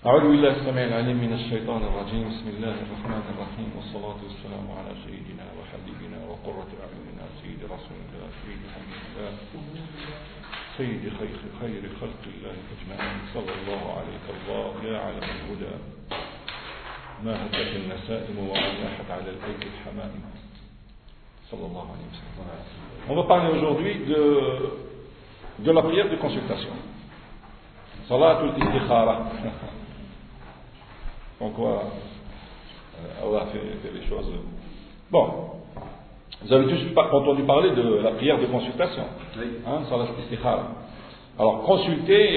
أعوذ بالله السميع العليم من الشيطان الرجيم بسم الله الرحمن الرحيم والصلاة والسلام على سيدنا وحبيبنا وقرة أعيننا سيد رسول الله سيد حبيب الله سيد خير خلق الله أجمعين صلى الله عليك الله يا علم الهدى ما هتت النسائم وألاحت على الأيد الحمائم صلى الله عليه وسلم. On va parler aujourd'hui de la prière de consultation. Salatul istikhara. En quoi Allah fait les choses. Bon, vous avez tous entendu parler de la prière de consultation. Oui. Salat istikhara. Alors, consulter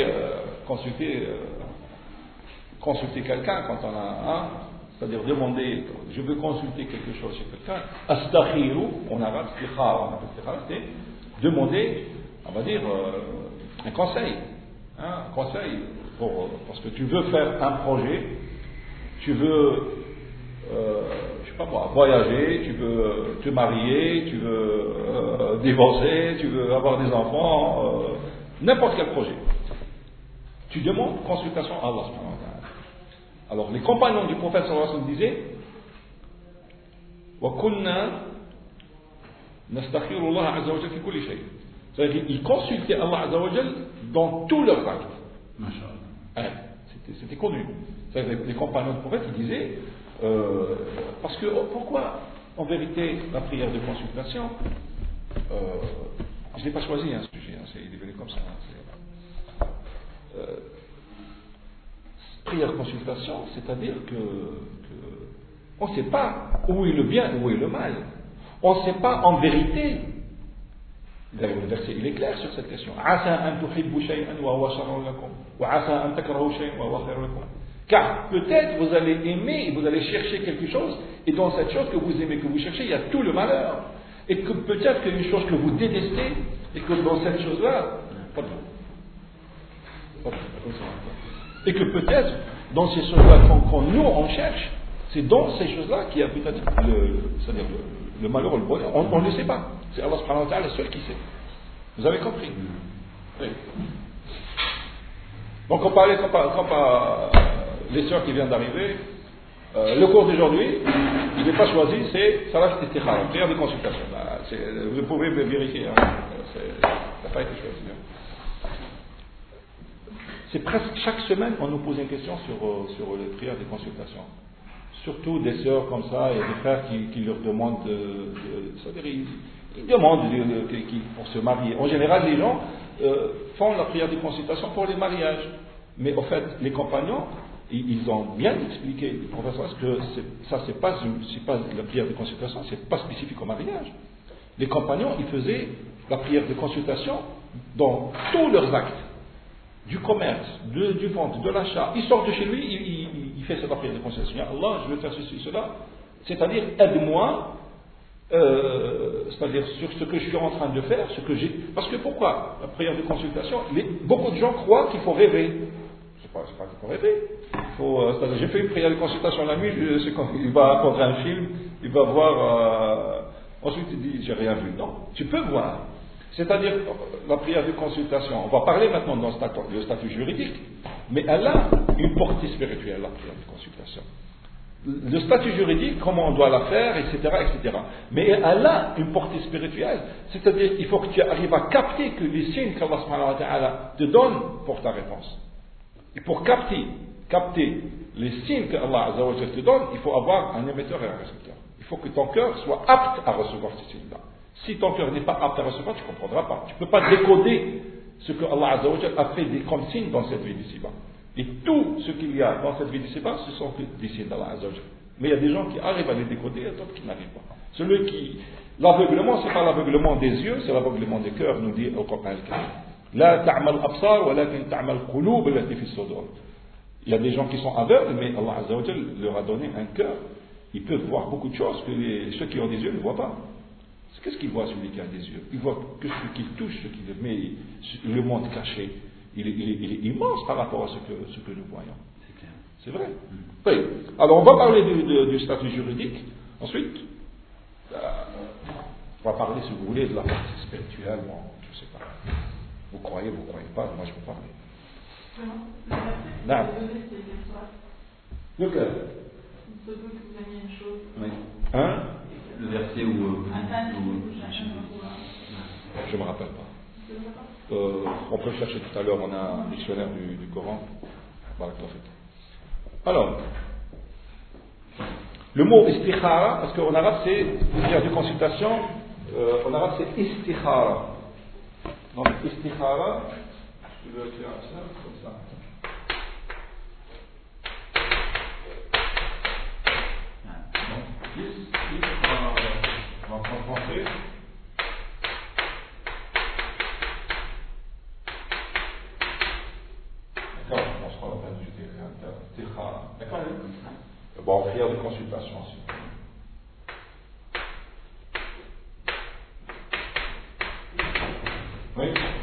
quelqu'un quand on a c'est-à-dire demander, je veux consulter quelque chose chez quelqu'un, astakhiru, en arabe, istikhara, c'est demander, on va dire, un conseil. Un conseil, parce que tu veux faire un projet, tu veux, je sais pas moi, voyager, tu veux te marier, tu veux divorcer, tu veux avoir des enfants, n'importe quel projet. Tu demandes consultation à Allah subhanahu wa ta'ala. Alors, les compagnons du prophète sallallahu alayhi wa sallam disaient wa kunna nastakhiru Allah azza wa jalla fi kulli shay. C'est-à-dire qu'ils consultaient Allah azza wa jalla dans tous leurs actes. C'était connu. C'est-à-dire les compagnons du prophète ils disaient parce que pourquoi en vérité la prière de consultation je n'ai pas choisi un sujet, c'est devenu comme ça. Prière consultation, c'est-à-dire que on ne sait pas où est le bien et où est le mal. On ne sait pas en vérité. D'ailleurs, le verset il est clair sur cette question. Car peut-être vous allez aimer et vous allez chercher quelque chose, et dans cette chose que vous aimez, que vous cherchez, il y a tout le malheur. Et que peut-être qu'il y a une chose que vous détestez, et que dans cette chose-là, et que peut-être dans ces choses-là qu'on nous on cherche, c'est dans ces choses-là qu'il y a peut-être c'est-à-dire le malheur ou le bonheur. On ne le sait pas. C'est Allah subhanahu wa ta'ala seul qui sait. Vous avez compris? Oui. Donc on parlait comme les sœurs qui viennent d'arriver. Le cours d'aujourd'hui, il n'est pas choisi, c'est Salat Istikhara, prière de consultation. Vous pouvez vérifier. Ça n'a pas été choisi. C'est presque chaque semaine on nous pose une question sur les prières de consultation. Surtout des sœurs comme ça et des frères qui leur demandent c'est-à-dire ils demandent pour se marier. En général, les gens font la prière de consultation pour les mariages. Mais en fait, les compagnons, ils ont bien expliqué, les professeurs, que c'est pas la prière de consultation, c'est pas spécifique au mariage. Les compagnons, ils faisaient la prière de consultation dans tous leurs actes. Du commerce, du vente, de l'achat. Il sort de chez lui, il fait sa prière de consultation. Allah, je veux faire ceci, cela. C'est-à-dire, aide-moi, c'est-à-dire sur ce que je suis en train de faire, ce que j'ai. Parce que pourquoi la prière de consultation, beaucoup de gens croient qu'il faut rêver. C'est pas qu'il faut rêver. C'est-à-dire, j'ai fait une prière de consultation la nuit, c'est quand il va prendre un film, il va voir. Ensuite, il dit, j'ai rien vu. Non, tu peux voir. C'est-à-dire, la prière de consultation, on va parler maintenant dans le statut juridique, mais elle a une portée spirituelle, la prière de consultation. Le statut juridique, comment on doit la faire, etc., etc. Mais elle a une portée spirituelle, c'est-à-dire qu'il faut que tu arrives à capter que les signes qu'Allah subhanahu wa ta'ala te donne pour ta réponse. Et pour capter les signes que Allah azza wa jalla te donne, il faut avoir un émetteur et un récepteur. Il faut que ton cœur soit apte à recevoir ces signes-là. Si ton cœur n'est pas apte à recevoir, tu ne comprendras pas. Tu ne peux pas décoder ce que Allah Azza wa Jalla a fait comme signes dans cette vie d'ici-bas. Et tout ce qu'il y a dans cette vie d'ici-bas, ce sont des signes d'Allah Azza wa Jalla. Mais il y a des gens qui arrivent à les décoder et d'autres qui n'arrivent pas. L'aveuglement, ce n'est pas l'aveuglement des yeux, c'est l'aveuglement des cœurs, nous dit au Coran al-Karim. La ta'mal absar, wa lakin ta'mal qulub allati fi sudur. Il y a des gens qui sont aveugles, mais Allah Azza wa Jalla leur a donné un cœur. Ils peuvent voir beaucoup de choses que ceux qui ont des yeux ne voient pas. Qu'est-ce qu'il voit celui qui a des yeux? Il voit que ce qu'il touche, ce qu'il met, le monde caché. Il est immense par rapport à ce que nous voyons. C'est clair. C'est vrai. Oui. Alors on va parler du statut juridique. Ensuite, on va parler, si vous voulez, de la partie spirituelle. Bon, je ne sais pas. Vous croyez pas, moi je peux parler. Non. Le cœur. Oui. Hein? Le verset où. Je ne me rappelle pas. On peut chercher tout à l'heure, on a un dictionnaire du Coran. Alors, le mot istikhara, parce qu'en arabe c'est prière de consultation, en arabe c'est istikhara. Donc istikhara, je vais écrire ça comme ça. Donc, istikhara, on va en français. D'accord, on se rend la peine de jeter istikhara. D'accord? Bon, prière de consultation aussi. Oui.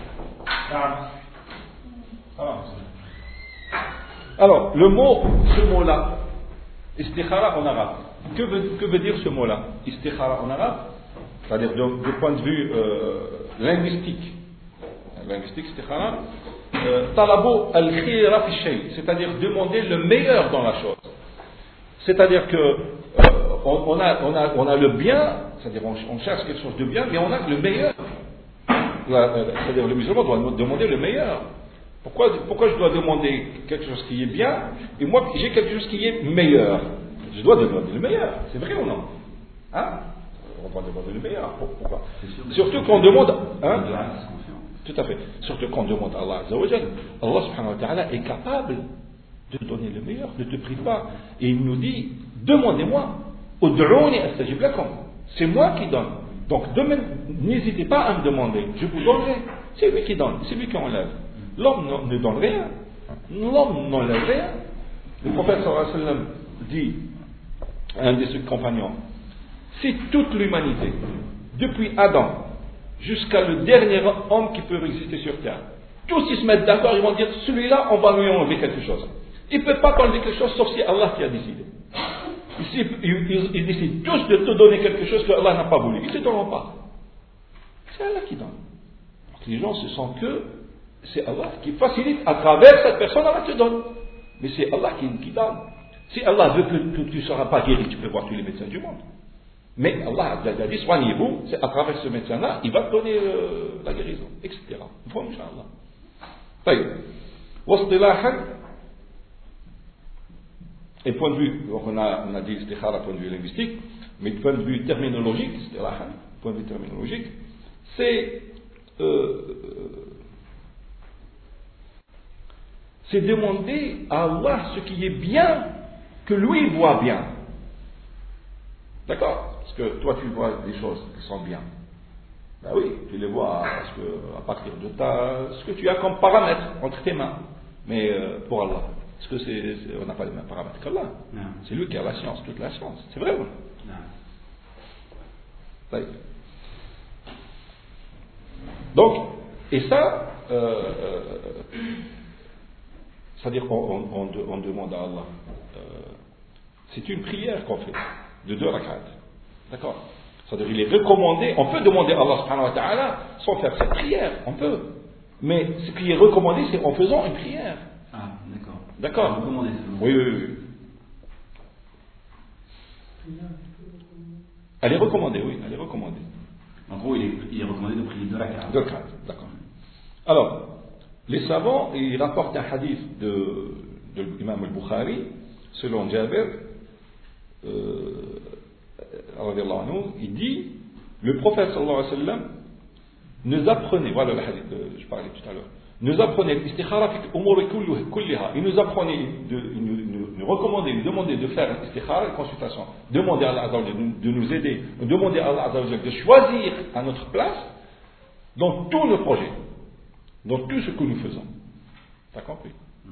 Alors, ce mot-là, istikhara en arabe, que veut dire ce mot-là, istikhara en arabe? C'est-à-dire du point de vue linguistique, istikhara, talabo al-khira fi shay, c'est-à-dire demander le meilleur dans la chose. C'est-à-dire que on a le bien, c'est-à-dire on cherche quelque chose de bien, mais on a le meilleur. C'est-à-dire le musulman doit demander le meilleur. Pourquoi je dois demander quelque chose qui est bien et moi j'ai quelque chose qui est meilleur? Je dois demander le meilleur, c'est vrai ou non? Hein? On doit demander le meilleur. Pourquoi? Surtout qu'on demande. Hein? Tout à fait. Surtout qu'on demande à Allah Azza wa Jal. Allah subhanahu wa ta'ala est capable de te donner le meilleur, ne te prive pas. Et il nous dit, demandez-moi, ud'ouni astajib lakum. C'est moi qui donne. Donc n'hésitez pas à me demander, je vous donnerai. C'est lui qui donne, c'est lui qui enlève. L'homme ne donne rien. L'homme n'enlève rien. Le prophète sallallahu alayhi wa sallam dit à un de ses compagnons, si toute l'humanité, depuis Adam jusqu'à le dernier homme qui peut exister sur terre, tous ils se mettent d'accord, ils vont dire, celui-là, on va lui enlever quelque chose. Il ne peut pas t'enlever quelque chose sauf si Allah qui a décidé. Ils décident tous de te donner quelque chose que Allah n'a pas voulu. Ils ne te donneront pas. C'est Allah qui donne. Donc les gens se sentent que c'est Allah qui facilite à travers cette personne, Allah te donne. Mais c'est Allah qui donne. Si Allah veut que tu ne seras pas guéri, tu peux voir tous les médecins du monde. Mais Allah a dit, soignez-vous, c'est à travers ce médecin-là, il va te donner la guérison, etc. Bon, Inch'Allah. طيب. واصطلاحا, et point de vue, donc on a dit istikhara point de vue linguistique, mais point de vue terminologique, point de vue terminologique, c'est demander à Allah ce qui est bien, que lui voit bien. D'accord? Parce que toi tu vois des choses qui sont bien. Ben oui, tu les vois parce que, à partir de ce que tu as comme paramètre entre tes mains. Mais pour Allah, est-ce que on n'a pas les mêmes paramètres qu'Allah? C'est lui qui a la science, toute la science. C'est vrai ou non? Oui. Donc, et ça, c'est-à-dire qu'on demande à Allah. C'est une prière qu'on fait, de 2 rak'at. D'accord? C'est-à-dire il est recommandé, on peut demander à Allah subhanahu wa ta'ala sans faire cette prière, on peut. Mais ce qui est recommandé, c'est en faisant une prière. Ah, d'accord. D'accord? Recommandé, oui. Elle est recommandée, oui, elle est recommandée. En gros, il est recommandé de prier 2 rak'at. 2 rak'at, d'accord. Alors, les savants, ils rapportent un hadith de l'imam al-Bukhari, selon Jabir, il dit, le prophète sallallahu alayhi wa sallam nous apprenait, voilà le hadith que je parlais tout à l'heure, nous apprenait l'istikhara fi umuri kulliha, il nous apprenait, nous recommandait, nous demandait de faire l'istikhara, une consultation, demander à Allah Azza wa Jalla de nous aider, demander à Allah Azza wa Jalla de choisir à notre place dans tous nos projets, dans tout ce que nous faisons. T'as compris?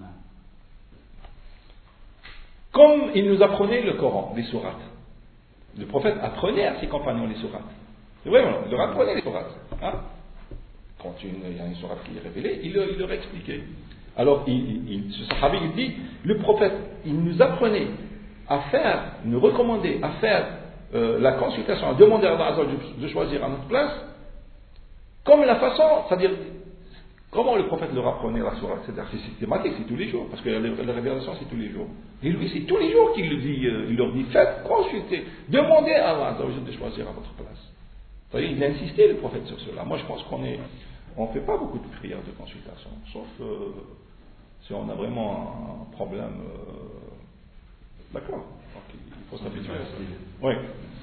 Comme il nous apprenait le Coran, les sourates. Le prophète apprenait à ses compagnons les sourates. C'est vrai, il leur apprenait les sourates. Hein? Quand il y a une sourate qui est révélée, il leur expliquait. Alors, ce sahabi, il dit, le prophète, il nous apprenait à faire, nous recommandait à faire la consultation, à demander à Allah de choisir à notre place, comme la façon, c'est-à-dire, Comment le prophète leur apprenait la sourate? C'est-à-dire c'est systématique, c'est tous les jours, parce que la révélation c'est tous les jours. Et lui, c'est tous les jours qu'il le dit, il leur dit, faites, consultez, demandez à Allah de choisir à votre place. Vous voyez, il a insisté, le prophète, sur cela. Moi, je pense qu'on ne fait pas beaucoup de prières de consultation, sauf si on a vraiment un problème. D'accord. Donc, il faut s'habituer à ça. Oui.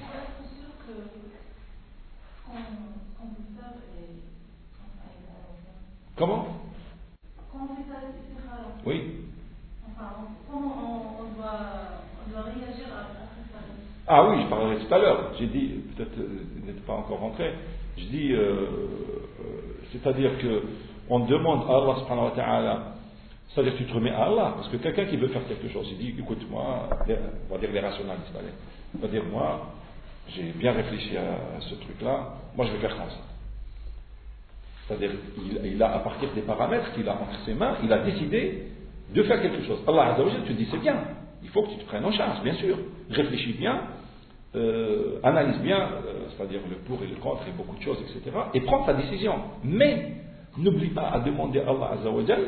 Comment? Quand on fait ça, oui. Enfin, comment on doit réagir à ça? Ah oui, je parlerai tout à l'heure. J'ai dit, peut-être vous n'êtes pas encore rentré, je dis, c'est-à-dire que on demande à Allah subhanahu wa ta'ala, c'est-à-dire que tu te remets à Allah, parce que quelqu'un qui veut faire quelque chose, il dit, écoute-moi, on va dire les rationalistes, allez, on va dire, moi, j'ai bien réfléchi à ce truc-là, moi je vais faire comme ça. C'est-à-dire, il a, à partir des paramètres qu'il a entre ses mains, il a décidé de faire quelque chose. Allah Azza wa Jalla te dit, c'est bien, il faut que tu te prennes en charge, bien sûr. Réfléchis bien, analyse bien, c'est-à-dire le pour et le contre et beaucoup de choses, etc. Et prends ta décision. Mais, n'oublie pas à demander à Allah Azza wa Jalla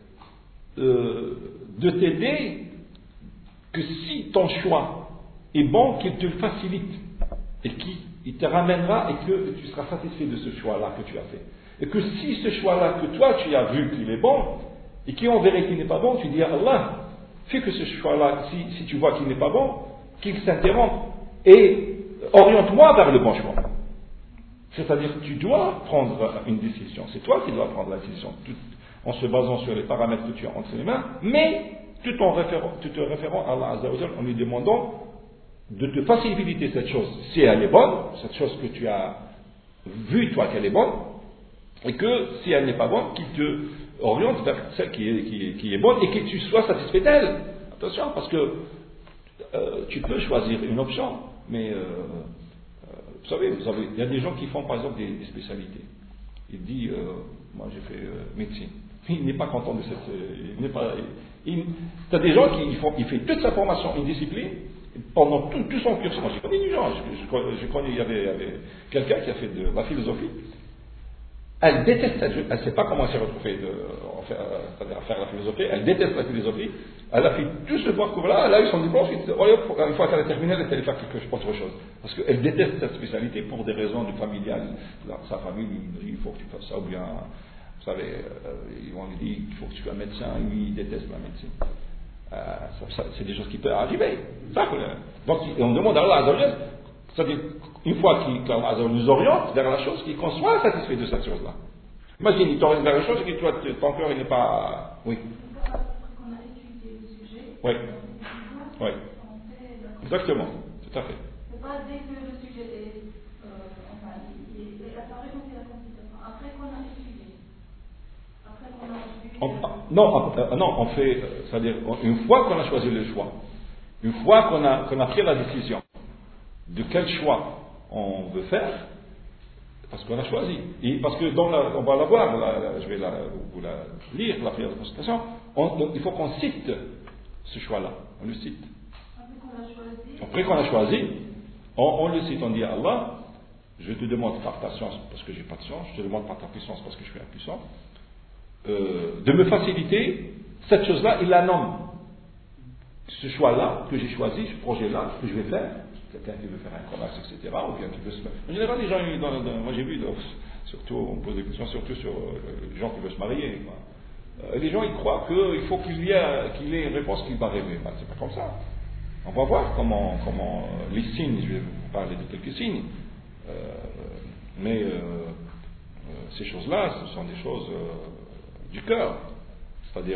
de t'aider, que si ton choix est bon, qu'il te le facilite et qu'il te ramènera et que tu seras satisfait de ce choix-là que tu as fait. Et que si ce choix-là que toi tu as vu qu'il est bon, et qui en vérité n'est pas bon, tu dis à Allah, fais que ce choix-là, si tu vois qu'il n'est pas bon, qu'il s'interrompe et oriente-moi vers le bon choix. C'est-à-dire que tu dois prendre une décision, c'est toi qui dois prendre la décision, en se basant sur les paramètres que tu as entre les mains, mais tout te référant à Allah Azza wa Jalla en lui demandant de te faciliter cette chose, si elle est bonne, cette chose que tu as vue toi qu'elle est bonne, et que si elle n'est pas bonne, qu'il te oriente vers celle qui est bonne et que tu sois satisfait d'elle. Attention, parce que tu peux choisir une option, mais vous savez, il y a des gens qui font par exemple des spécialités. Il dit, moi j'ai fait médecine. Il n'est pas content de cette. Tu as des gens qui font toute sa formation, une discipline, pendant tout son cursus. Moi j'ai connu des gens, je connais, il y avait quelqu'un qui a fait de la philosophie. Elle déteste, elle ne sait pas comment elle s'est retrouvée à faire la philosophie, elle déteste la philosophie, elle a fait tout ce parcours-là, elle a eu son diplôme, une fois qu'elle a terminé, elle est allée faire autre chose. Parce qu'elle déteste cette spécialité pour des raisons de familiales. Sa famille lui dit, il faut que tu fasses ça, ou bien, vous savez, on lui dit, il faut que tu sois médecin, lui, il déteste la médecine. C'est des choses qui peuvent arriver. Donc, on demande à Allah Azza wa Jalla, c'est-à-dire, une fois qu'Allah nous oriente vers la chose, qu'on soit satisfait de cette chose-là. Imagine, il t'oriente vers la chose et que toi, ton cœur, il n'est pas. Oui. Après qu'on a étudié le sujet, oui. Oui. On fait Exactement, tout à fait. C'est pas dès que le sujet est. Il apparaît quand c'est la consultation. Après qu'on a étudié. Après qu'on a vu. Non, on fait. C'est-à-dire, une fois qu'on a choisi le choix, une fois qu'on a pris la décision de quel choix on veut faire, parce qu'on a choisi. Et parce que on va la voir, je vais vous la lire, la prière de consultation, il faut qu'on cite ce choix-là. On le cite. Après qu'on a choisi, on le cite, on dit à Allah, je te demande par ta science parce que j'ai pas de science, je te demande par ta puissance parce que je suis impuissant, de me faciliter cette chose-là, il la nomme. Ce choix-là que j'ai choisi, ce projet-là que je vais faire, quelqu'un qui veut faire un commerce, etc., ou bien qui veut se mettre. En général, les gens, moi j'ai vu, surtout, on pose des questions surtout sur les gens qui veulent se marier. Les gens, ils croient qu'il faut qu'il y ait une réponse qui va arriver. C'est pas comme ça. On va voir comment les signes, je vais vous parler de quelques signes, mais ces choses-là, ce sont des choses du cœur. C'est-à-dire,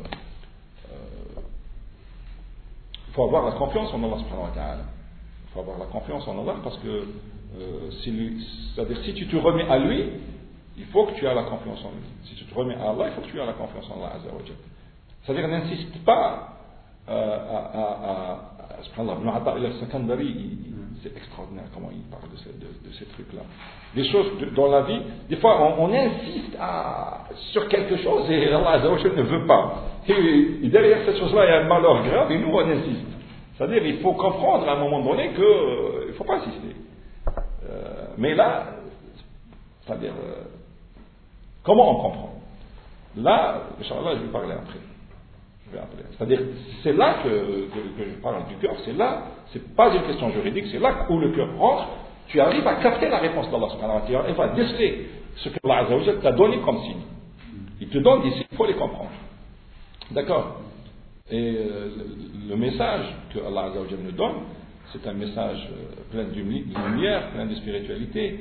il faut avoir la confiance en Allah subhanahu wa ta'ala. Il faut avoir la confiance en Allah parce que c'est-à-dire si tu te remets à lui, il faut que tu aies la confiance en lui. Si tu te remets à Allah, il faut que tu aies la confiance en Allah Azza wa Jalla. C'est-à-dire n'insiste pas subhanallah, Ibn Ata'illah al-Sakandari, c'est extraordinaire comment il parle de ces trucs-là. Des choses dans la vie, des fois on insiste sur quelque chose et Allah Azza wa Jalla ne veut pas. Et derrière cette chose-là, il y a un malheur grave et nous on insiste. C'est-à-dire il faut comprendre à un moment donné qu'il ne faut pas insister. Mais là, c'est-à-dire, comment on comprend? Là, Inch'Allah, je vais parler après. C'est-à-dire, c'est là que je parle du cœur, c'est là, c'est pas une question juridique, c'est là où le cœur rentre, tu arrives à capter la réponse d'Allah subhanahu wa ta'ala et va déceler ce que Allah azza wa jalla t'a donné comme signe. Il te donne des signes, il faut les comprendre. D'accord? Et le message que Allah azza wa jalla nous donne, c'est un message plein de lumière, plein de spiritualité.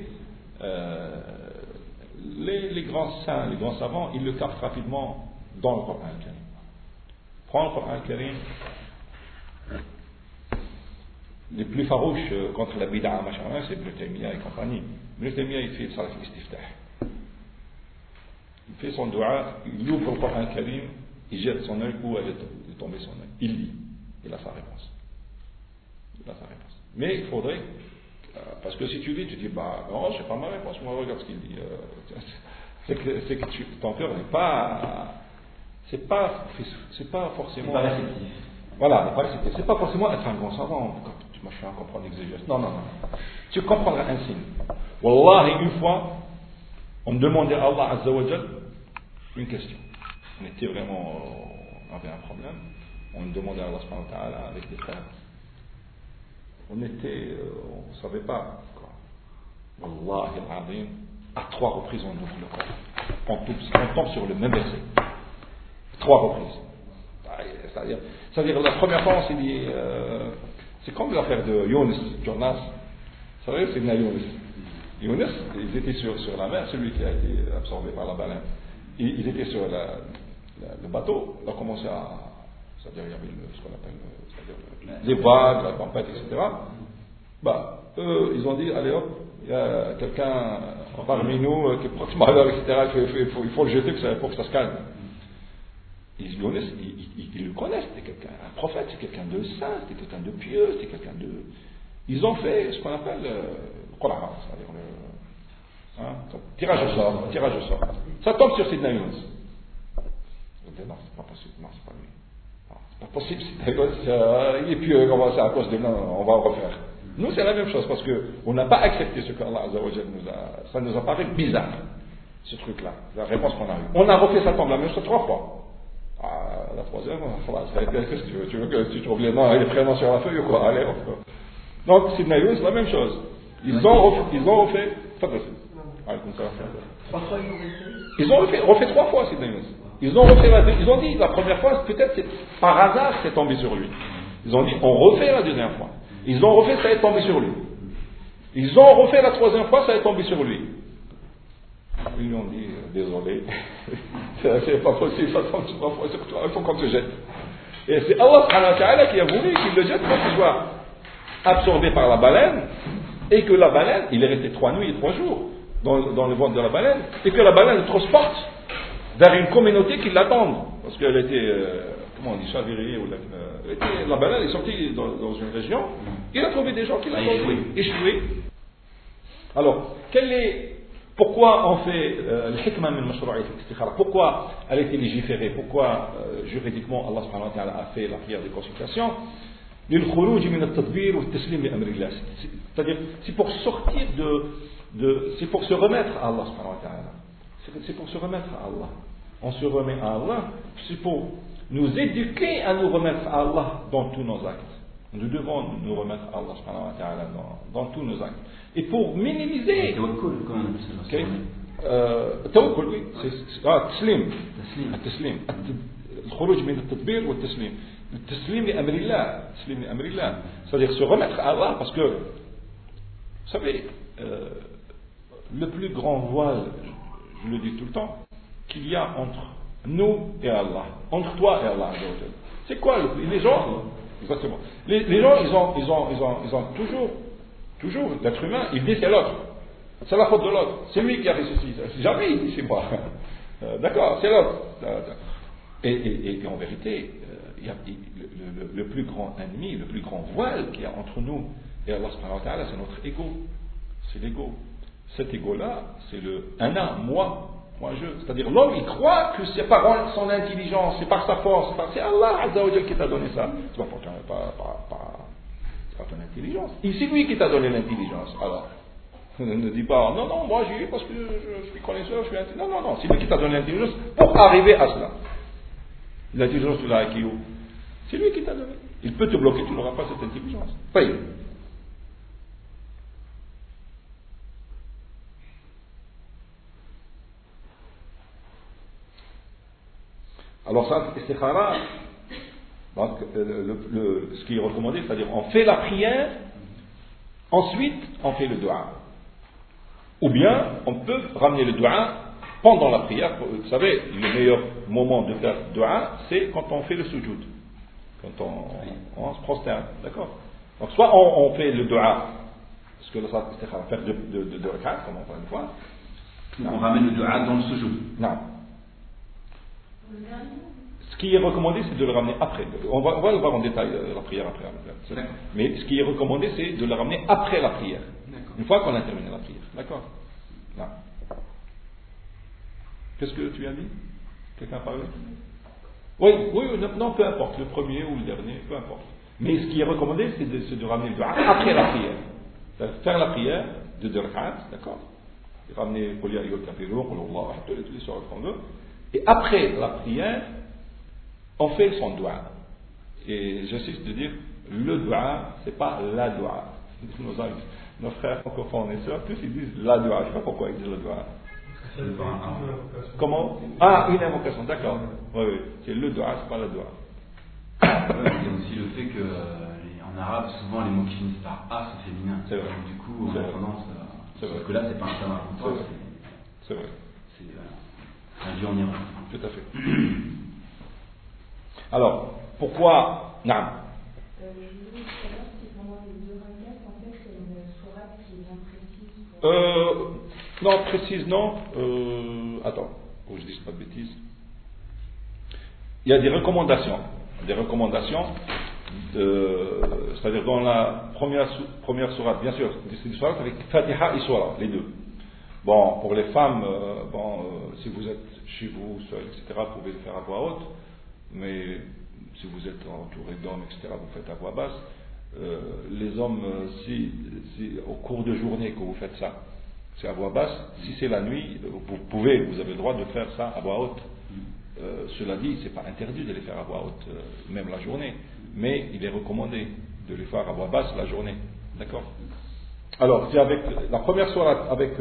Les grands saints, les grands savants, ils le captent rapidement dans le Coran al-Karim. Prends le Coran al-Karim, les plus farouches contre la bid'a, c'est Ibn Taymiyyah et compagnie. Ibn Taymiyyah, il fait le salat al-istiftah. Il fait son dua, il ouvre le Coran al-Karim, il jette son œil où elle est tombée son œil. Il lit, il a sa réponse. Mais il faudrait, parce que si tu lis, tu dis, bah non, c'est pas ma réponse, moi regarde ce qu'il dit. C'est que ton cœur n'est pas. C'est pas forcément. C'est pas réceptif. Voilà, c'est pas forcément être un grand savant. Moi, je suis un comprendre l'exégèse. Non. Tu comprendras un signe. Wallahi, une fois, on me demandait à Allah Azza wa Jal une question. On avait un problème. On me demandait à Allah subhanahu wa ta'ala avec des frères. On ne savait pas. Wallahi al-azim, à 3 reprises, on ouvre le Coran. On tombe sur le même verset. 3 reprises. C'est-à-dire, la première fois, on s'est dit, c'est comme l'affaire de Jonas. Vous savez, c'est Yunus. Yunus, ils étaient sur la mer, celui qui a été absorbé par la baleine. Ils étaient sur le bateau, on a commencé à. C'est-à-dire, il y avait ce qu'on appelle les vagues, la tempête, etc. Eux, ils ont dit, allez hop, il y a quelqu'un parmi nous qui est proximement à l'heure, etc. Il faut le jeter pour que ça se calme. Ils le connaissent, c'était quelqu'un, un prophète, c'est quelqu'un de saint, c'était quelqu'un de pieux, c'était quelqu'un de. Ils ont fait ce qu'on appelle le Qur'an, c'est-à-dire tirage au sort. Ça tombe sur Sidna Yunus. Non, c'est pas possible, non, c'est pas lui. Non, c'est pas possible, Sidna Yunus, il est pieux, c'est à cause de. Non, on va le refaire. Nous, c'est la même chose, parce qu'on n'a pas accepté ce qu'Allah Azza wa Jalla ça nous apparaît bizarre, ce truc-là, la réponse qu'on a eue. On a refait ça tombe la même chose 3 fois. La troisième, qu'est-ce que tu veux que tu trouves les noms, les prénoms sur la feuille ou quoi? Allez, donc, Sidna Yunus, c'est la même chose. Ils ont refait. Ils ont refait 3 fois, Sidna Yunus. Ils ont dit la première fois, peut-être c'est par hasard c'est tombé sur lui. Ils ont dit, on refait la deuxième fois. Ils ont refait, ça est tombé sur lui. Ils ont refait la 3e fois, ça est tombé sur lui. Ils lui ont dit, désolé, c'est pas possible, ça tombe sur 3 fois sur toi, il faut qu'on te jette. Et c'est Allah subhanahu wa ta'ala qui a voulu qu'il le jette pour qu'il soit absorbé par la baleine, et que la baleine, il est resté 3 nuits et 3 jours dans le ventre de la baleine, et que la baleine le transporte vers une communauté qui l'attend, parce qu'elle était, comment on dit, chavirée, la baleine est sortie dans une région, il a trouvé des gens qui l'ont échoué. Alors, pourquoi on fait le hikmah min mashrou'iyat al-istikhara? Pourquoi elle a été légiférée? Pourquoi juridiquement Allah subhanahu wa ta'ala a fait la prière de consultation? C'est-à-dire, c'est pour sortir c'est pour se remettre à Allah subhanahu wa ta'ala. C'est pour se remettre à Allah. On se remet à Allah, c'est pour nous éduquer à nous remettre à Allah dans tous nos actes. Nous devons nous remettre à Allah subhanahu wa ta'ala dans tous nos actes. Et pour minimiser. Tawakkul, oui. Taslim. الخروج من التدبير والتسليم. التسليم لأمر الله. تسليم لأمر الله. C'est-à-dire se remettre à Allah parce que, vous savez, le plus grand voile, je le dis tout le temps, qu'il y a entre nous et Allah, entre toi et Allah. C'est quoi les gens? Exactement. Les gens, ils ont toujours, l'être humain, il dit c'est l'autre. C'est la faute de l'autre. C'est lui qui a fait ceci. Jamais il dit c'est moi. D'accord, c'est l'autre. Et en vérité, il y a le plus grand ennemi, le plus grand voile qu'il y a entre nous et Allah subhanahu wa ta'ala, c'est notre ego. C'est l'ego. Cet ego-là, c'est le ana, moi, je. C'est-à-dire l'homme, il croit que c'est par son intelligence, c'est par sa force, c'est Allah Azza wa Jalla qui t'a donné ça. C'est pas ton intelligence. Et c'est lui qui t'a donné l'intelligence. Alors, Ne dis pas, non, non, moi j'y ai parce que je suis connaisseur, je suis intelligent. Non, non, non, c'est lui qui t'a donné l'intelligence pour arriver à cela. L'intelligence de la IQ, c'est lui qui t'a donné. Il peut te bloquer, tu n'auras pas cette intelligence. Paye. Alors ça, istikhara, donc, ce qui est recommandé, c'est-à-dire on fait la prière, ensuite on fait le dua. Ou bien on peut ramener le dua pendant la prière. Vous savez, le meilleur moment de faire dua, c'est quand on fait le sujoud, quand on se prosterne, d'accord. Donc soit on fait le dua, parce que ça, istikhara, faire de rakat, comme encore une fois. On ramène le dua dans le sujoud. Non. Ce qui est recommandé, c'est de le ramener après. On va le voir en détail, la prière après. Mais ce qui est recommandé, c'est de le ramener après la prière. Une fois qu'on a terminé la prière. D'accord. Non. Qu'est-ce que tu as dit? Quelqu'un a parlé? Oui, non, peu importe, le premier ou le dernier, peu importe. Mais ce qui est recommandé, c'est de ramener le dua après la prière. C'est-à-dire faire la prière de 2 rak'at, d'accord? Et ramener Qul ya ayyuhal kafirun, Qul huwallahu ahad, tous les sourates qu'on veut. Et après la prière, on fait son dua. Et j'insiste de dire, le dua, c'est pas la dua. Nos frères francophones et sœurs, tous ils disent la dua. Je ne sais pas pourquoi ils disent le dua. Comment? Ah, une invocation, d'accord. Oui, oui. C'est le dua, c'est pas la dua. Il y a aussi le fait que en arabe, souvent les mots qui finissent par A sont féminins. C'est vrai. Du coup, on a tendance à... Parce que là, c'est pas un terme important. C'est vrai. C'est un dieu en Iran. Tout à fait. Alors, pourquoi Naam? Je voulais savoir si pendant les 2 rakats, en fait, c'est une sourate qui est bien précise. Non, précise, non. Attends, faut que je dise pas de bêtises. Il y a des recommandations. C'est-à-dire dans la première sourate, bien sûr, c'est une sourate avec Fatiha et Surah, les deux. Bon, pour les femmes, si vous êtes chez vous, seul, etc., vous pouvez le faire à voix haute, mais si vous êtes entouré d'hommes, etc., vous faites à voix basse. Les hommes, si au cours de journée que vous faites ça, c'est à voix basse. Si c'est la nuit, vous avez le droit de faire ça à voix haute. Cela dit, c'est pas interdit de les faire à voix haute, même la journée, mais il est recommandé de les faire à voix basse la journée. D'accord? Alors, c'est avec la première sourate avec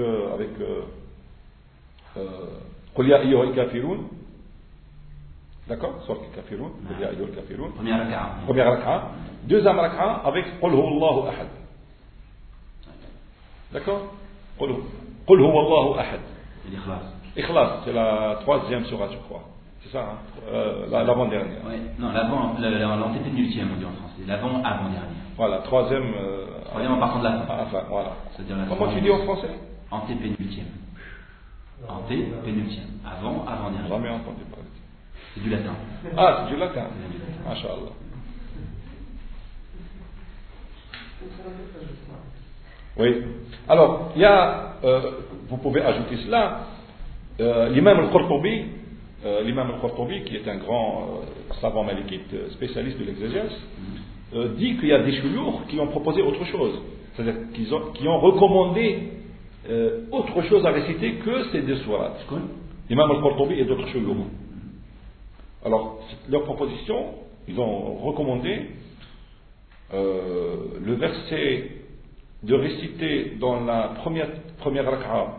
Qul ya ayyuhal kafirun. D'accord? Sourate al-Kafirun. Qul ya ayyuhal kafirun. Première rak'a. Deuxième rak'a avec Qul huwallahu ahad. D'accord? Qul huwallahu ahad. Ikhlas, c'est la 3e sourate, je crois. C'est ça, hein? L'avant-dernière. Oui, non, l'antépénultième, on dit en français. L'avant-avant-dernière. Voilà, 3e. 3e en partant de la fin. Enfin, voilà. C'est-à-dire comment tu dis en français? Antépénultième. Antépénultième. Avant-avant-dernière. Jamais entendu parler. C'est du latin. Ah, c'est du latin. Masha'Allah. Oui. Alors, il y a, vous pouvez ajouter cela, l'imam al-Qurtubi, qui est un grand savant malikite, spécialiste de l'exégèse, dit qu'il y a des chouyours qui ont proposé autre chose. C'est-à-dire qui ont recommandé autre chose à réciter que ces 2 sourates. L'imam al-Qurtubi et d'autres chouyours. Alors, leur proposition, ils ont recommandé le verset de réciter dans la première rak'a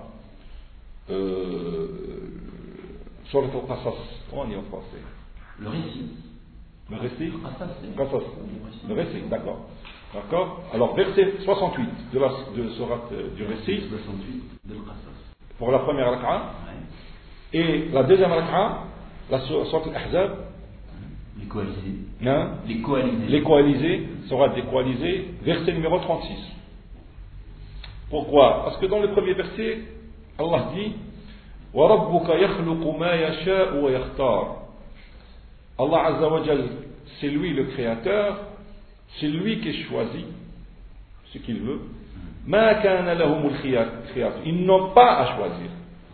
Surat al-Qasas. Comment on dit en français? Le récit. Le récit? Qasas. Le récit, d'accord. D'accord? Alors, verset 68 de Surat du récit. 68 de Qasas. Pour la première rak'a. Et la deuxième rak'a, la Surat al-Ahzab. Les coalisés. Hein? Les coalisés, Surat des coalisés, verset numéro 36. Pourquoi? Parce que dans le premier verset, Allah dit وَرَبُّكَ يَخْلُقُ مَا يَشَاءُ وَيَخْتَارُ. Allah Azza wa Jal, c'est lui le créateur, c'est lui qui choisit ce qu'il veut. مَا كَانَ لَهُمُ الْخِيَارُ. Ils n'ont pas à choisir.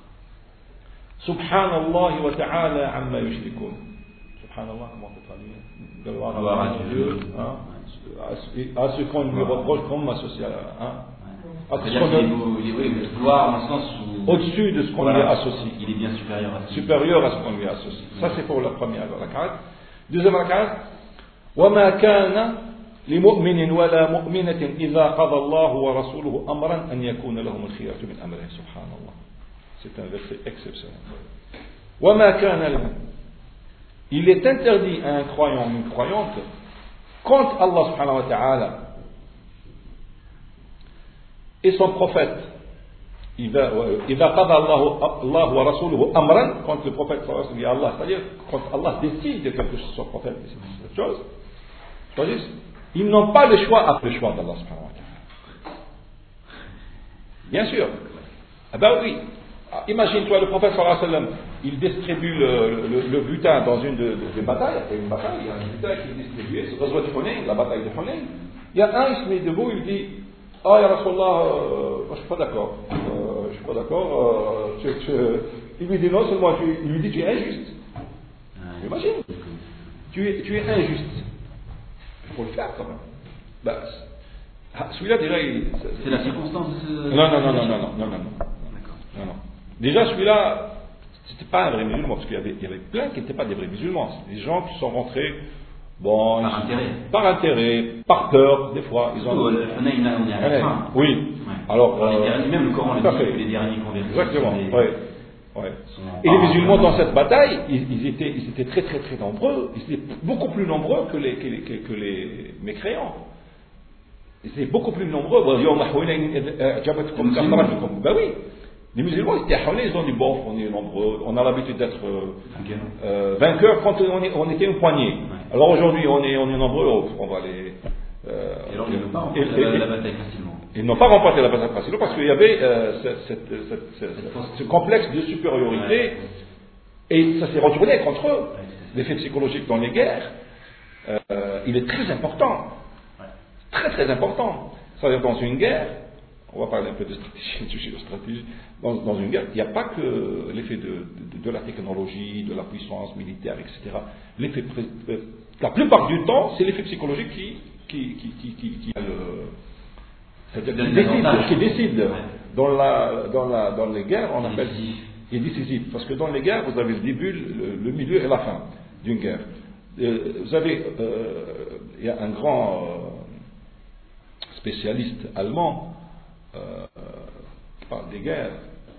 Subhanallah wa ta'ala amma yushrikun. Subhanallah, comment on peut traduire? Gloire à Dieu, hein, à ce qu'on lui reproche comme associé à C'est-à-dire qu'il est vouloir dans le sens où... Au-dessus de ce qu'on lui associe. Il est bien supérieur à ça. Supérieur à ce qu'on lui associe. Ça, c'est pour la première rak'at. Deuxième rak'at. وَمَا كَانَ لِمُؤْمِنٍ وَلَا مُؤْمِنَةٍ إِذَا قَضَى اللَّهُ وَرَسُولُهُ أَمْرًا أَنْ يَكُونَ لَهُمُ الْخِيَرَةُ مِنْ أَمْرِهِمْ سُبْحَانَ اللَّه. C'est un verset exceptionnel. وَمَا كَانَ لَهُمْ. Il est interdit à un croyant ou une croyante, quand Allah subhanahu wa ta'ala et son prophète, إذا قضى الله ورسوله أمرا, quand le prophète dit Allah, c'est-à-dire quand Allah décide de quelque chose, son prophète décide de quelque chose, choisissent, ils n'ont pas le choix après le choix d'Allah subhanahu wa ta'ala. Bien sûr. Ah ben oui. Imagine-toi, le prophète sallallahu alayhi wa sallam, il distribue le butin dans une des batailles. Après une bataille, il y a un butin qui est distribué, c'est le Hunayn, la bataille de Hunayn. Il y a un, il se met debout, il dit, ah, ya Rasulallah, moi je suis pas d'accord. Il lui dit non seulement, il lui dit tu es injuste. Imagine, tu es injuste. Il faut le faire quand même. Ben, celui-là déjà, c'est la circonstance de ce... Non. Déjà, celui-là, c'était pas un vrai musulman, parce qu'il y avait plein qui n'étaient pas des vrais musulmans. C'est des gens qui sont rentrés, bon, par intérêt, par peur, des fois. Ils ont. Oui. Ouais. Alors, même le Coran le dit, les derniers convertis. Exactement. Ouais. Et les musulmans dans cette bataille, ils étaient très très très nombreux. Ils étaient beaucoup plus nombreux que les mécréants. Ils étaient beaucoup plus nombreux. Ben oui. Les musulmans, ils étaient à Hunayn, ils ont dit bon, on est nombreux, on a l'habitude d'être vainqueurs quand on était une poignée. Ouais. Alors aujourd'hui, on est nombreux, on va les. Et alors, ils n'ont pas remporté la bataille facilement. Ils n'ont pas remporté la bataille facilement parce qu'il y avait ce complexe de supériorité et ça s'est retourné contre eux. Ouais. L'effet psychologique dans les guerres, il est très important. Ouais. Très très important. C'est-à-dire dans une guerre, on va parler un peu de stratégie, dans une guerre, il n'y a pas que l'effet de la technologie, de la puissance militaire, etc. L'effet, la plupart du temps, c'est l'effet psychologique qui décide. Dans les guerres, on appelle il est décisif. Parce que dans les guerres, vous avez le début, le milieu et la fin d'une guerre. Vous avez, il y a un grand spécialiste allemand qui parle des guerres.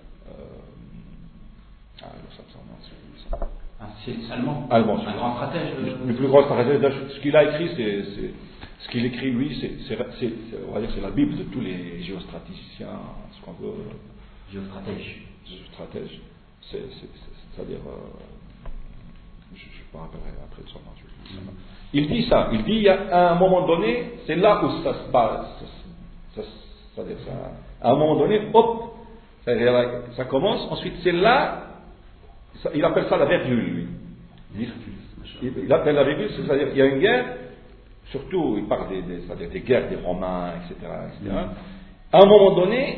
C'est allemand. Un grand stratège. Le plus grand stratège. Ce qu'il a écrit, ce qu'il écrit lui, on va dire c'est la Bible de tous les géostraticiens, ce qu'on veut. Géostratège. C'est-à-dire, je me rappellerai après de son nom. Il dit ça. Il dit, à un moment donné, c'est là où ça se base. C'est-à-dire, à un moment donné, hop, ça commence. Ensuite, c'est là. Il appelle ça la virgule, lui. Il appelle la virgule, c'est-à-dire qu'il y a une guerre, surtout, il parle c'est-à-dire des guerres des Romains, etc. À un moment donné,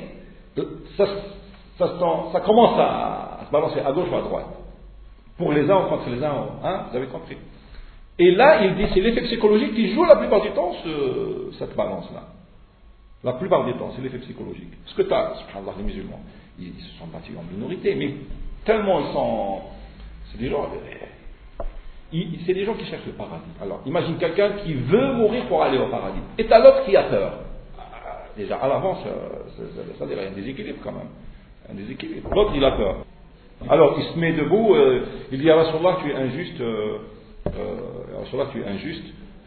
ça commence à se balancer à gauche ou à droite. Pour les uns ou contre les uns, hein, vous avez compris. Et là, il dit, c'est l'effet psychologique qui joue la plupart du temps cette balance-là. La plupart du temps, c'est l'effet psychologique. Ce que tu as, subhanallah, les musulmans, ils se sont battus en minorité, mais tellement ils sont. C'est des gens qui cherchent le paradis. Alors, imagine quelqu'un qui veut mourir pour aller au paradis. Et t'as l'autre qui a peur. Déjà, à l'avance, ça dirait un déséquilibre quand même. Un déséquilibre. L'autre, il a peur. Alors, il se met debout, il dit, à Rasulallah, tu es injuste. Rasulallah, tu es injuste.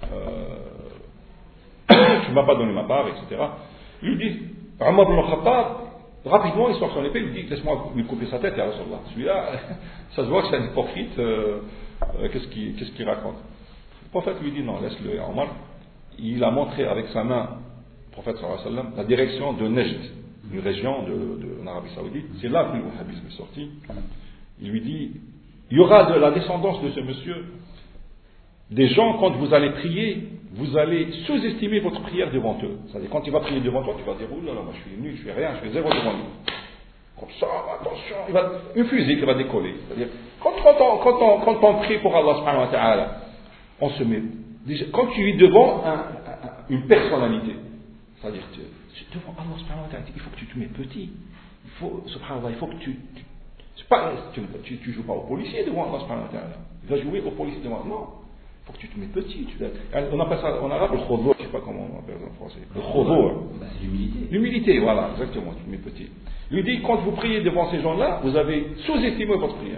Tu ne m'as pas donné ma part, etc. Il dit, Omar ibn Khattab, rapidement, il sort son épée, il dit, laisse-moi lui couper sa tête, ya Rasulallah. Celui-là, ça se voit que c'est un hypocrite, qu'est-ce qu'il raconte? Le prophète lui dit, non, laisse-le, ya Omar. Il a montré avec sa main, le prophète sallallahu alayhi wa sallam, la direction de Najd, une région de l'Arabie Saoudite. C'est là que le wahhabisme est sorti. Il lui dit, il y aura de la descendance de ce monsieur, des gens, quand vous allez prier, vous allez sous-estimer votre prière devant eux. C'est-à-dire, quand il va prier devant toi, tu vas dire, oh là là, moi je suis nul, je fais rien, je fais zéro devant lui. Comme ça, attention, une fusée qui va décoller. C'est-à-dire, quand on prie pour Allah subhanahu wa ta'ala, on se met, déjà, quand tu es devant une personnalité, c'est-à-dire, devant Allah subhanahu wa ta'ala, il faut que tu te mets petit. Subhanallah, il faut que tu joues pas au policier devant Allah subhanahu wa ta'ala. Il va jouer au policier devant Allah. Non. Il faut que tu te mets petit. On appelle ça en arabe le khodo, je ne sais pas comment on appelle ça en français. Le khodo. C'est l'humilité. L'humilité, voilà, exactement, tu te mets petit. Il dit, quand vous priez devant ces gens-là, vous avez sous-estimé votre prière.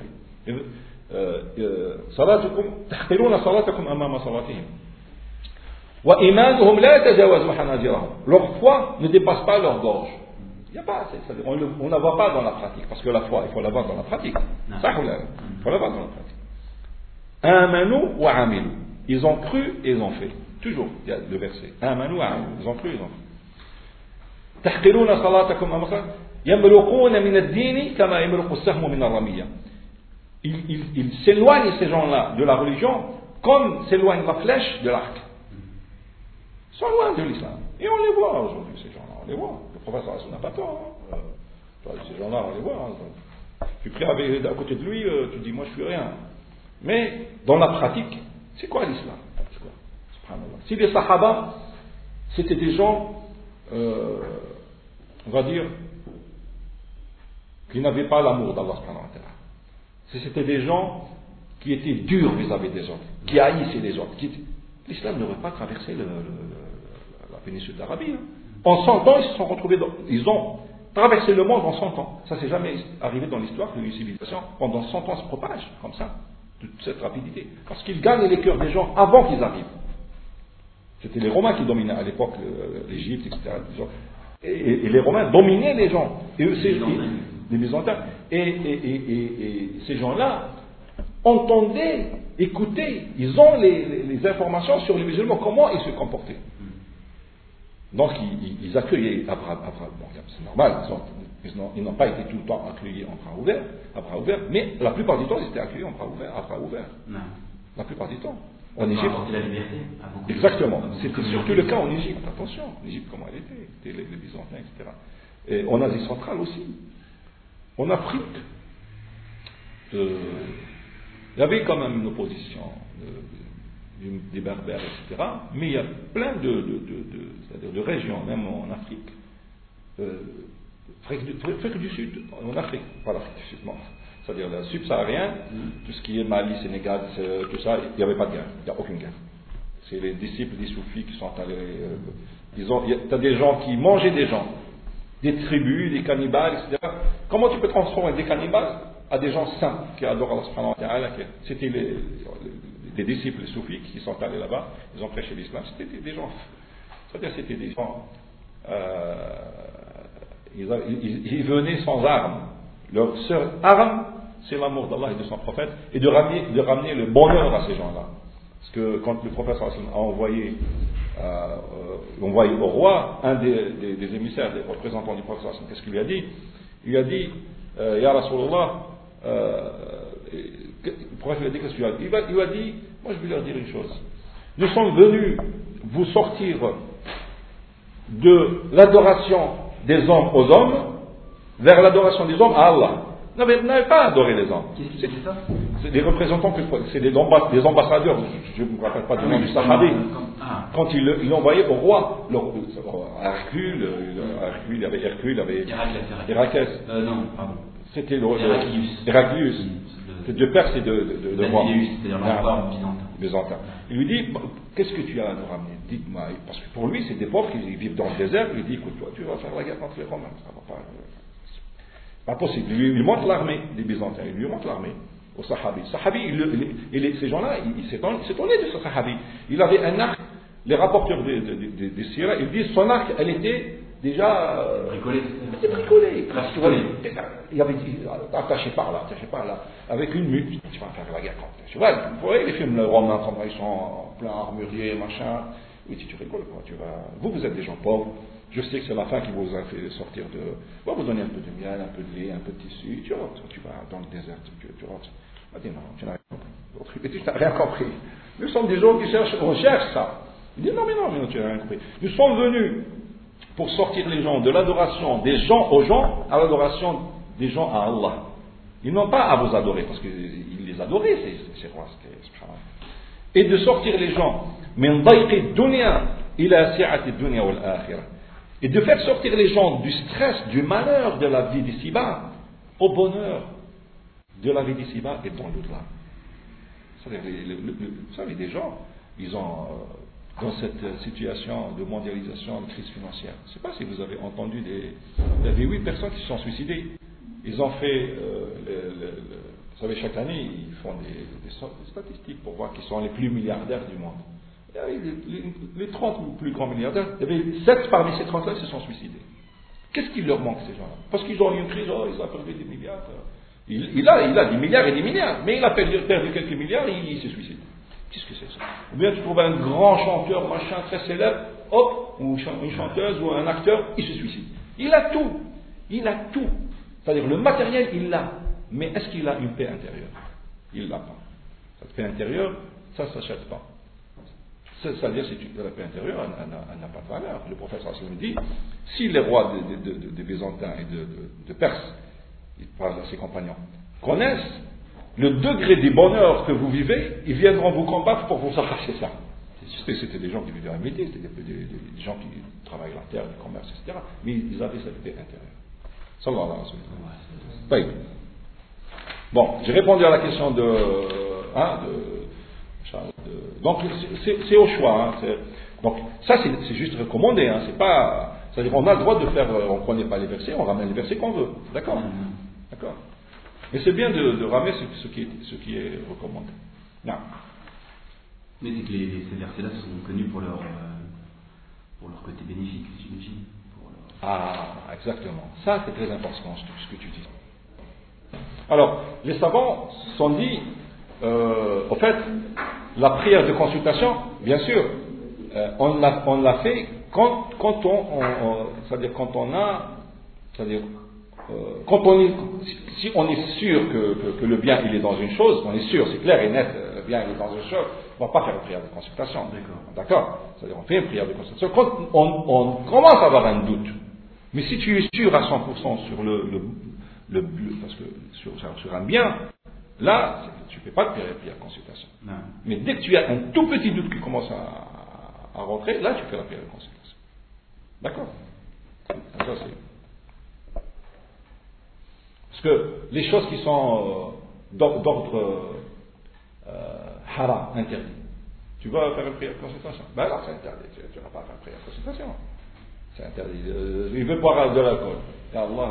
صلاتكم تحقرون صلاتكم أمام صلاتهم وإيمانهم لا يتجاوز حناجرهم. Leur foi ne dépasse pas leur gorge. Il n'y a pas, on ne la voit pas dans la pratique, parce que la foi, il faut la voir dans la pratique. Ça, il faut la voir dans la pratique. Amanu wa amilu. Ils ont cru et ils ont fait. Toujours, il y a le verset. Amanu wa amilu. Ils ont cru et ils ont fait. تحقرون صلاتكم أمام صلاتهم يمرقون من الدين كما يمرق السهم من الرمية. Ils s'éloignent, ces gens-là, de la religion comme s'éloigne la flèche de l'arc. Ils sont loin de l'islam. Et on les voit aujourd'hui, ces gens-là, on les voit. Le professeur n'a pas tort. Ces gens-là, on les voit. Tu pries à côté de lui, tu dis, moi je suis rien. Mais dans la pratique, c'est quoi l'islam? Si les sahaba, c'était des gens, on va dire, qui n'avaient pas l'amour d'Allah subhanahu wa ta'ala. Si c'était des gens qui étaient durs vis-à-vis des autres, qui haïssaient les autres, l'islam n'aurait pas traversé la péninsule d'Arabie. En 100 ans, ils se sont retrouvés ils ont traversé le monde en 100 ans. Ça s'est jamais arrivé dans l'histoire qu'une civilisation, pendant 100 ans, se propage comme ça, de cette rapidité. Parce qu'ils gagnent les cœurs des gens avant qu'ils arrivent. C'était les Romains qui dominaient à l'époque l'Égypte, etc. Et les Romains dominaient les gens. Et eux, les Byzantins. Et ces gens-là entendaient, écoutaient, ils ont les informations sur les musulmans, comment ils se comportaient. Donc ils accueillaient Abraham. Bon, c'est normal, ils n'ont pas été tout le temps accueillis en bras ouverts, mais la plupart du temps ils étaient accueillis en bras ouverts. Non. La plupart du temps. En Égypte. La liberté à beaucoup. Exactement. C'était surtout le cas en Égypte. Attention, l'Égypte comment elle était, les Byzantins, etc. Et en Asie centrale aussi. En Afrique, il y avait quand même une opposition des Berbères, etc. Mais il y a plein c'est-à-dire de régions, même en Afrique, Afrique du Sud, en Afrique, pas l'Afrique du Sud, non. C'est-à-dire le subsaharien, tout ce qui est Mali, Sénégal, tout ça, il n'y avait pas de guerre, il n'y a aucune guerre. C'est les disciples des soufis qui sont allés, disons, il y a des gens qui mangeaient des gens, des tribus, des cannibales, etc. Comment tu peux transformer des cannibales à des gens saints qui adorent Allah subhanahu wa ta'ala? C'était des disciples des soufis qui sont allés là-bas, ils ont prêché l'islam, c'était des gens, c'est-à-dire c'était des gens, ils venaient sans armes. Leur seule arme, c'est l'amour d'Allah et de son prophète, et de ramener le bonheur à ces gens-là. Parce que quand le prophète a envoyé au roi, un des émissaires, des représentants du prophète, qu'est-ce qu'il lui a dit? Il lui a dit, Ya Rasulallah, le prophète lui a dit, qu'est-ce qu'il lui a dit? Il lui a dit, moi je vais leur dire une chose. Nous sommes venus vous sortir de l'adoration des hommes aux hommes vers l'adoration des hommes à Allah. Vous n'avez pas adoré les hommes. C'est ça? C'est des représentants, c'est des ambassadeurs, je ne me rappelle pas du nom du Sahabi. Quand il l'envoyait au roi, Hercule, il y avait Hercule, il y avait Héraclès. Non, pardon. C'était Héraclius. C'est de Perse et de roi. C'est-à-dire l'empereur byzantin. Il lui dit, qu'est-ce que tu as à nous ramener? Dites-moi. Parce que pour lui, c'est des pauvres qui vivent dans le désert. Il lui dit, écoute, toi, tu vas faire la guerre contre les Romains. Ça va pas possible. Il lui montre l'armée des Byzantins. Il lui montre l'armée au Sahabi. Sahabi, ces gens-là, il s'étonnait de ce Sahabi. Il avait un arc. Les rapporteurs des Sira, ils disent son arc, elle était déjà bricolée. Il avait dit, attaché par là, avec une mute. Tu vas faire la guerre contre. Tu vois, vous voyez les films romains, comment ils sont en plein armurier, machin. Oui, tu rigoles, quoi. Vous êtes des gens pauvres. Je sais que c'est la faim qui vous a fait sortir de. On va vous donner un peu de miel, un peu de lait, un peu de tissu. Tu rentres, tu vas dans le désert, tu rentres. On va dire non, tu n'as rien compris. Et tu n'as rien compris. Nous sommes des gens qui on cherche ça. Il dit non, mais tu n'as rien compris. Nous sommes venus pour sortir les gens de l'adoration des gens aux gens à l'adoration des gens à Allah. Ils n'ont pas à vous adorer parce qu'ils les adoraient, ces rois. Et de sortir les gens min dayqi dunya ila si'ati dunya wal akhirah. Et de faire sortir les gens du stress, du malheur de la vie d'ici-bas, au bonheur de la vie d'ici-bas et dans l'au-delà. Vous savez, des gens, ils ont, dans cette situation de mondialisation, de crise financière, je ne sais pas si vous avez entendu il y avait 8 personnes qui se sont suicidées. Ils ont fait, vous savez, chaque année, ils font des statistiques pour voir qui sont les plus milliardaires du monde. Il y avait les 30 plus grands milliardaires, il y avait 7 parmi ces 30-là qui se sont suicidés. Qu'est-ce qui leur manque, ces gens-là? Parce qu'ils ont eu une crise, ils ont perdu des milliards. Il a des milliards et des milliards, mais il a perdu quelques milliards et il se suicide. Qu'est-ce que c'est ça? Ou bien tu trouves un grand chanteur, machin, très célèbre, hop, ou une chanteuse ou un acteur, il se suicide. Il a tout. C'est-à-dire le matériel, il l'a. Mais est-ce qu'il a une paix intérieure? Il ne l'a pas. Cette paix intérieure, ça ne s'achète pas. C'est-à-dire que la paix intérieure, elle n'a pas de valeur. Le prophète sallallahu alayhi wa sallam dit, si les rois de Byzantins et de Perse, il parle à ses compagnons, connaissent le degré des bonheurs que vous vivez, ils viendront vous combattre pour vous arracher ça. C'était des gens qui vivaient à Médine, c'était des gens qui travaillaient la terre, le commerce, etc. Mais ils avaient cette paix intérieure. Sallallahu alayhi wa sallam. Bon, j'ai répondu à la question donc c'est au choix. Donc ça c'est juste recommandé. C'est pas. C'est-à-dire on a le droit de faire. On ne connaît pas les versets, on ramène les versets qu'on veut. D'accord. D'accord. Mais c'est bien de ramener ce qui est recommandé. Non. Mais c'est que ces versets-là sont connus pour leur côté bénéfique, j'imagine. Ah, exactement. Ça c'est très important ce que tu dis. Alors, les savants se sont dit, au fait, la prière de consultation, bien sûr, on l'a fait quand si on est sûr que le bien il est dans une chose, on est sûr, c'est clair et net, le bien il est dans une chose, on ne va pas faire une prière de consultation. D'accord. C'est-à-dire on fait une prière de consultation quand on commence à avoir un doute. Mais si tu es sûr à 100% sur parce que sur un bien, là, tu ne fais pas de prière de consultation. Non. Mais dès que tu as un tout petit doute qui commence à rentrer, là, tu fais la prière de consultation. D'accord. Ça, c'est... Parce que les choses qui sont d'ordre haram, interdit, tu vas faire une prière de consultation. Ben alors, c'est interdit. Tu ne vas pas faire une prière de consultation. C'est interdit. Il veut boire de l'alcool. Et Allah...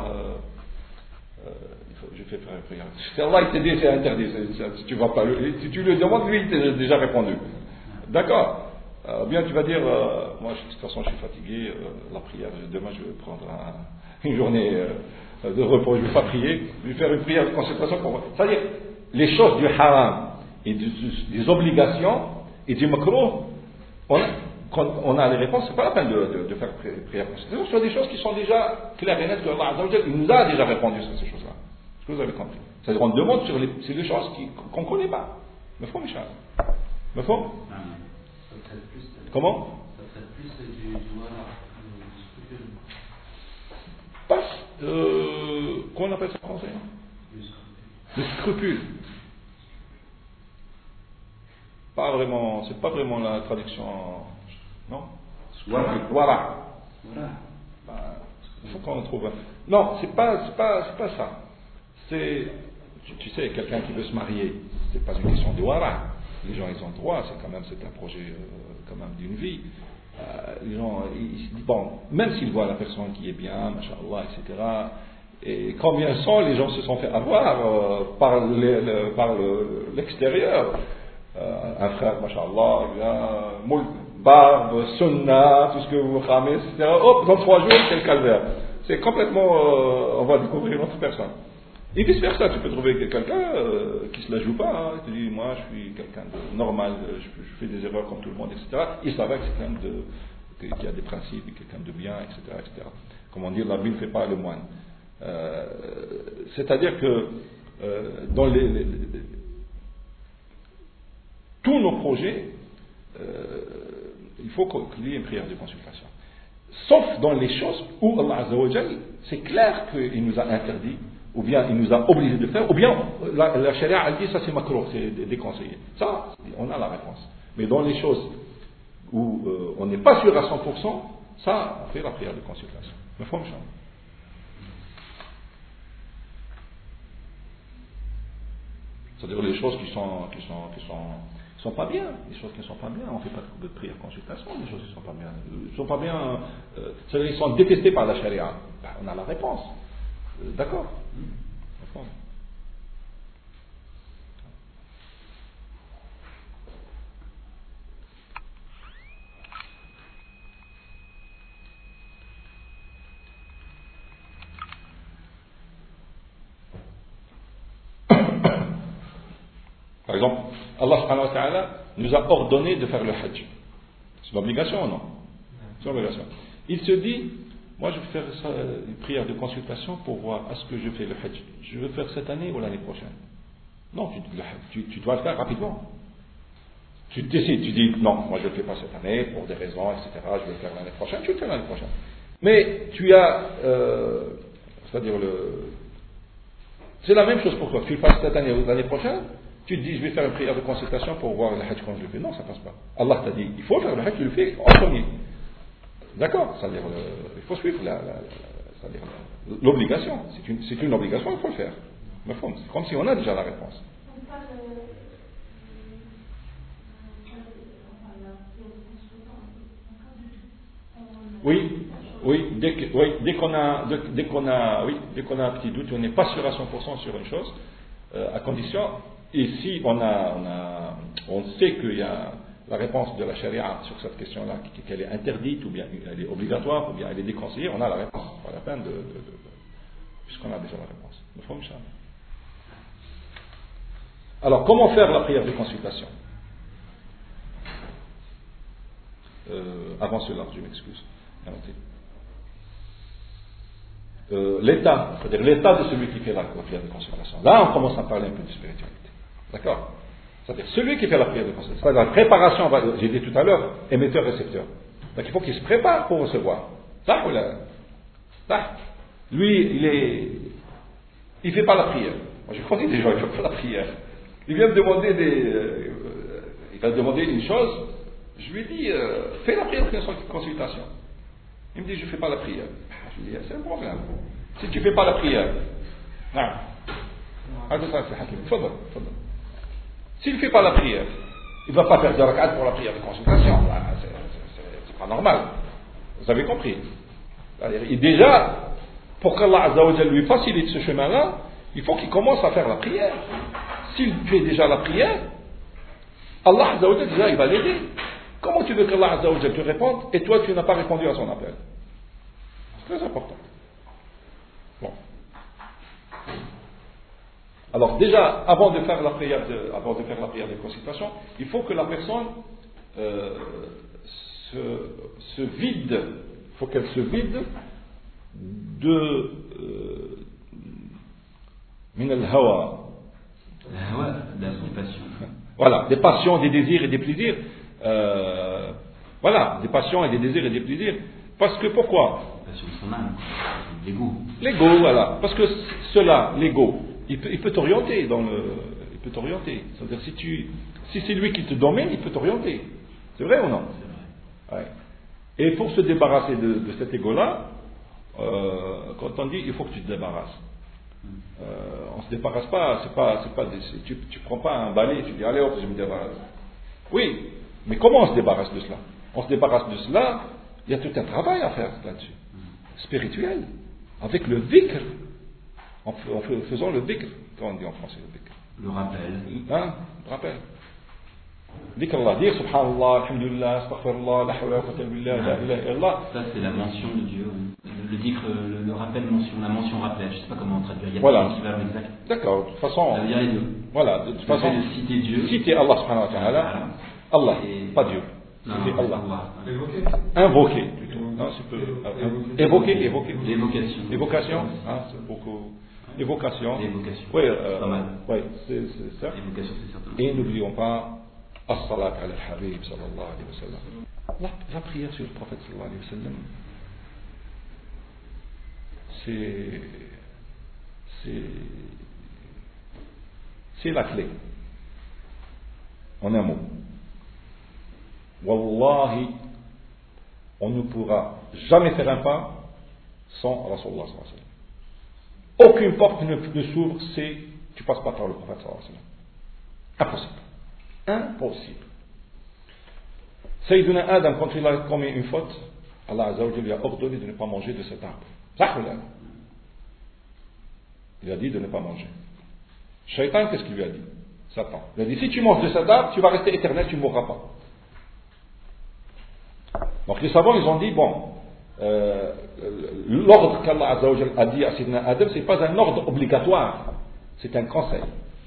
je fais faire une prière. Si Allah il t'a dit c'est interdit, si tu vas pas, si tu lui demandes, lui il t'a déjà répondu. D'accord. Bien tu vas dire, moi de toute façon je suis fatigué, la prière, demain je vais prendre une journée de repos, je ne vais pas prier, je vais faire une prière de consécration pour moi. C'est-à-dire, les choses du haram et des obligations et du makruh, quand on a les réponses, c'est pas la peine de faire prière de consécration sur des choses qui sont déjà claires et nettes que Allah Azza wa Jalla, il nous a déjà répondu sur ces choses-là. Est-ce que vous avez compris? C'est-à-dire on demande sur les choses qu'on ne connaît pas. Me faut, Michel? Me faut? Comment? Ça traite plus du qu'on appelle ça en français? Le scrupule. Pas vraiment, c'est pas vraiment la traduction, non? Voilà. Il faut qu'on trouve. Non, c'est pas ça. C'est, tu sais, quelqu'un qui veut se marier, c'est pas une question de wara. Les gens, ils ont droit, c'est un projet quand même d'une vie. Les gens, bon, même s'ils voient la personne qui est bien, machallah, etc. Et combien sont les gens se sont fait avoir par l'extérieur. Un frère, machallah, bien, barbe, sunna, tout ce que vous ramez, etc. Hop, dans 3 jours, c'est le calvaire. C'est complètement, on va découvrir une autre personne. Et vice versa, tu peux trouver quelqu'un qui se la joue pas, hein, qui te dit, moi je suis quelqu'un de normal, je fais des erreurs comme tout le monde, etc. Il savait que c'est quelqu'un qui a des principes, quelqu'un de bien, etc., etc. Comment dire, l'habit ne fait pas le moine. C'est-à-dire que dans tous nos projets, il faut qu'il y ait une prière de consultation. Sauf dans les choses où Allah Azza wa Jalla, c'est clair qu'il nous a interdit, ou bien il nous a obligés de faire, ou bien la charia a dit ça c'est makruh, c'est déconseillé. Ça, on a la réponse. Mais dans les choses où on n'est pas sûr à 100%, Ça, on fait la prière de consultation. Mais faut me changer. C'est-à-dire les choses qui sont pas bien, les choses qui ne sont pas bien, on ne fait pas de prière de consultation, les choses qui ne sont pas bien, c'est-à-dire ils sont détestés par la charia. Ben, on a la réponse. D'accord. Par exemple, Allah subhanahu wa ta'ala nous a ordonné de faire le hajj. C'est une obligation ou non? C'est une obligation. Il se dit, moi je vais faire une prière de consultation pour voir est-ce que je fais le hajj. Je veux faire cette année ou l'année prochaine. Non, tu dois le faire rapidement. Tu décides, tu dis non, moi je ne le fais pas cette année pour des raisons, etc. Je vais le faire l'année prochaine, tu le fais l'année prochaine. Mais tu as, c'est-à-dire c'est la même chose pour toi. Tu le fasses cette année ou l'année prochaine. Tu te dis, je vais faire une prière de consultation pour voir le hajj quand je le fais. Non, ça ne passe pas. Allah t'a dit, il faut faire le hajj, tu le fais en premier. D'accord? C'est-à-dire, il faut suivre l'obligation. C'est une obligation, il faut le faire. Mais c'est comme si on a déjà la réponse. Oui, dès qu'on a un petit doute, on n'est pas sûr à 100% sur une chose, à condition. Et si on sait qu'il y a la réponse de la charia sur cette question-là, qu'elle est interdite, ou bien elle est obligatoire, ou bien elle est déconseillée, on a la réponse. Pas la peine puisqu'on a déjà la réponse. Alors, comment faire la prière de consultation? Avant cela, je m'excuse. L'état, c'est-à-dire l'état de celui qui fait la prière de consultation. Là, on commence à parler un peu de spiritualité. D'accord? C'est-à-dire celui qui fait la prière de consultation, c'est-à-dire la préparation, j'ai dit tout à l'heure, émetteur-récepteur. Donc il faut qu'il se prépare pour recevoir. Lui, il fait pas la prière. Moi, je connais des gens, ils ne font pas la prière. Il vient me demander il va me demander une chose, je lui dis, fais la prière de consultation. Il me dit, je ne fais pas la prière. Je lui dis, c'est un problème. Si tu ne fais pas la prière, s'il ne fait pas la prière, il ne va pas faire de rak'at pour la prière de consultation. C'est pas normal. Vous avez compris? Et déjà, pour qu'Allah Azza wa Jalla lui facilite ce chemin-là, il faut qu'il commence à faire la prière. S'il fait déjà la prière, Allah Azza wa Jalla, déjà, il va l'aider. Comment tu veux qu'Allah Azza wa Jalla te réponde et toi tu n'as pas répondu à son appel? C'est très important. Bon. Alors déjà, avant de faire la prière de consultation, il faut que la personne se vide, il faut qu'elle se vide de min al-hawa. Des passions. Voilà, des passions, des désirs et des plaisirs. Voilà, des passions et des désirs et des plaisirs. Parce que pourquoi? La passion de son âme, l'ego. L'ego, voilà. Parce que cela, l'ego, il peut t'orienter il peut t'orienter. C'est-à-dire si c'est lui qui te domine, il peut t'orienter. C'est vrai ou non? C'est vrai. Ouais. Et pour se débarrasser de cet ego-là, quand on dit il faut que tu te débarrasses. On se débarrasse pas, tu prends pas un balai et tu dis allez hop, je me débarrasse. Oui, mais comment on se débarrasse de cela? On se débarrasse de cela, il y a tout un travail à faire là-dessus, spirituel, avec le dhikr, en faisant le dhikr, comment on dit en français le dhikr? Le rappel. Le rappel. Dhikr Allah, dire subhanallah, alhamdulillah, astaghfirullah, la hawla wa quwwata illa billah, la ilaha illallah. Ça c'est la mention de Dieu. Le dhikr, le rappel mention, la mention rappel, je ne sais pas comment traduire, il y a voilà. pas d'équivalent exact. D'accord, de toute façon. Ça veut dire les deux. Voilà, de toute façon. De citer Dieu. Citer Allah subhanahu wa ta'ala. Allah, pas Dieu. C'est Allah. Invoquer plutôt. Non, évoquer. L'évocation. Évocation, c'est beaucoup. Évocation. L'évocation. Oui, pas mal. Oui, c'est ça. L'évocation, c'est certainement. Et n'oublions pas as-salat ala al-habib sallallahu alayhi wa sallam. La prière sur le prophète sallallahu alayhi wa sallam, c'est la clé. En un mot. Wallahi, on ne pourra jamais faire un pas sans Rasulullah sallallahu alayhi wa sallam. Aucune porte ne s'ouvre si tu passes pas par le prophète sallallahu alayhi wa sallam. Impossible. Impossible. Sayyiduna Adam, quand il a commis une faute, Allah Azza wa Jalla lui a ordonné de ne pas manger de cet arbre. Il a dit de ne pas manger. Shaitan, qu'est-ce qu'il lui a dit? Satan. Il a dit, si tu manges de cet arbre, tu vas rester éternel, tu ne mourras pas. Donc les savants, ils ont dit, bon, l'ordre qu'Allah Azza wa Jalla a dit à Sayyidina Adam, ce n'est pas un ordre obligatoire, c'est un conseil.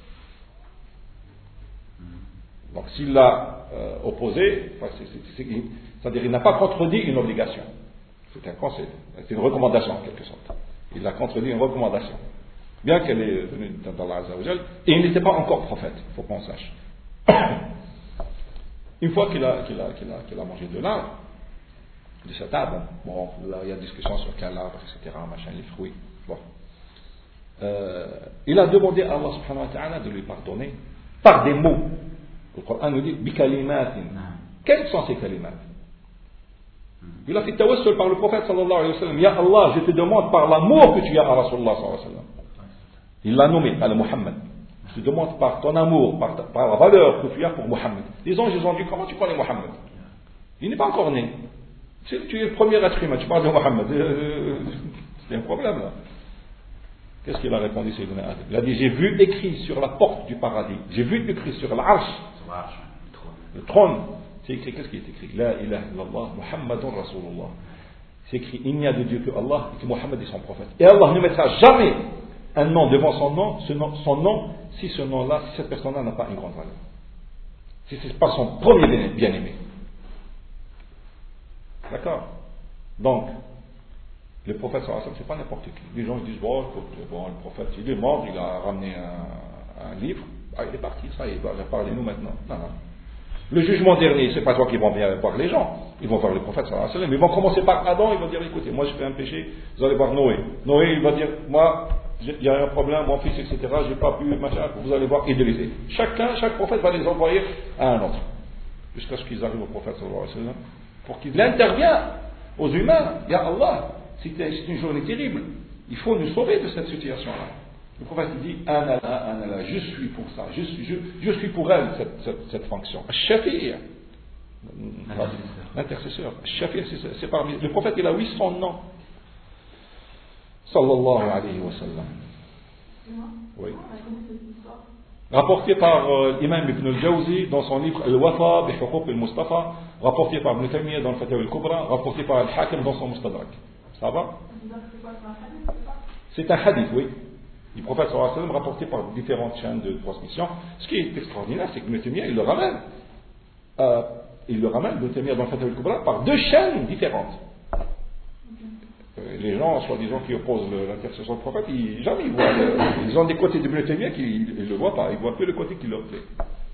Donc s'il l'a opposé, c'est-à-dire il n'a pas contredit une obligation. C'est un conseil, c'est une recommandation en quelque sorte. Il a contredit une recommandation. Bien qu'elle est venue d'Allah Azza wa Jalla, et il n'était pas encore prophète, il faut qu'on sache. Une fois qu'il a mangé de l'arbre, de cet arbre, bon, là il y a discussion sur quel arbre, etc., machin, les fruits. Bon. Il a demandé à Allah subhanahu wa ta'ala de lui pardonner par des mots. Le Coran nous dit bikalimatin. Quels sont ces kalimats? Il a fait tawassul par le prophète sallallahu alayhi wa sallam. Ya Allah, je te demande par l'amour que tu as à Rasulullah sallallahu alayhi wa sallam. Il l'a nommé, al-Muhammad. Je te demande par ton amour, par la valeur que tu as pour Muhammad. Les anges, ils ont dit, comment tu connais Muhammad? Il n'est pas encore né. Tu es le premier être humain, tu parles de Muhammad. C'est un problème là. Qu'est-ce qu'il a répondu, Sayyidina Adam? Il a dit, j'ai vu écrit sur la porte du paradis, j'ai vu écrit sur l'arche, le trône, c'est écrit, qu'est-ce qui est écrit? La ilaha illallah, Muhammadun Rasulullah. C'est écrit, il n'y a de Dieu que Allah et que Muhammad est son prophète. Et Allah ne mettra jamais un nom devant son nom, si ce nom-là, si cette personne-là n'a pas une grande valeur. Si ce n'est pas son premier bien-aimé. D'accord? Donc, le prophète sallallahu alayhi wa sallam, c'est pas n'importe qui. Les gens ils disent, bon, le prophète, il est mort, il a ramené un livre, il est parti, ça y est, parlez-nous maintenant. Non. Le jugement dernier, c'est pas toi qui vont bien voir les gens, ils vont voir le prophète sallallahu alayhi wa sallam, ils vont commencer par Adam, ils vont dire, écoutez, moi j'ai fait un péché, vous allez voir Noé. Noé, il va dire, moi, il y a un problème, mon fils, etc., j'ai pas pu, machin, vous allez voir, idéaliser. Chaque prophète va les envoyer à un autre, jusqu'à ce qu'ils arrivent au prophète sallallahu alayhi wa sallam, pour qu'il intervienne aux humains. Ya Allah, c'est une journée terrible, il faut nous sauver de cette situation-là. Le prophète dit, Ana, je suis pour ça, je suis pour elle, cette fonction. Al-Shafi'i, l'intercesseur. Al-Shafi'i, c'est parmi. Le prophète, il a 800 noms. Sallallahu alayhi wa sallam. Oui. Rapporté par l'imam Ibn al-Jawzi dans son livre Al-Wafa bi Huquq al-Mustafa, rapporté par Ibn Taymiyyah dans le Fatawa al-Kubra, rapporté par Al-Hakim dans son Mustadrak. Ça va? C'est un hadith, oui. Du prophète sallallahu alayhi wa sallam, rapporté par différentes chaînes de transmission. Ce qui est extraordinaire, c'est que Ibn Taymiyyah, il le ramène. Ibn Taymiyyah dans le Fatawa al-Kubra par deux chaînes différentes. Les gens, soi-disant, qui opposent l'intercession du prophète, jamais ils voient. Ils ont des côtés d'Ibn Taymiyyah qu'ils ne le voient pas. Ils voient que le côté qui leur plaît.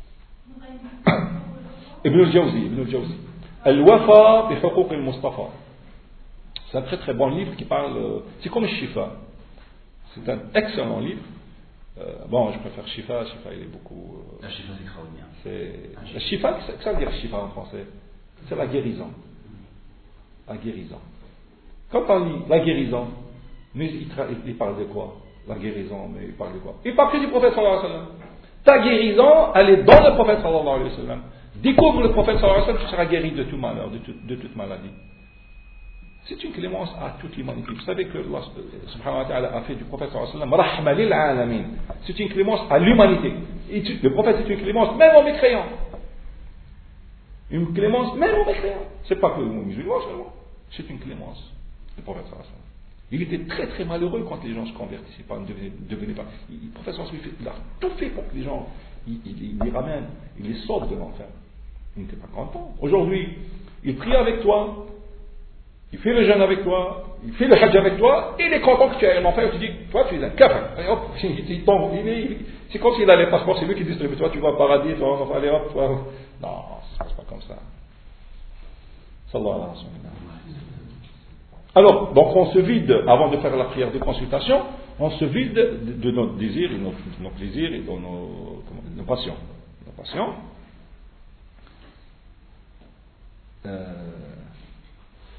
Ibn al-Jawzi. Al-Wafa bi Huquq al-Mustafa. C'est un très très bon livre qui parle. C'est comme Shifa. C'est un excellent livre. Bon, je préfère Shifa. Shifa, il est beaucoup. La Shifa, c'est extraordinaire. La Shifa, qu'est-ce que ça veut dire Shifa en français? C'est la guérison. La guérison. Quand on lit la guérison, mais il parle de quoi? La guérison, mais il parle de quoi? Il parle que du prophète sallallahu alayhi wa sallam. Ta guérison, elle est dans le prophète sallallahu alayhi wa sallam. Découvre le prophète sallallahu alayhi wa sallam, tu seras guéri de tout malheur, de toute maladie. C'est une clémence à toute l'humanité. Vous savez que Allah subhanahu wa ta'ala a fait du prophète sallallahu alayhi wa sallam rahma lil alamin. C'est une clémence à l'humanité. Le prophète est une clémence même aux mécréants. Une clémence même aux mécréants. C'est pas que aux musulmans seulement. C'est une clémence. Le prophète sallallahu alayhi wa sallam. Il était très très malheureux quand les gens se convertissaient pas, ne devenaient pas. Le prophète sallallahu alayhi wa sallam, il a tout fait pour que les gens, il les ramène, il les sauve de l'enfer. Il n'était pas content. Aujourd'hui, il prie avec toi, il fait le jeûne avec toi, il fait le hajj avec toi, et il est content que tu ailles en enfer, et tu dis, toi tu es un kafir. Et hop, il tombe, c'est comme s'il a les passeports, c'est lui qui distribue, toi tu vas au paradis, toi, allez hop, toi. Non, ça ne se passe pas comme ça. Sallallahu alayhi wa sallam. Alors, donc on se vide, avant de faire la prière de consultation, on se vide de nos désirs, de nos plaisirs et de nos passions. Nos passions.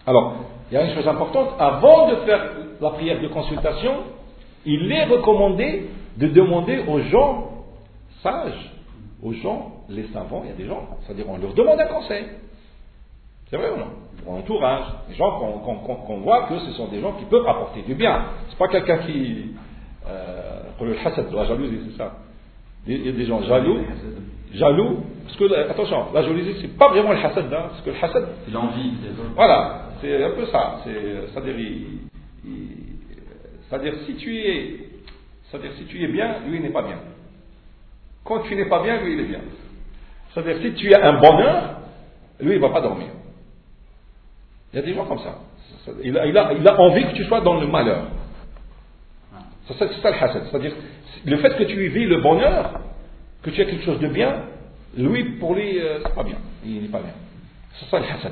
Alors, il y a une chose importante, avant de faire la prière de consultation, il est recommandé de demander aux gens sages, aux gens, les savants, il y a des gens, c'est-à-dire on leur demande un conseil. C'est vrai ou non? Pour l'entourage, des gens qu'on voit que ce sont des gens qui peuvent apporter du bien. C'est pas quelqu'un qui... pour le hasad, la jalousie, c'est ça. Il y a des gens jaloux, parce que, attention, la jalousie, c'est pas vraiment le hasad, hein, parce que le hasad... C'est l'envie, voilà, c'est un peu ça. C'est-à-dire, si tu es bien, lui, il n'est pas bien. Quand tu n'es pas bien, lui, il est bien. C'est-à-dire, si tu as un bonheur, lui, il ne va pas dormir. Il y a des gens comme ça. Il a envie que tu sois dans le malheur. C'est ça le hasad. C'est-à-dire, le fait que tu vis le bonheur, que tu as quelque chose de bien, lui, pour lui, c'est pas bien. Il n'est pas bien. C'est ça le hasad.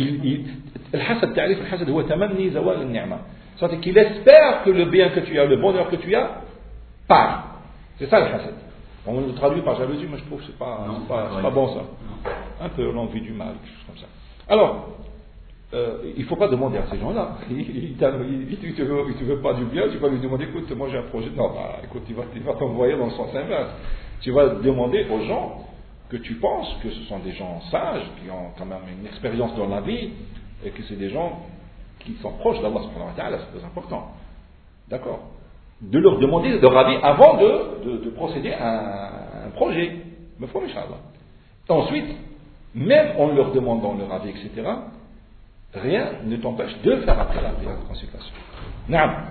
Le hasad, c'est tamanni zawal al-ni'ma. C'est-à-dire qu'il espère que le bien que tu as, le bonheur que tu as, part. C'est ça le hasad. On le traduit par jalousie, mais je trouve que c'est pas bon ça. Un peu l'envie du mal, quelque chose comme ça. Alors, il ne faut pas demander à ces gens-là. Il te veut pas du bien, tu vas lui demander, écoute, moi j'ai un projet. Non, écoute, il va t'envoyer dans le sens inverse. Tu vas demander aux gens que tu penses que ce sont des gens sages, qui ont quand même une expérience dans la vie, et que c'est des gens qui sont proches d'Allah subhanahu wa ta'ala, c'est très important. D'accord? De leur demander leur avis avant de procéder à un projet. Mais faut Inch'Allah. Ensuite, même en leur demandant leur avis, etc., rien ne t'empêche de faire après la prière de consultation. Naam.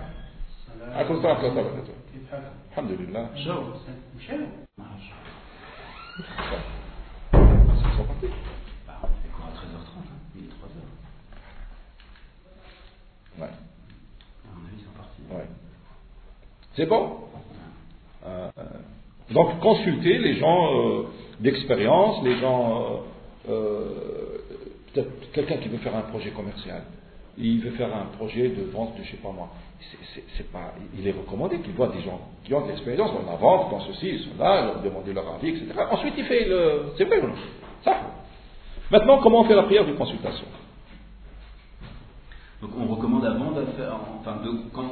Alhamdulillah. Ils sont partis. On fait quoi à 13h30, il est 3h. Ouais. À mon avis, ils sont partis. Ouais. C'est bon. Donc consulter les gens d'expérience, les gens, peut-être quelqu'un qui veut faire un projet commercial, il veut faire un projet de vente de je sais pas moi. C'est pas, il est recommandé qu'il voit des gens qui ont de l'expérience dans la vente, dans ceci, ils sont là, leur demander leur avis, etc. Ensuite il fait c'est vrai ou non? Ça. Maintenant, comment on fait la prière de consultation? Donc on recommande avant de faire, enfin quand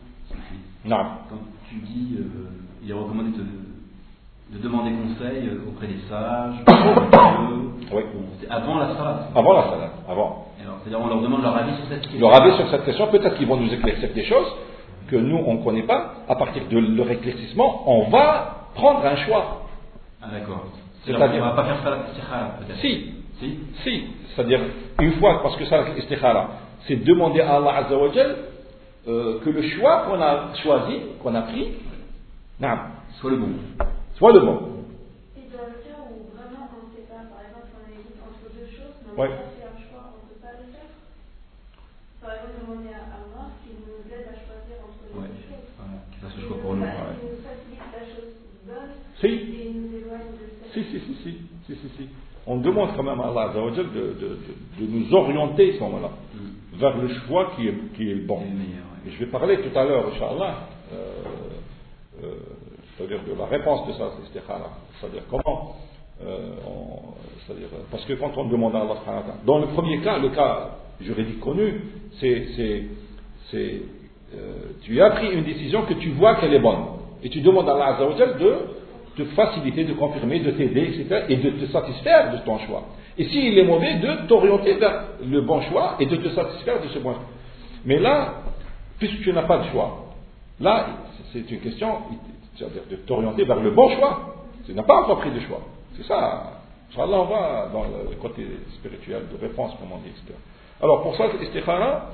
tu dis, il est recommandé de demander conseil auprès des sages, oui. C'est avant la salat. Avant la salat, avant. Alors, c'est-à-dire on leur demande leur avis sur cette question. Leur avis sur cette question, peut-être qu'ils vont nous éclaircir des choses que nous on ne connaît pas. À partir de leur éclaircissement, on va prendre un choix. Ah d'accord. C'est-à-dire, on ne va pas faire salat istikhara peut-être. Si. C'est-à-dire, une fois, parce que salat istikhara, c'est demander à Allah Azza wa Jal que le choix qu'on a choisi, qu'on a pris, soit le bon. Soit le bon. Et dans le cas où vraiment on ne sait pas, par exemple, on hésite entre deux choses, mais on Ouais. n'a pas fait un choix, on ne peut pas le faire. Par exemple, demander à Allah qu'il nous aide à choisir entre les deux choses. Qu'il fasse le choix pour nous. Il nous facilite la chose bonne Si. et il nous éloigne de cette. Si. On demande quand même à Allah Azza wa Jal de nous orienter à ce moment-là vers le choix qui est le bon. Et je vais parler tout à l'heure, Inch'Allah, c'est-à-dire de la réponse de ça, c'est istikhara. C'est-à-dire comment, c'est-à-dire, parce que quand on demande à Allah, dans le premier cas, le cas juridique connu, tu as pris une décision que tu vois qu'elle est bonne, et tu demandes à Allah Azza wa Jal de te faciliter, de confirmer, de t'aider, etc., et de te satisfaire de ton choix. Et s'il est mauvais, de t'orienter vers le bon choix et de te satisfaire de ce bon choix. Mais là, puisque tu n'as pas de choix, là, c'est une question, c'est-à-dire de t'orienter vers le bon choix. Tu n'as pas encore pris de choix. C'est ça. Inch'Allah, on va dans le côté spirituel de réponse, comme on dit, etc. Alors, pour ça, l'istikhara,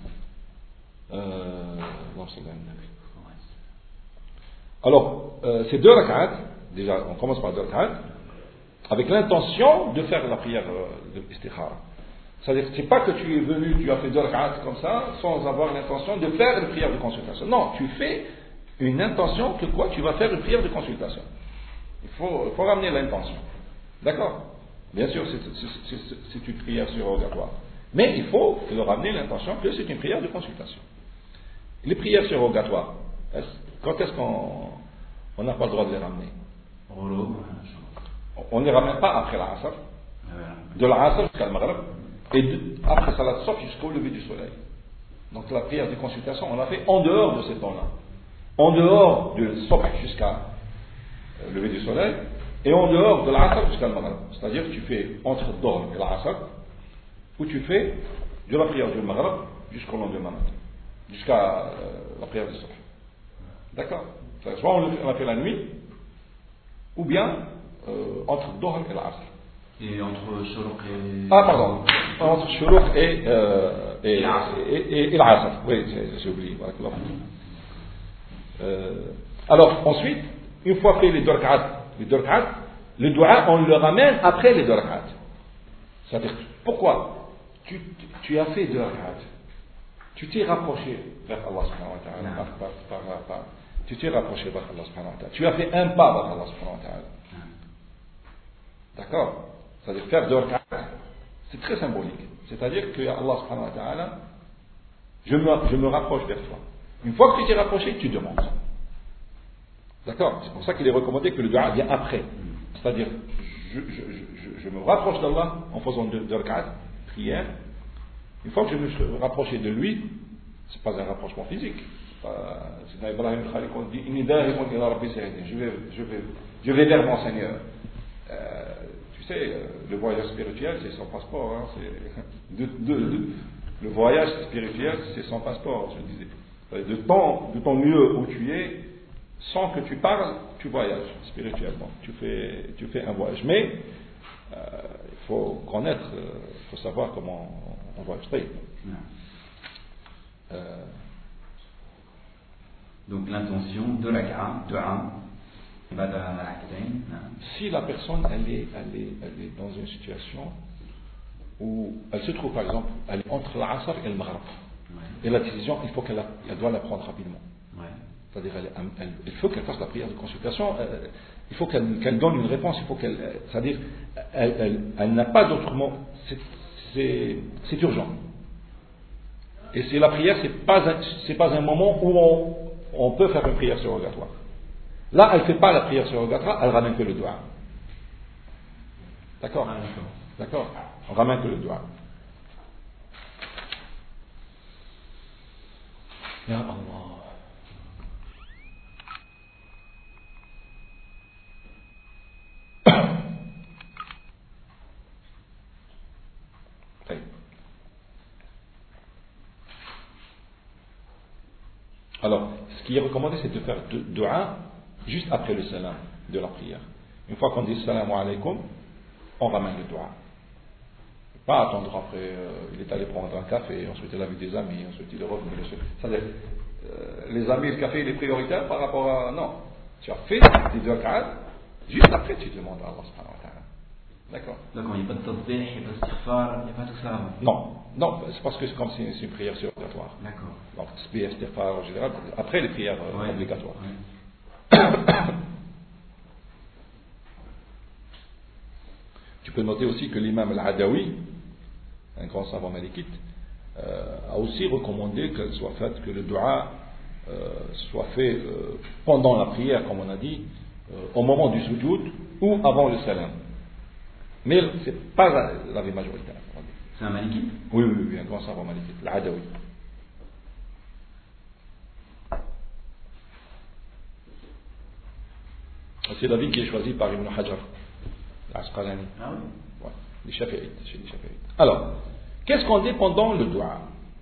alors, c'est 2 rak'at. Déjà, on commence par 2 rak'at, avec l'intention de faire la prière de l'istikhara. C'est-à-dire, c'est pas que tu es venu, tu as fait 2 rak'at comme ça, sans avoir l'intention de faire une prière de consultation. Non, tu fais une intention que quoi? Tu vas faire une prière de consultation. Il faut ramener l'intention. D'accord? Bien sûr, c'est une prière surrogatoire. Mais il faut ramener l'intention que c'est une prière de consultation. Les prières surrogatoires, quand est-ce qu'on n'a pas le droit de les ramener? On ne les ramène pas après l'Asr. De l'Asr jusqu'à le Maghrib. après Salat Subh jusqu'au lever du soleil. Donc la prière de consultation, on l'a fait en dehors de ces temps-là. En dehors du Subh jusqu'à le lever du soleil, et en dehors de l'Asr jusqu'à le Maghrib. C'est-à-dire que tu fais entre Dhuhr et l'Asr, ou tu fais de la prière du Maghrib jusqu'au lendemain matin, jusqu'à la prière du Subh. D'accord? Soit on l'a fait la nuit, ou bien entre Dhuhr et l'Asr. Et entre Shuruq et... Ah, pardon. Entre Shuruq et l'Asr. Oui, j'ai oublié. Alors, ensuite, une fois fait les deux rak'at, le dua, on le ramène après les deux rak'at. C'est-à-dire, pourquoi tu as fait deux rak'at, tu t'es rapproché vers Allah subhanahu wa ta'ala, tu t'es rapproché vers Allah subhanahu wa ta'ala, tu as fait un pas vers Allah subhanahu wa ta'ala. D'accord? C'est-à-dire faire deux rak'at, c'est très symbolique. C'est-à-dire que Allah subhanahu wa ta'ala, je me rapproche vers toi. Une fois que tu t'es rapproché, tu demandes. D'accord? C'est pour ça qu'il est recommandé que le dua vient après. C'est-à-dire, je me rapproche d'Allah en faisant deux rak'at, prière. Une fois que je me suis rapproché de lui, c'est pas un rapprochement physique. C'est dans Ibrahim Khalik, on dit je vais vers mon Seigneur. Tu sais, le voyage spirituel, c'est sans passeport. Hein, le voyage spirituel, c'est sans passeport, je disais. De ton lieu où tu es, sans que tu parles, tu voyages spirituellement. Tu fais un voyage. Mais il faut connaître, il faut savoir comment on voyage. Donc l'intention de la dua, si la personne elle est dans une situation où elle se trouve par exemple, elle est entre l'Asr et le Maghrib, et la décision, il faut qu'elle doit la prendre rapidement. C'est-à-dire, il faut qu'elle fasse la prière de consultation, il faut qu'elle donne une réponse, c'est-à-dire, elle n'a pas d'autre mot, c'est urgent. Et c'est la prière, c'est pas un moment où on peut faire une prière surrogatoire. Là, elle ne fait pas la prière surrogatoire, elle ramène que le doigt. D'accord? D'accord? On ramène que le doigt. Ya Allah. Alors, ce qui est recommandé, c'est de faire dua juste après le salam de la prière. Une fois qu'on dit salam alaykoum, on ramène le dua. Pas attendre après, il est allé prendre un café, ensuite il a vu des amis, ensuite il est revenu. C'est-à-dire, les amis, le café, il est prioritaire par rapport à... Non. Tu as fait des deux rak'at, juste après tu demandes à Allah subhanahu wa ta'ala. D'accord. D'accord, il n'y a pas de tasbih, il n'y a pas de istighfar, il n'y a pas tout ça. Non, c'est parce que c'est comme si c'est une prière surrogatoire. D'accord. Donc, tasbih, istighfar en général, après les prières obligatoires. Tu peux noter aussi que l'imam al-Adawi, un grand savant malikite, a aussi recommandé qu'elle soit faite, que le dua soit fait pendant la prière, comme on a dit, au moment du sujoud ou avant le salam. Mais ce n'est pas l'avis majoritaire. C'est un malikite? Oui, un grand savant malikite, l'Adawi. C'est l'avis qui est choisi par Ibn Hajar, l'Asqalani. Ah oui? Ouais, les Shafi'ites, chez les Shafi'ites. Alors, qu'est-ce qu'on dit pendant le dua?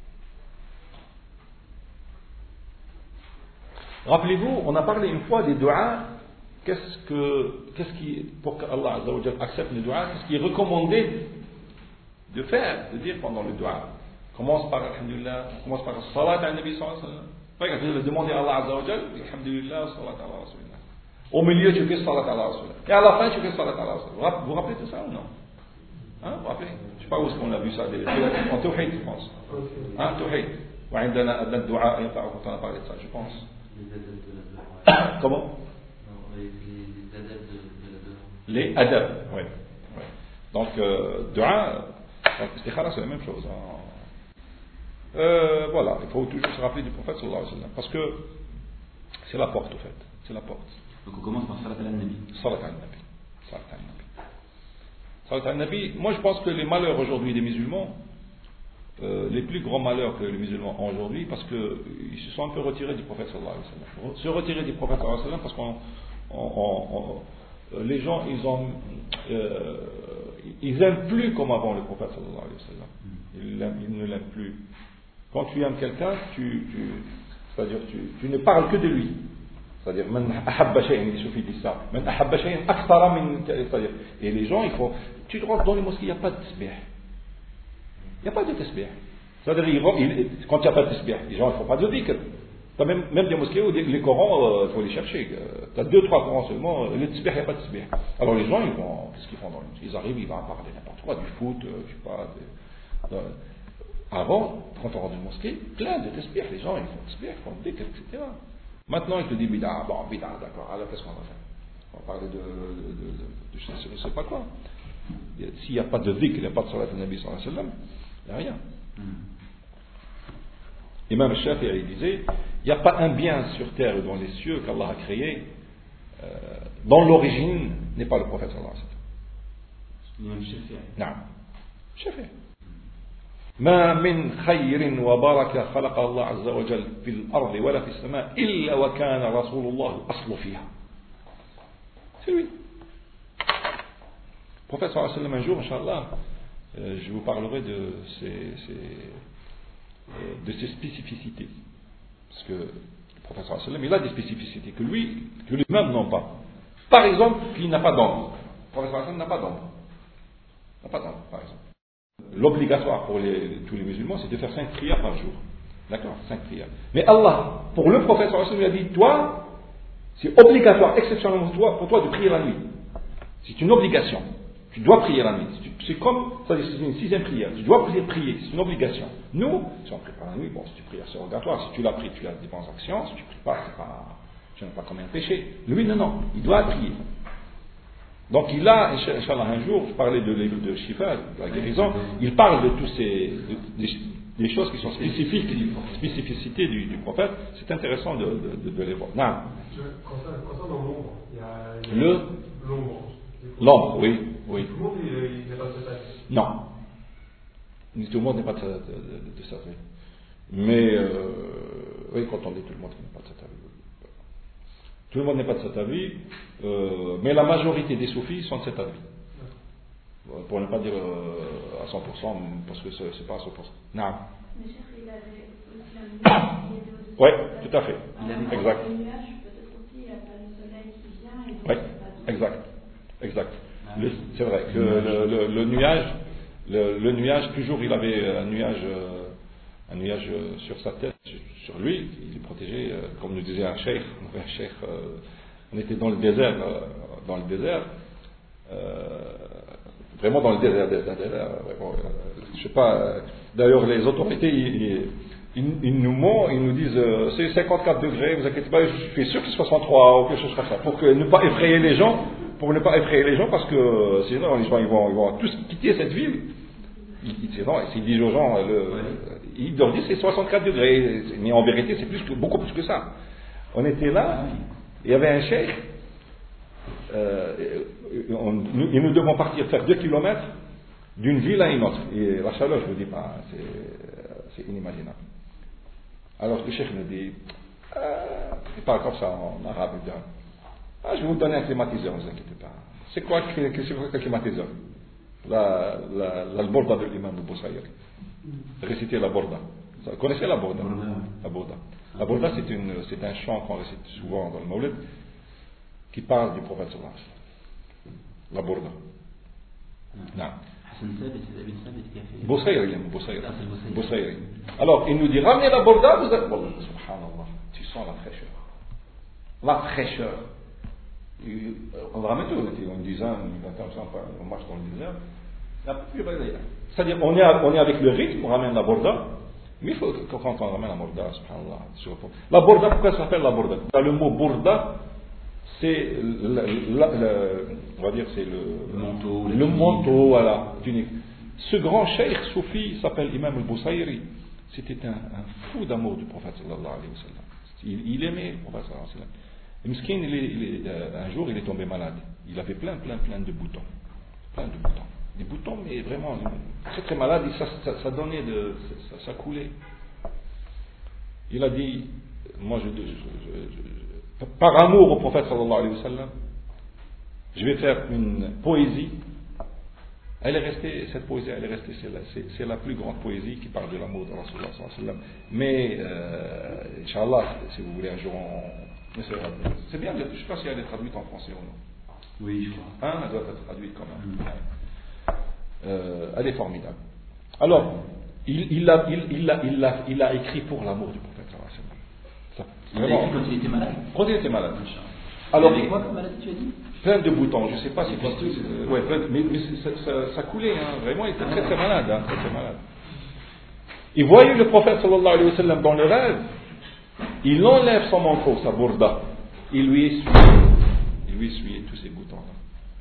Rappelez-vous, on a parlé une fois des duas. Qu'est-ce qui, pour qu'Allah Azza wa Jalla accepte le dua, qu'est-ce qui est recommandé de faire, de dire pendant le dua? Commence par Alhamdulillah, commence par Salat à Nabi sallallahu alayhi wa sallam. Regarde, tu veux demander à Allah Azza wa Jalla, Alhamdulillah, Salat ala Rasulillah. Au milieu, tu fais Salat ala Rasulillah. Et à la fin, tu fais Salat ala Rasulillah. Vous vous rappelez de ça ou non? Hein, vous vous rappelez? Je ne sais pas où est-ce qu'on a vu ça, en Tawhid, je pense. Hein, Tawhid. وعندنا أدنى الدعاء ينفعه, on a parlé de ça, je pense. Comment? Les adab, oui. Donc, dua, istikhara, c'est la même chose. Voilà, il faut toujours se rappeler du prophète sallallahu alayhi wa sallam, parce que c'est la porte, au fait. C'est la porte. Donc on commence par Salat al-Nabi. Salat al-Nabi. Salat al-Nabi. Salat al-Nabi, moi je pense que les malheurs aujourd'hui des musulmans, les plus grands malheurs que les musulmans ont aujourd'hui, parce qu'ils se sont un peu retirés du prophète sallallahu alayhi wa sallam. Se retirer du prophète sallallahu alayhi wa sallam parce que les gens, ils aiment plus comme avant le prophète sallallahu alayhi wa sallam. Ils ne l'aiment plus. Quand tu aimes quelqu'un, c'est-à-dire tu ne parles que de lui. C'est-à-dire, man ahabba shay'an, il suffit de ça. Man ahabba shay'an akthara min, c'est-à-dire, et les gens, tu rentres dans les mosquées, il n'y a pas de tasbih. Il n'y a pas de tasbih. C'est-à-dire, quand il n'y a pas de tasbih, les gens ne font pas de dhikr. Tu as même des mosquées où les Corans, il faut les chercher. Tu as 2-3 Corans seulement, le tasbih, il n'y a pas de tasbih. Alors les gens, qu'est-ce qu'ils font dans les mosquées? Ils arrivent, ils vont parler n'importe quoi, du foot, je sais pas. Avant, quand on rentre dans une mosquée, plein de tasbih, les gens, ils font tasbih, ils font dhikr, etc. Maintenant, il te dit bid'a, bon, bid'a, d'accord, alors qu'est-ce qu'on va faire? On va parler de je ne sais pas quoi. S'il n'y a pas de dhikr, il n'y a pas de salat al-Nabi sallallahu alayhi wa sallam, il n'y a rien. Imam Shafi'i il disait, il n'y a pas un bien sur terre ou dans les cieux qu'Allah a créé, dont l'origine n'est pas le prophète sallallahu alayhi wa sallam. Imam Shafi'i. Non. Shafi'i. ما من خير وبركة خلق الله عز وجل في الأرض ولا في السماء إلا وكان رسول الله أصل فيها. C'est lui. Le prophète sallallahu alayhi wa sallam, un jour, Inch'Allah, je vous parlerai de ses spécificités. Parce que le prophète sallallahu alayhi wa sallam, il a des spécificités que lui-même n'a pas. Par exemple, qu'il n'a pas d'ombre. Le prophète sallallahu alayhi wa sallam n'a pas d'ombre. N'a pas d'ombre, par exemple. L'obligatoire pour tous les musulmans, c'est de faire 5 prières par jour. D'accord, 5 prières. Mais Allah, pour le prophète sallallahu alayhi wa sallam, il a dit, toi, c'est obligatoire, exceptionnellement pour toi de prier la nuit. C'est une obligation. Tu dois prier la nuit. C'est comme, c'est une 6e prière. Tu dois prier, c'est une obligation. Nous, si on prie pas la nuit, bon, si tu pries, c'est obligatoire. Si tu l'as pris, tu as des bonnes actions. Si tu ne pries pas, tu n'as pas commis un péché. Lui, non, il doit prier. Donc il a, Inch'Allah, un jour, je parlais de Shifa, de la guérison, il parle de tous des choses qui sont spécifiques, spécificités du prophète. C'est intéressant de les voir. Non. Concernant l'ombre, l'ombre, oui. Tout le monde n'est pas de cet avis. Non. Tout le monde n'est pas de cet avis. Mais, oui, quand on dit tout le monde n'est pas de cet avis. Tout le monde n'est pas de cet avis, mais la majorité des soufis sont de cet avis. Pour ne pas dire à 100%, parce que c'est pas à 100%. Non. Mais cher, il avait aussi un nuage. Oui, tout à fait. Exact. Le nuage, peut-être aussi, il n'y a pas le soleil qui vient. Et Oui, exact. C'est vrai que le nuage, toujours il avait un nuage sur sa tête, sur lui, il est protégé, comme nous disait un cheikh, on était dans le désert, vraiment dans le désert, vraiment, je sais pas, d'ailleurs les autorités, ils nous mentent, ils nous disent, c'est 54 degrés, vous inquiétez pas, je suis sûr que c'est 63 ou quelque chose comme ça, pour ne pas effrayer les gens, parce que sinon les gens ils vont tous quitter cette ville. S'ils disent aux gens, ils leur disent c'est 64 degrés, mais en vérité c'est beaucoup plus que ça. On était là, il y avait un cheikh, et nous devons partir faire 2 kilomètres d'une ville à une autre. Et la chaleur, je ne vous dis pas, c'est inimaginable. Alors le cheikh me dit, il parle comme ça en arabe, il dit, je vais vous donner un climatiseur, ne vous inquiétez pas. C'est quoi le climatiseur? La borda de l'imam de Boussaïr. Réciter la borda. Vous connaissez la borda? La borda, c'est un chant qu'on récite souvent dans le Mawlid qui parle du prophète sallallahu alayhi wa sallam. La borda. Non. Boussaïr. Alors, il nous dit, ramenez la borda, vous êtes... Subhanallah, tu sens la fraîcheur. La fraîcheur. On ramène tout, on était une dizaine, une vingtaine, on marche dans le désert. C'est-à-dire, on est avec le rythme, on ramène la borda, mais il faut que quand on ramène la borda, subhanallah, la borda, pourquoi ça s'appelle la borda? Le mot borda, c'est on va dire, c'est le manteau, voilà, tunique. Ce grand cheikh soufi s'appelle Imam al-Boussaïri. C'était un fou d'amour du prophète sallallahu alayhi wa sallam. Il aimait le prophète sallallahu alayhi wa sallam. Et Miskin, un jour, il est tombé malade. Il avait plein de boutons. Des boutons, mais vraiment très très malade, et ça donnait ça coulait. Il a dit, moi par amour au prophète sallallahu alayhi wa sallam, je vais faire une poésie. Elle est restée, cette poésie, elle est restée, c'est la plus grande poésie qui parle de l'amour de Rasulullah sallallahu alayhi wa sallam. Mais, Inch'Allah, si vous voulez un jour, c'est bien, je ne sais pas si elle est traduite en français ou non. Oui, je crois. Elle doit être traduite quand même. Elle est formidable. Alors, il a écrit pour l'amour du prophète sallallahu alayhi wa sallam. Il a écrit quand il était malade. Quand il était malade. Alors, il avait quoi comme maladie, tu as dit? Plein de boutons, je ne sais pas si ouais, mais ça coulait, hein, vraiment, il était très très malade, hein, très très malade. Il voyait le prophète sallallahu alayhi wa sallam dans le rêve, il enlève son manteau, sa bourda, il lui essuyait tous ces boutons-là.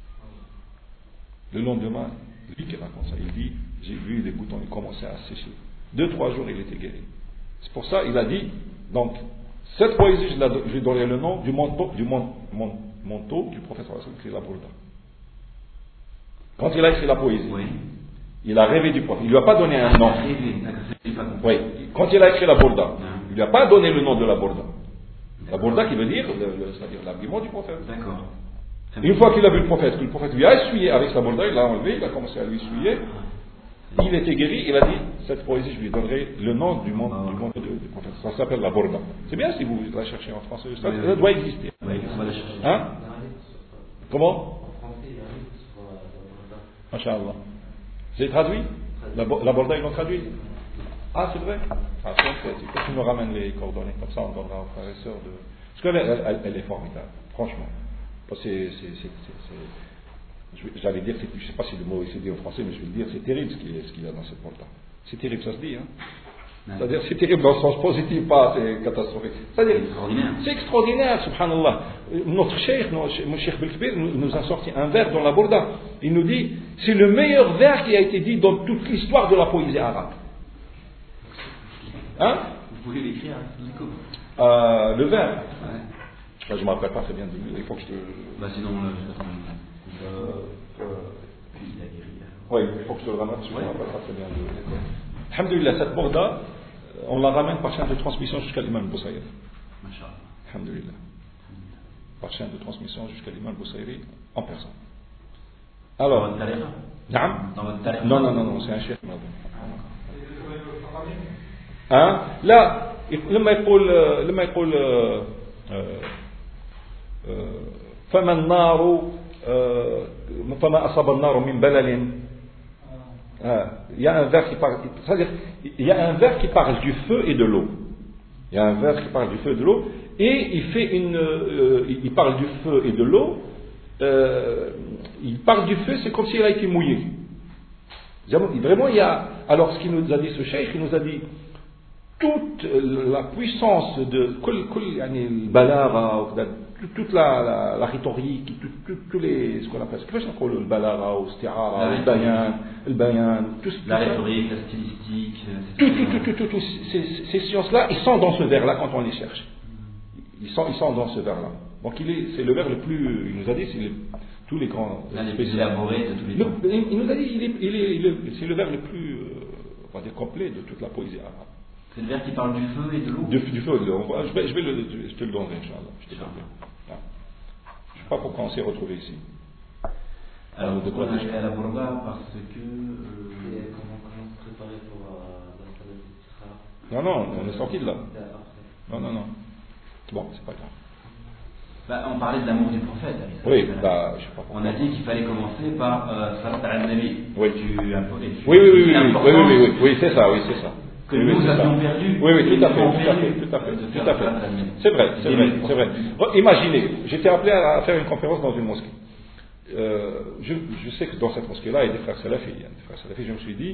Le lendemain, lui qui raconte ça, il dit, j'ai vu les boutons, ils commençaient à sécher. 2-3 jours, il était guéri. C'est pour ça, il a dit, donc, cette poésie, je lui donnerai le nom du manteau du prophète sallallahu alayhi wa sallam, qui est la bourda. Quand il a écrit la poésie, oui. Il a rêvé du prophète. Il ne lui a pas donné un nom. Oui. Quand il a écrit la bourda, il ne lui a pas donné le nom de la bourda. La bourda qui veut dire, c'est-à-dire l'habillement du prophète. D'accord. Une fois qu'il a vu le prophète lui a essuyé avec sa bourda, il l'a enlevé, il a commencé à lui essuyer. Il était guéri, il a dit, cette poésie, je lui donnerai le nom du monde du prophète. Ça s'appelle la bourda. C'est bien si vous la cherchez en français. Ça doit exister. Hein? Comment? Masha'Allah. C'est traduit? La bourda, ils l'ont traduit? Ah, c'est vrai? Ah, c'est il faut que tu nous ramènes les coordonnées. Comme ça, on donnera aux frères et sœurs de... Parce qu'elle est formidable, franchement. J'allais dire, je ne sais pas si le mot est dit en français, mais je vais le dire, c'est terrible ce qu'il y a dans cette bourda. C'est terrible, ça se dit, hein? C'est-à-dire, c'est terrible dans le sens positif, pas c'est catastrophique. C'est-à-dire, c'est extraordinaire, subhanallah. Notre cheikh, mon cheikh Belkbir, nous a sorti un vers dans la bourda. Il nous dit, c'est le meilleur vers qui a été dit dans toute l'histoire de la poésie arabe. Hein? Vous pouvez l'écrire, le vers. Ouais. Je ne me rappelle pas très bien de lui, il faut que je te... Bah sinon, oui, il faut que je te le ramène, je ne me rappelle pas très bien de lui. Alhamdulillah, cette bourda, on la ramène par chaîne de transmission jusqu'à l'imam Boussaïr. Alhamdulillah. Par chaîne de transmission jusqu'à l'imam Boussaïri en personne. Alors, dans votre tarikh? Non, c'est un cheikh. Hein? Là, لما يقول فما النار فما أصاب النار من بلل. Il y a un vers qui parle, c'est-à-dire, il y a un vers qui parle du feu et de l'eau. Il y a un vers qui parle du feu et de l'eau, et il parle du feu et de l'eau. Il parle du feu, c'est comme si il a été mouillé. Vraiment, il y a. Alors, ce qu'il nous a dit, ce cheikh, il nous a dit toute la puissance de toute la rhétorique, tous les, ce qu'on appelle, le balagha, le bayan, la rhétorique, la stylistique, toutes ces sciences-là, ils sont dans ce vers-là quand on les cherche. Ils sont dans ce vers-là. Donc c'est le vers le plus, il nous a dit, tous les grands. Les plus élaborés de tous les temps. Il nous a dit, c'est le vers le plus, on va dire, complet de toute la poésie arabe. C'est le vers qui parle du feu et de l'eau. Du feu et de l'eau. Je te le donnerai, Inch'Allah. Je ne sais pas pourquoi on s'est retrouvé ici. Alors, on a été à la bourda parce que. Comment se préparer pour la salle de Non, on est sorti de là. Non. Bon, c'est pas grave. On parlait de l'amour du prophète. Oui, je sais pas pourquoi. On a dit qu'il fallait commencer par Salat al-Nabi. Oui, c'est ça. Que nous avions perdu. Oui, tout à fait. C'est vrai. Imaginez, j'étais appelé à faire une conférence dans une mosquée. Je sais que dans cette mosquée-là, il y a des frères salafis. Je me suis dit,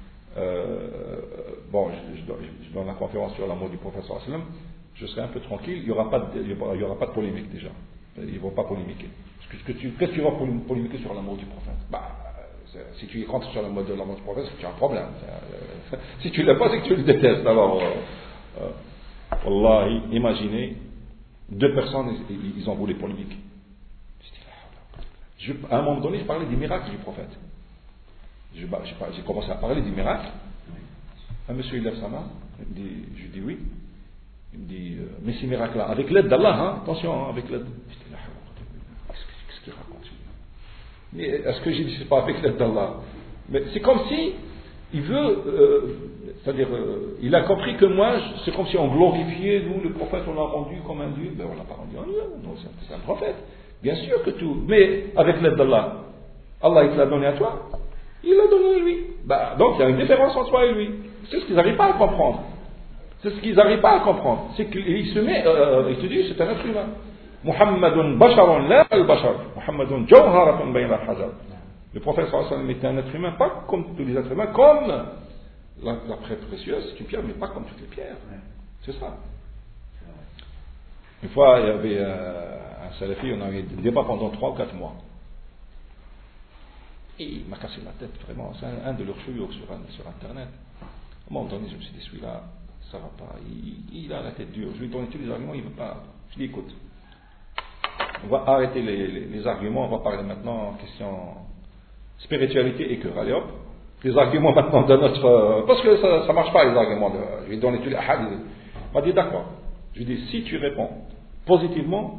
je donne la conférence sur l'amour du prophète sallallahu alayhi wa sallam, je serai un peu tranquille, il n'y aura pas de polémique déjà. Ils ne vont pas polémiquer. Qu'est-ce que tu vas polémiquer sur l'amour du prophète? Si tu y rentres sur l'amour du prophète, c'est que tu as un problème. Si tu ne l'aimes pas, c'est que tu le détestes. Alors, Wallahi, imaginez, 2 personnes, ils ont voulu polémique. À un moment donné, je parlais des miracles du prophète. J'ai commencé à parler du miracle. Un monsieur il lève sa main, je dis oui. Il me dit, mais ces miracles-là, avec l'aide d'Allah, hein, attention, hein, avec l'aide. Je dis, qu'est-ce qu'il raconte? Mais est-ce que j'ai dit, c'est pas avec l'aide d'Allah? Mais c'est comme si, il veut, c'est-à-dire, il a compris que moi, c'est comme si on glorifiait, nous, le prophète, on l'a rendu comme un Dieu. Ben, on l'a pas rendu un Dieu, non, c'est un prophète. Bien sûr que tout, mais avec l'aide d'Allah. Allah, il te l'a donné à toi, il l'a donné à lui. Ben, donc, il y a une différence entre toi et lui. C'est ce qu'ils n'arrivent pas à comprendre. C'est ce qu'ils n'arrivent pas à comprendre. C'est qu'il se met, il te dit, c'est un être humain. Muhammadun basharun la al-bashar. Muhammadun jawharatun bayna al-hajar. Le prophète sallallahu alayhi wa sallam était un être humain, pas comme tous les êtres humains, comme la pierre précieuse, c'est une pierre, mais pas comme toutes les pierres. C'est ça. Une fois, il y avait un salafi, on avait des débats pendant 3 ou 4 mois. Et il m'a cassé la tête, vraiment. C'est un de leurs chouillots sur Internet. À un moment donné, je me suis dit, celui-là, ça va pas. Il a la tête dure. Je lui ai donné tous les arguments, il ne veut pas. Je lui ai dit, écoute, on va arrêter les arguments, on va parler maintenant en question spiritualité et cœur. Allez hop, les arguments maintenant de notre... Parce que ça ne marche pas, les arguments. Je lui ai donné tous les hadiths. Il m'a dit, d'accord. Je lui ai dit, si tu réponds positivement,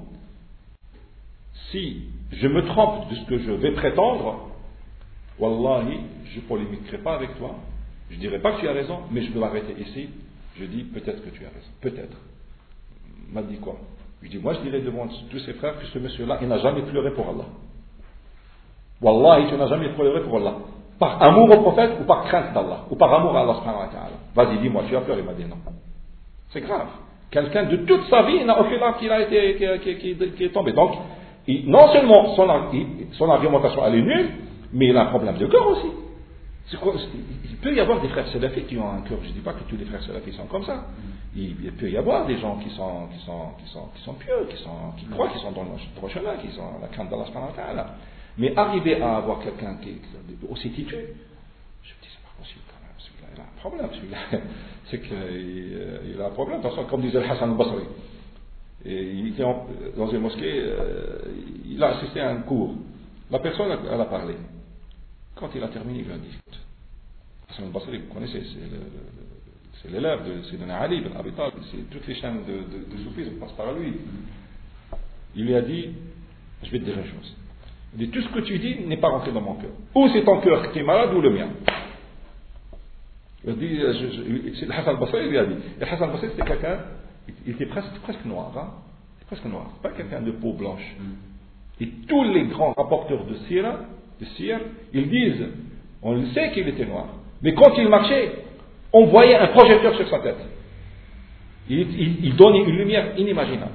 si je me trompe de ce que je vais prétendre, wallahi, je ne polémiquerai pas avec toi. Je ne dirai pas que tu as raison, mais je peux m'arrêter ici. Je dis peut-être que tu as raison. Peut-être. Il m'a dit quoi? Je dis, moi je dirais devant tous ses frères que ce monsieur-là, il n'a jamais pleuré pour Allah. Wallahi, tu n'as jamais pleuré pour Allah. Par amour au prophète ou par crainte d'Allah. Ou par amour à Allah subhanahu wa ta'ala. Vas-y, dis-moi, tu as peur? Il m'a dit non. C'est grave. Quelqu'un de toute sa vie, il n'a aucune larme qui est tombé. Donc, non seulement son argumentation elle est nulle, mais il a un problème de cœur aussi. Il peut y avoir des frères salafis qui ont un cœur. Je ne dis pas que tous les frères salafis sont comme ça. Il peut y avoir des gens qui sont pieux, qui croient qu'ils sont dans le droit chemin, qui sont à la crainte d'Allah subhanahu wa ta'ala. Mais arriver à avoir quelqu'un qui est aussi têtu, je me dis, c'est pas possible quand même. Celui-là, il a un problème. Celui-là, c'est qu'il a un problème. De toute façon, comme disait le Hassan al-Basri, il était dans une mosquée, il a assisté à un cours. La personne, elle a parlé. Quand il a terminé, il lui a dit, Hassan al-Basri, vous connaissez, c'est l'élève de Sayyidina Ali ibn Abi Talib, toutes les chaînes de soufisme passent par lui. Il lui a dit, je vais te dire une chose. Il dit, tout ce que tu dis n'est pas rentré dans mon cœur. Ou c'est ton cœur qui est malade ou le mien. Il a dit, c'est le Hassan al-Basri, il lui a dit. Et Hassan al-Basri, c'était quelqu'un, il était presque noir, hein? Presque noir, pas quelqu'un de peau blanche. Et tous les grands rapporteurs de Sira, ils disent, on le sait qu'il était noir, mais quand il marchait, on voyait un projecteur sur sa tête. Il donnait une lumière inimaginable.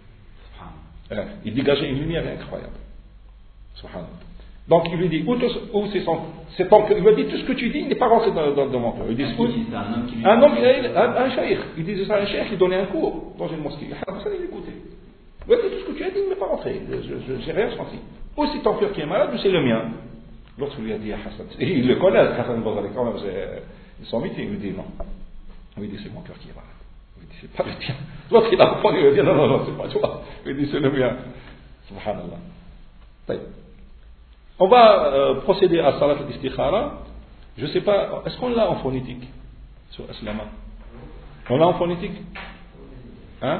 Il dégageait une lumière incroyable. Donc il lui dit, où c'est ton cœur. Il lui dit, tout ce que tu dis n'est pas rentré dans mon cœur. Il dit, un cheikh. Il disait ça à un cheikh, il donnait un cours dans une mosquée. Il écoutait. Il lui dit, tout ce que tu as dit n'est pas rentré. Je n'ai rien senti. Ou c'est ton cœur qui est malade, ou c'est le mien. L'autre lui a dit à Hassan, il le connaît, Hassan al-Basri, quand même, ils sont mythes, il lui dit non. Il lui dit, c'est mon cœur qui est malade. Il lui dit, c'est pas le tien. L'autre il a répondu, il lui dit, non, c'est pas toi. Il lui dit, c'est le mien. Subhanallah. On va procéder à Salat al-Istikhara. Je ne sais pas, est-ce qu'on l'a en phonétique sur Aslama? On l'a en phonétique? Hein?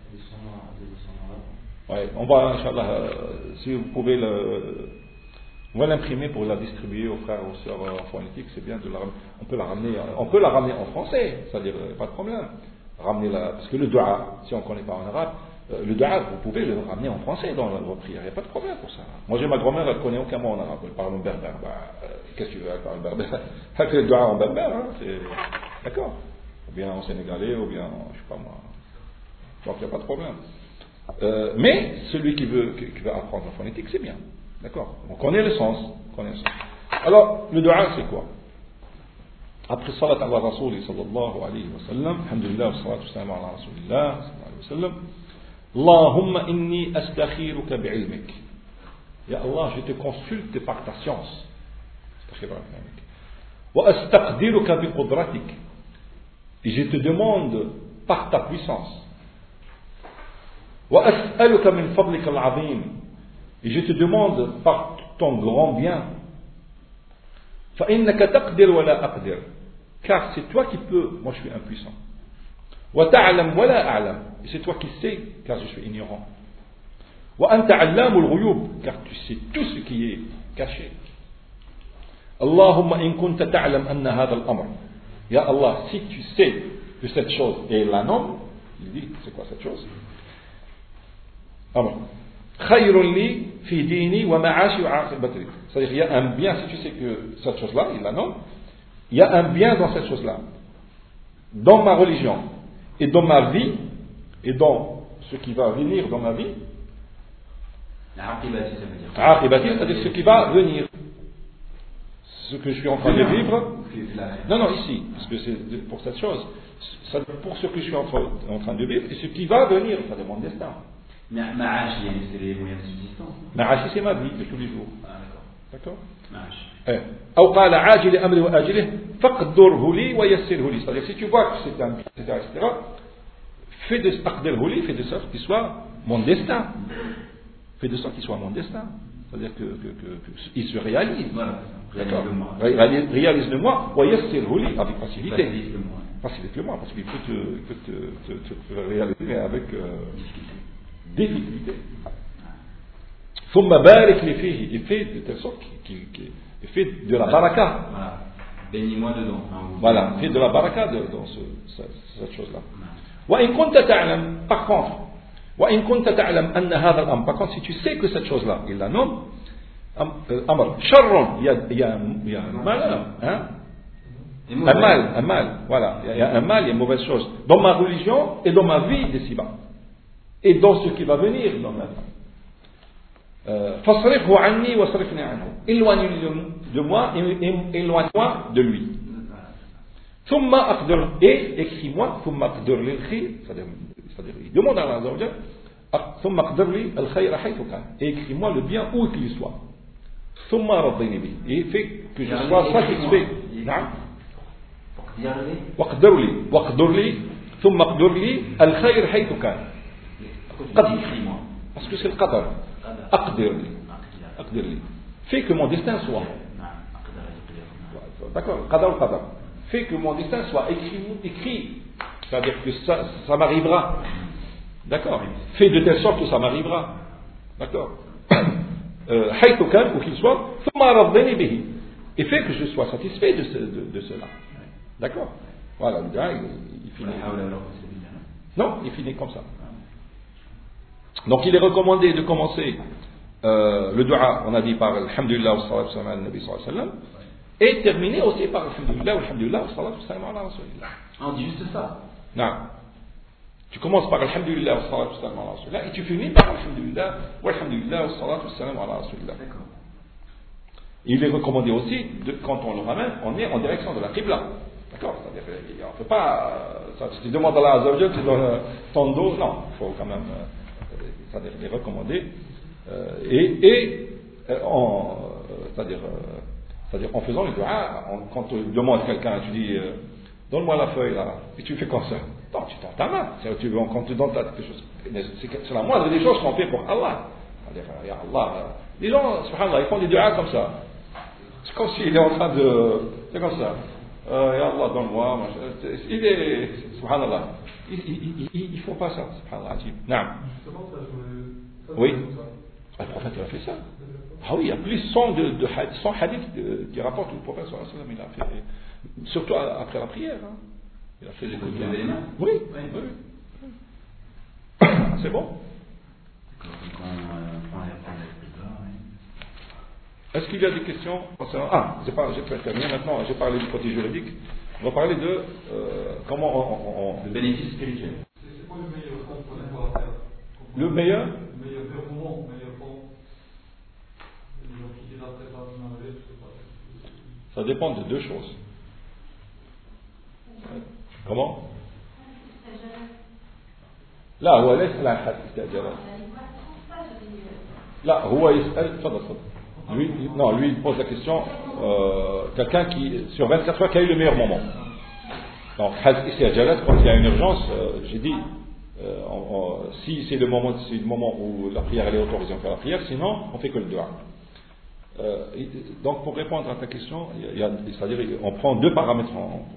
Ouais, on va, Inch'Allah, si vous pouvez on va l'imprimer pour la distribuer aux frères et aux sœurs en phonétique, c'est bien de la ramener. On peut la ramener en français, c'est-à-dire pas de problème. Parce que le dua, si on ne connaît pas en arabe, le dua, vous pouvez le ramener en français dans vos prières, il n'y a pas de problème pour ça. Moi j'ai ma grand-mère, elle ne connaît aucun mot en arabe, elle parle en berbère. Qu'est-ce que tu veux, elle parle en berbère? Elle fait le dua en berbère, hein, d'accord. Ou bien en sénégalais, ou bien, je ne sais pas moi. Donc il n'y a pas de problème. Mais celui qui veut apprendre la phonétique, c'est bien. D'accord? On connaît le sens. Alors, le dua, c'est quoi? Après salat ala Rasouli sallallahu alayhi wa sallam, alhamdulillah, wa salatu wa salam ala Rasulillah sallallahu alayhi wa sallam, Allahumma inni astakhiruka bi'ilmik. Ya Allah, je te consulte par ta science. Wa astaqdiruka biqudratik. Et je te demande par ta puissance. Wa as'aluka min fadlika al-azim. Et je te demande par ton grand bien. فإنك تقدر ولا أقدر. Car c'est toi qui peux, moi je suis impuissant. وتعلم ولا أعلم. Et c'est toi qui sais, car je suis ignorant. وأنت علام الغيوب. Car tu sais tout ce qui est caché. اللهم إن كنت تعلم أن هذا الأمر. Ya Allah, si tu sais que cette chose est la norme, il dit, c'est quoi cette chose? خير لي في ديني ومعاشي وعاقبتي. C'est-à-dire, il y a un bien, si tu sais que cette chose-là, il la nomme, il y a un bien dans cette chose-là, dans ma religion, et dans ma vie, et dans ce qui va venir dans ma vie. Aqibati, ça veut dire. Aqibati, c'est-à-dire ce qui va venir. Ce que je suis en train de vivre. Non, ici, parce que c'est pour cette chose. Pour ce que je suis en train de vivre, et ce qui va venir, c'est mon destin. Ma'ashi, c'est les moyens de subsistance. Ma'ashi, c'est ma vie de tous les jours. D'accord. أو قال عاجل أمري وآجله فاقدره لي ويسره لي. C'est-à-dire, si tu vois que c'est un bien, etc., fais de sorte qu'il soit mon destin. Fais de sorte qu'il soit mon destin. C'est-à-dire qu'il se réalise. Voilà. D'accord. Réalise-le moi, ويسره لي, avec facilité. Facilite-le moi, parce qu'il peut te réaliser avec difficulté. ثم بارك لي فيه. Il fait de telle sorte qu'il fait de la baraka. Voilà. Bénis-moi dedans. Voilà, fait de la baraka dans cette chose-là. وإن كنت تعلم, par contre, وإن كنت تعلم أن هذا الأمر, par contre, si tu sais que cette chose-là, il la nomme, أمر شر, il y a un malheur, hein? Un mal, voilà, il y a un mal, il y a une mauvaise chose dans ma religion et dans ma vie d'ici-bas, et dans ce qui va venir dans ma vie. فاصرفه عني واصرفني عنه. Éloigne de moi et éloigne-moi de lui. ثم أقدر, et écris-moi, ثم أقدر لي الخير, c'est-à-dire il demande à Allah Azza wa Jalla, ثم أقدر لي الخير حيث كان, et écris-moi le bien où qu'il soit. ثم رضيني به, et fais que je sois satisfait. نعم. واقدر لي ثم أقدر لي الخير حيث كان. قدر, parce que c'est le qadar. أقدر لي. Fais que mon destin soit. D'accord, qadar. Fais que mon destin soit écrit. C'est-à-dire que ça m'arrivera. D'accord. Fais de telle sorte que ça m'arrivera. D'accord. حيث كان, où qu'il soit, ثم رضني به. Et fais que je sois satisfait de cela. D'accord. Voilà, le gars, il finit. Non, il finit comme ça. Donc il est recommandé de commencer le dua, on a dit par Alhamdulillah wa salatu wa salam ala nabi sallallahu alayhi wa sallam, et terminer aussi par Alhamdulillah wa salatu wa salam ala rasulillah. On dit juste ça. Non. Tu commences par Alhamdulillah wa salatu wa salam ala rasulillah et tu finis par Alhamdulillah wa salatu wa salam ala rasulillah. D'accord. Il est recommandé aussi, quand on le ramène, on est en direction de la Qibla. D'accord. C'est-à-dire, on ne peut pas, si tu demandes à Allah Azza wa Jalla, tu donnes ton dos, non, il faut quand même, c'est-à-dire les recommander, c'est-à-dire en faisant le dua, quand tu demandes à quelqu'un, tu dis, donne-moi la feuille là, et tu fais comme ça. Non, tu tends ta main, quand tu donnes quelque chose. C'est la moindre des choses qu'on fait pour Allah. C'est-à-dire, ya Allah, les gens, subhanallah, ils font des duas comme ça. C'est comme s'il est en train de, c'est comme ça. Ya Allah, donne-moi, il est, subhanallah. Ils ne font pas ça, subhanallah. Oui. Le prophète a fait ça. Ah oui, il y a plus de 100 hadiths qui rapportent le prophète sallallahu alayhi wa sallam. Il a fait, surtout après la prière. Hein. Il a fait des coups. Oui. C'est bon. Est-ce qu'il y a des questions concernant... j'ai pas terminé maintenant, j'ai parlé du côté juridique. On va parler de comment le bénéfice spirituel. C'est quoi le meilleur fond pour pouvoir faire? Le meilleur moment, le meilleur fond. Ça dépend de deux choses. Comment? لا هو ليس لا حد استئجار. لا هو يسأل تفضل. Lui il pose la question, quelqu'un qui, sur 24 heures, quel est le meilleur moment? Donc, quand il y a une urgence, j'ai dit, si c'est le moment où la prière elle est autorisée, on fait la prière, sinon, on fait que le dua. donc pour répondre à ta question, c'est-à-dire on prend deux paramètres.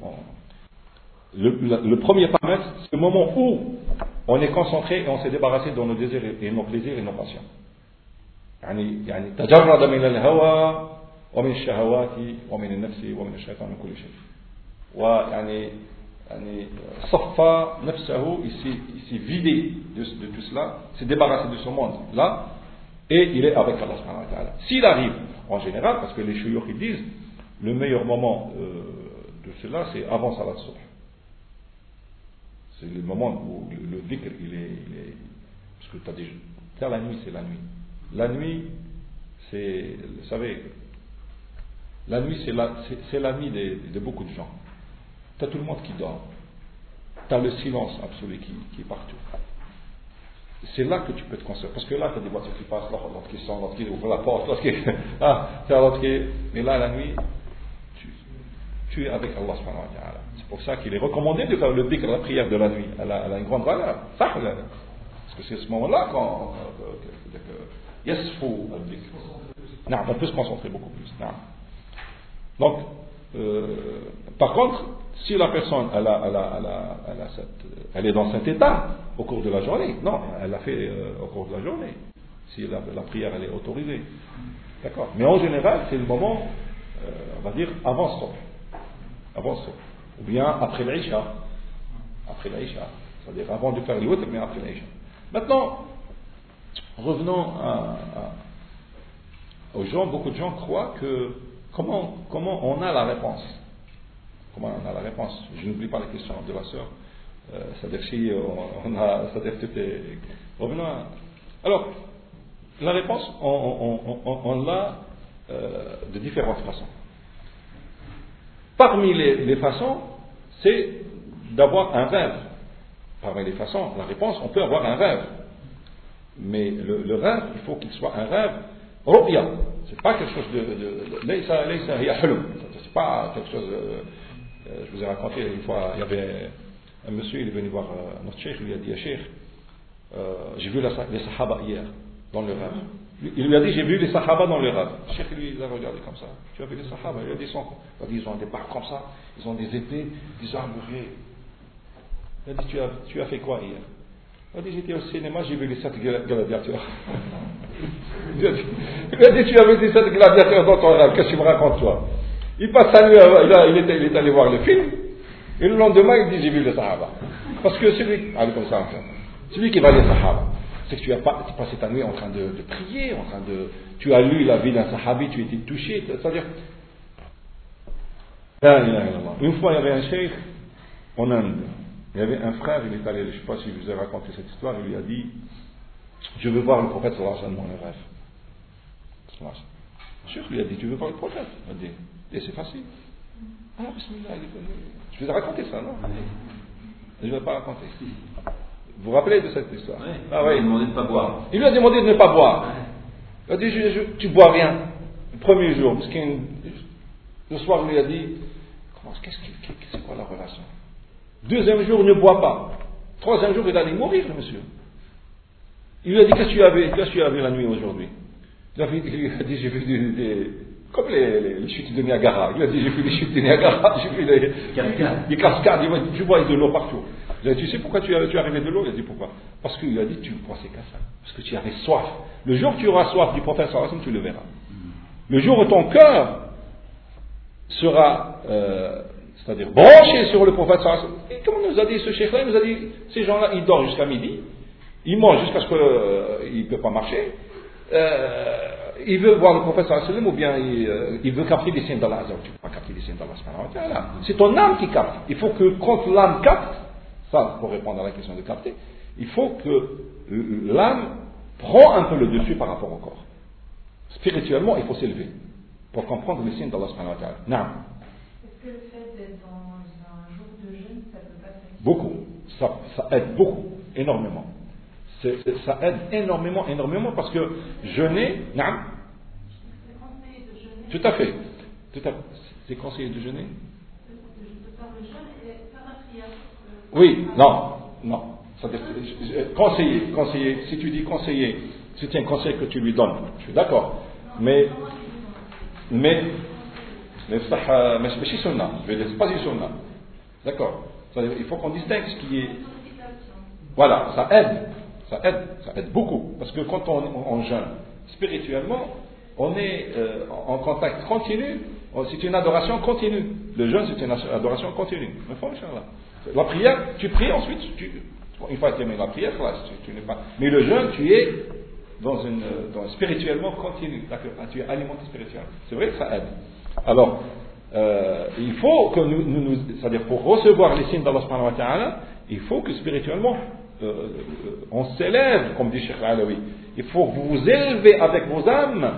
Le premier paramètre, c'est le moment où on est concentré et on s'est débarrassé de nos désirs et nos plaisirs et nos passions. يعني تجرد من الهوى ومن الشهوات ومن النفس ومن الشيطان من كل شيء. ويعني صفى نفسه, il s'est vidé de tout cela, s'est débarrassé de ce monde là, et il est avec Allah subhanahu wa ta'ala. S'il arrive, en général, parce que les shuyukh ils disent, le meilleur moment de cela, c'est avant salat subh. C'est le moment où le dhikr, il est parce que tu as déjà, faire la nuit, c'est la nuit. La nuit, c'est, vous savez, la nuit, c'est la nuit de beaucoup de gens. Tu as tout le monde qui dort. Tu as le silence absolu qui est partout. C'est là que tu peux te concentrer. Parce que là, tu as des voitures qui passent, l'autre qui sort, l'autre qui ouvre la porte, l'autre qui. L'autre qui. Mais là, la nuit, tu es avec Allah subhanahu wa ta'ala. C'est pour ça qu'il est recommandé de faire le dhikr, la prière de la nuit. Elle a une grande valeur. Parce que c'est à ce moment-là qu'on. Yasfou al-dhikr. Non, on peut se concentrer beaucoup plus. Non. Donc, par contre, si la personne elle est dans cet état au cours de la journée, non, elle l'a fait au cours de la journée, si la prière elle est autorisée, d'accord. Mais en général, c'est le moment, on va dire, avant ce, ou bien après l'Isha, c'est-à-dire avant de faire le witr, mais après l'Isha. Maintenant, revenons aux gens. Beaucoup de gens croient que comment on a la réponse. Comment on a la réponse? Je n'oublie pas la question de la sœur. C'est-à-dire si on a, c'est-à-dire tout est. Revenons à. Alors, la réponse, on l'a de différentes façons. Parmi les façons, c'est d'avoir un rêve. Parmi les façons, la réponse, on peut avoir un rêve. Mais le rêve, il faut qu'il soit un rêve ru'ya. C'est pas quelque chose de laysa hiya hulm. C'est pas quelque chose. Je vous ai raconté une fois, il y avait un monsieur, il est venu voir notre cheikh, il lui a dit, cheikh, j'ai vu les sahaba hier dans le rêve. Il lui a dit, j'ai vu les sahaba dans le rêve. Le cheikh lui, il a regardé comme ça. Tu as vu les sahaba? Il a dit, ils ont des barres comme ça, ils ont des épées, des armuriers. Il a dit, tu as fait quoi hier? Il a dit, j'étais au cinéma, j'ai vu les 7 gladiateurs. Il a dit, tu as vu les 7 gladiateurs dans ton rêve, qu'est-ce que tu me racontes toi? Il passe sa nuit, il est allé voir le film, et le lendemain il dit, j'ai vu les sahaba. Parce que celui qui va les sahaba, c'est que tu as passé ta nuit en train de prier, tu as lu la vie d'un sahabi, tu étais touché, c'est-à-dire, une fois il y avait un cheikh en Inde. Il y avait un frère, il est allé, je ne sais pas si je vous ai raconté cette histoire, il lui a dit, je veux voir le prophète sallallahu alayhi wa sallam dans le rêve. Sûr, lui a dit, tu veux voir le prophète? Il a dit, et c'est facile. Ah, bismillah, je vous ai raconté ça, non? Je ne vais pas raconter. Vous vous rappelez de cette histoire? Ah oui, il lui a demandé de ne pas boire. Il lui a demandé de ne pas boire. Il a dit, tu bois rien. Le premier jour, parce le soir, il lui a dit, c'est quoi la relation? Deuxième jour, ne bois pas. Troisième jour, il allait mourir, le monsieur. Il lui a dit, qu'est-ce que tu as vu la nuit aujourd'hui? Il a dit, j'ai vu comme les chutes de Niagara. Il a dit, j'ai vu les chutes de Niagara, j'ai vu les cascades. Il a dit, tu vois de l'eau partout. Il a dit, tu sais pourquoi tu es arrivé de l'eau? Il a dit, pourquoi? Parce qu'il a dit, tu ne pensais qu'à ça. Parce que tu avais soif. Le jour où tu auras soif du prophète sallallahu alayhi wa sallam, tu le verras. Le jour où ton cœur sera, c'est-à-dire branché sur le prophète sallallahu alayhi wa sallam. Et comme nous a dit ce cheikh-là, il nous a dit, ces gens-là, ils dorment jusqu'à midi, ils mangent jusqu'à ce qu'ils ne peuvent pas marcher, il veut voir le prophète sallallahu alayhi wa sallam, ou bien il veut capter les signes d'Allah. Tu ne peux pas capter les signes d'Allah. C'est ton âme qui capte. Il faut que quand l'âme capte, ça pour répondre à la question de capter, il faut que l'âme prend un peu le dessus par rapport au corps. Spirituellement, il faut s'élever pour comprendre les signes d'Allah subhanahu wa ta'ala. Non. Est-ce que le fait d'être dans un jour de jeûne, ça peut pas faire beaucoup, ça aide beaucoup, énormément. Ça aide énormément parce que jeûner, non. C'est conseillé de jeûner. Tout à fait. C'est conseillé de jeûner. De faire le jeûne et faire la prière. Oui, non. C'est-à-dire, conseiller. Si tu dis conseiller, c'est un conseil que tu lui donnes. Je suis d'accord. Mais Mais c'est sunna. Je vais dire, c'est pas du sunna. D'accord. C'est-à-dire, il faut qu'on distingue ce qui est. Voilà, ça aide beaucoup. Parce que quand on jeûne spirituellement, on est en contact continu. C'est une adoration continue. Le jeûne, c'est une adoration continue. La prière, tu pries ensuite, une fois terminé la prière, tu n'es pas. Mais le jeûne, tu es spirituellement continu. D'accord. Tu es alimenté spirituellement. C'est vrai que ça aide. Alors, il faut que c'est-à-dire pour recevoir les signes d'Allah subhanahu wa ta'ala, il faut que spirituellement on s'élève, comme dit Cheikh Alaoui. Il faut que vous vous élevez avec vos âmes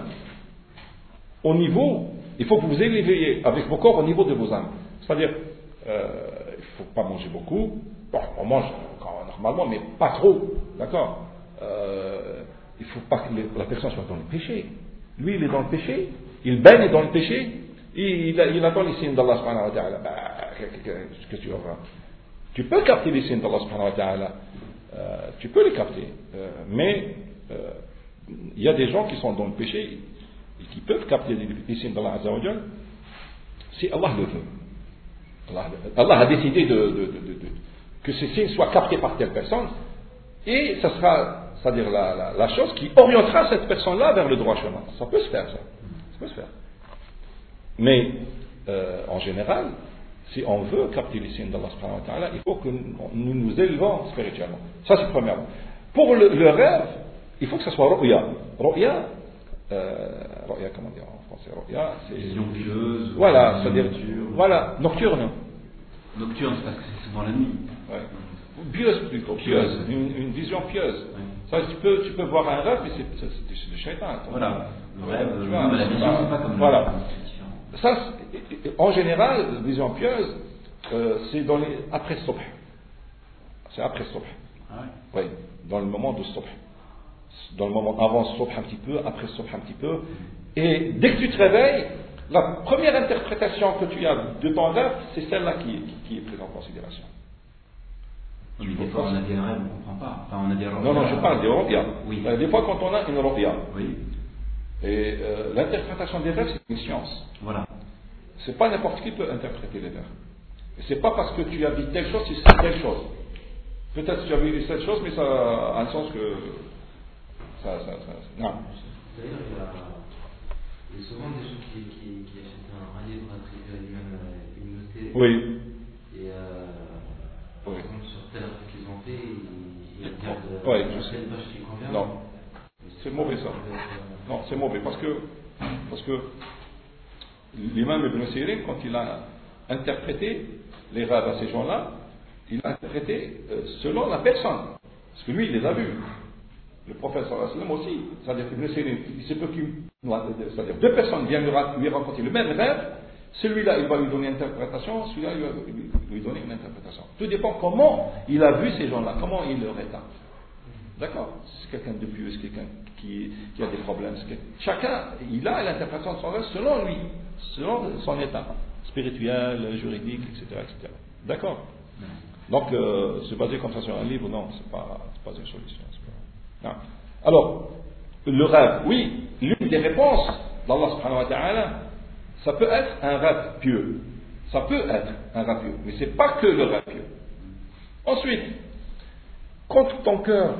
au niveau, il faut que vous vous élevez avec vos corps au niveau de vos âmes. C'est-à-dire, il ne faut pas manger beaucoup. Bon, on mange normalement, mais pas trop. D'accord. Il ne faut pas que la personne soit dans le péché. Lui, il est dans le péché, il baigne dans le péché, il attend les signes d'Allah subhanahu wa ta'ala. Qu'est-ce que tu auras? Tu peux capter les signes d'Allah subhanahu wa ta'ala. Tu peux les capter. Mais il y a des gens qui sont dans le péché et qui peuvent capter les signes d'Allah azza wa jal si Allah le veut. Allah a décidé que ces signes soient captés par telle personne et ça sera, c'est-à-dire la chose qui orientera cette personne-là vers le droit chemin. Ça peut se faire, ça. Ça peut se faire. Mais en général, si on veut capter les signes d'Allah subhanahu wa ta'ala, il faut que nous nous élevons spirituellement. Ça, c'est premièrement. Pour le rêve, il faut que ce soit ru'ya. Ru'ya, comment dire en français? Ru'ya, c'est. Vision pieuse. Voilà, c'est-à-dire. Voilà, nocturne. Nocturne, c'est parce que c'est souvent la nuit. Ouais. Pieuse plutôt, pieuse. Une vision pieuse. Ouais. Ça, tu peux voir un rêve, mais c'est le shaitan. Voilà. Le rêve, la vision, c'est pas comme voilà. Ça, en général, la vision pieuse, c'est après Subh. C'est après Subh. Ah ouais. Oui, dans le moment de Subh. Dans le moment avant Subh un petit peu, après Subh un petit peu. Et dès que tu te réveilles, la première interprétation que tu as de ton rêve, c'est celle-là qui est prise en considération. Mais des fois, on a des rêves, on ne comprend pas. Enfin, on a des rêves. Non, je parle des ru'ya. Oui. Des fois, quand on a une ru'ya. Oui. Et l'interprétation des rêves, c'est une science. Voilà. C'est pas n'importe qui peut interpréter les rêves. Et c'est pas parce que tu as vu telle chose, c'est telle chose. Peut-être que tu as vu cette chose, mais ça a un sens que. Non. D'ailleurs, il y a souvent des gens qui achètent un livre attribué à l'imam Ibn Sirine. Oui. Et par exemple, sur tel rêve qu'ils ont fait, ils regardent telle page qui convient. Non. C'est mauvais ça. Non, c'est mauvais parce que l'imam Ibn Sirine, quand il a interprété les rêves à ces gens-là, il a interprété selon la personne. Parce que lui, il les a vus. Le prophète sallallahu alayhi wa sallam aussi. C'est-à-dire Ibn Sirine, il se peut c'est-à-dire deux personnes viennent lui raconter le même rêve. Celui-là, il va lui donner une interprétation, celui-là, il va lui donner une interprétation. Tout dépend comment il a vu ces gens-là, comment il leur est. D'accord? C'est quelqu'un de pieux, c'est quelqu'un qui a des problèmes. Chacun, il a l'interprétation de son rêve selon lui, selon son état spirituel, juridique, etc. D'accord? Donc, se baser comme ça sur un livre, non, c'est pas une solution. Non. Alors, le rêve, oui, l'une des réponses d'Allah subhanahu wa ta'ala, ça peut être un rêve pieux. Ça peut être un rêve pieux, mais c'est pas que le rêve pieux. Ensuite, quand ton cœur.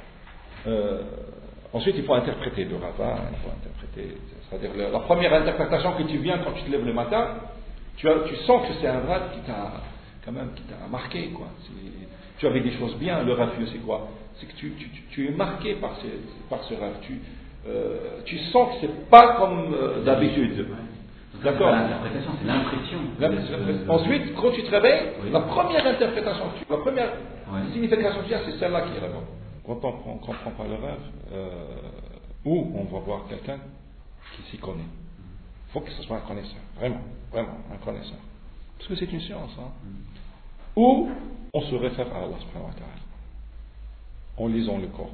Ensuite, il faut interpréter le rêve, il faut interpréter. C'est-à-dire, la première interprétation que tu viens quand tu te lèves le matin, tu sens que c'est un rêve qui t'a marqué, quoi. Tu avais des choses bien. Le rêve pieux, c'est quoi? C'est que tu es marqué par ce rêve. Tu sens que c'est pas comme d'habitude. D'accord. L'interprétation, c'est l'impression. Ensuite, quand tu te réveilles, la première interprétation, la première signification que tu as, c'est celle-là qui est la bonne. Quand on ne comprend pas le rêve, ou on va voir quelqu'un qui s'y connaît. Il faut que ce soit un connaisseur, vraiment un connaisseur. Parce que c'est une science. Ou on se réfère à Allah subhanahu wa ta'ala en lisant le Coran.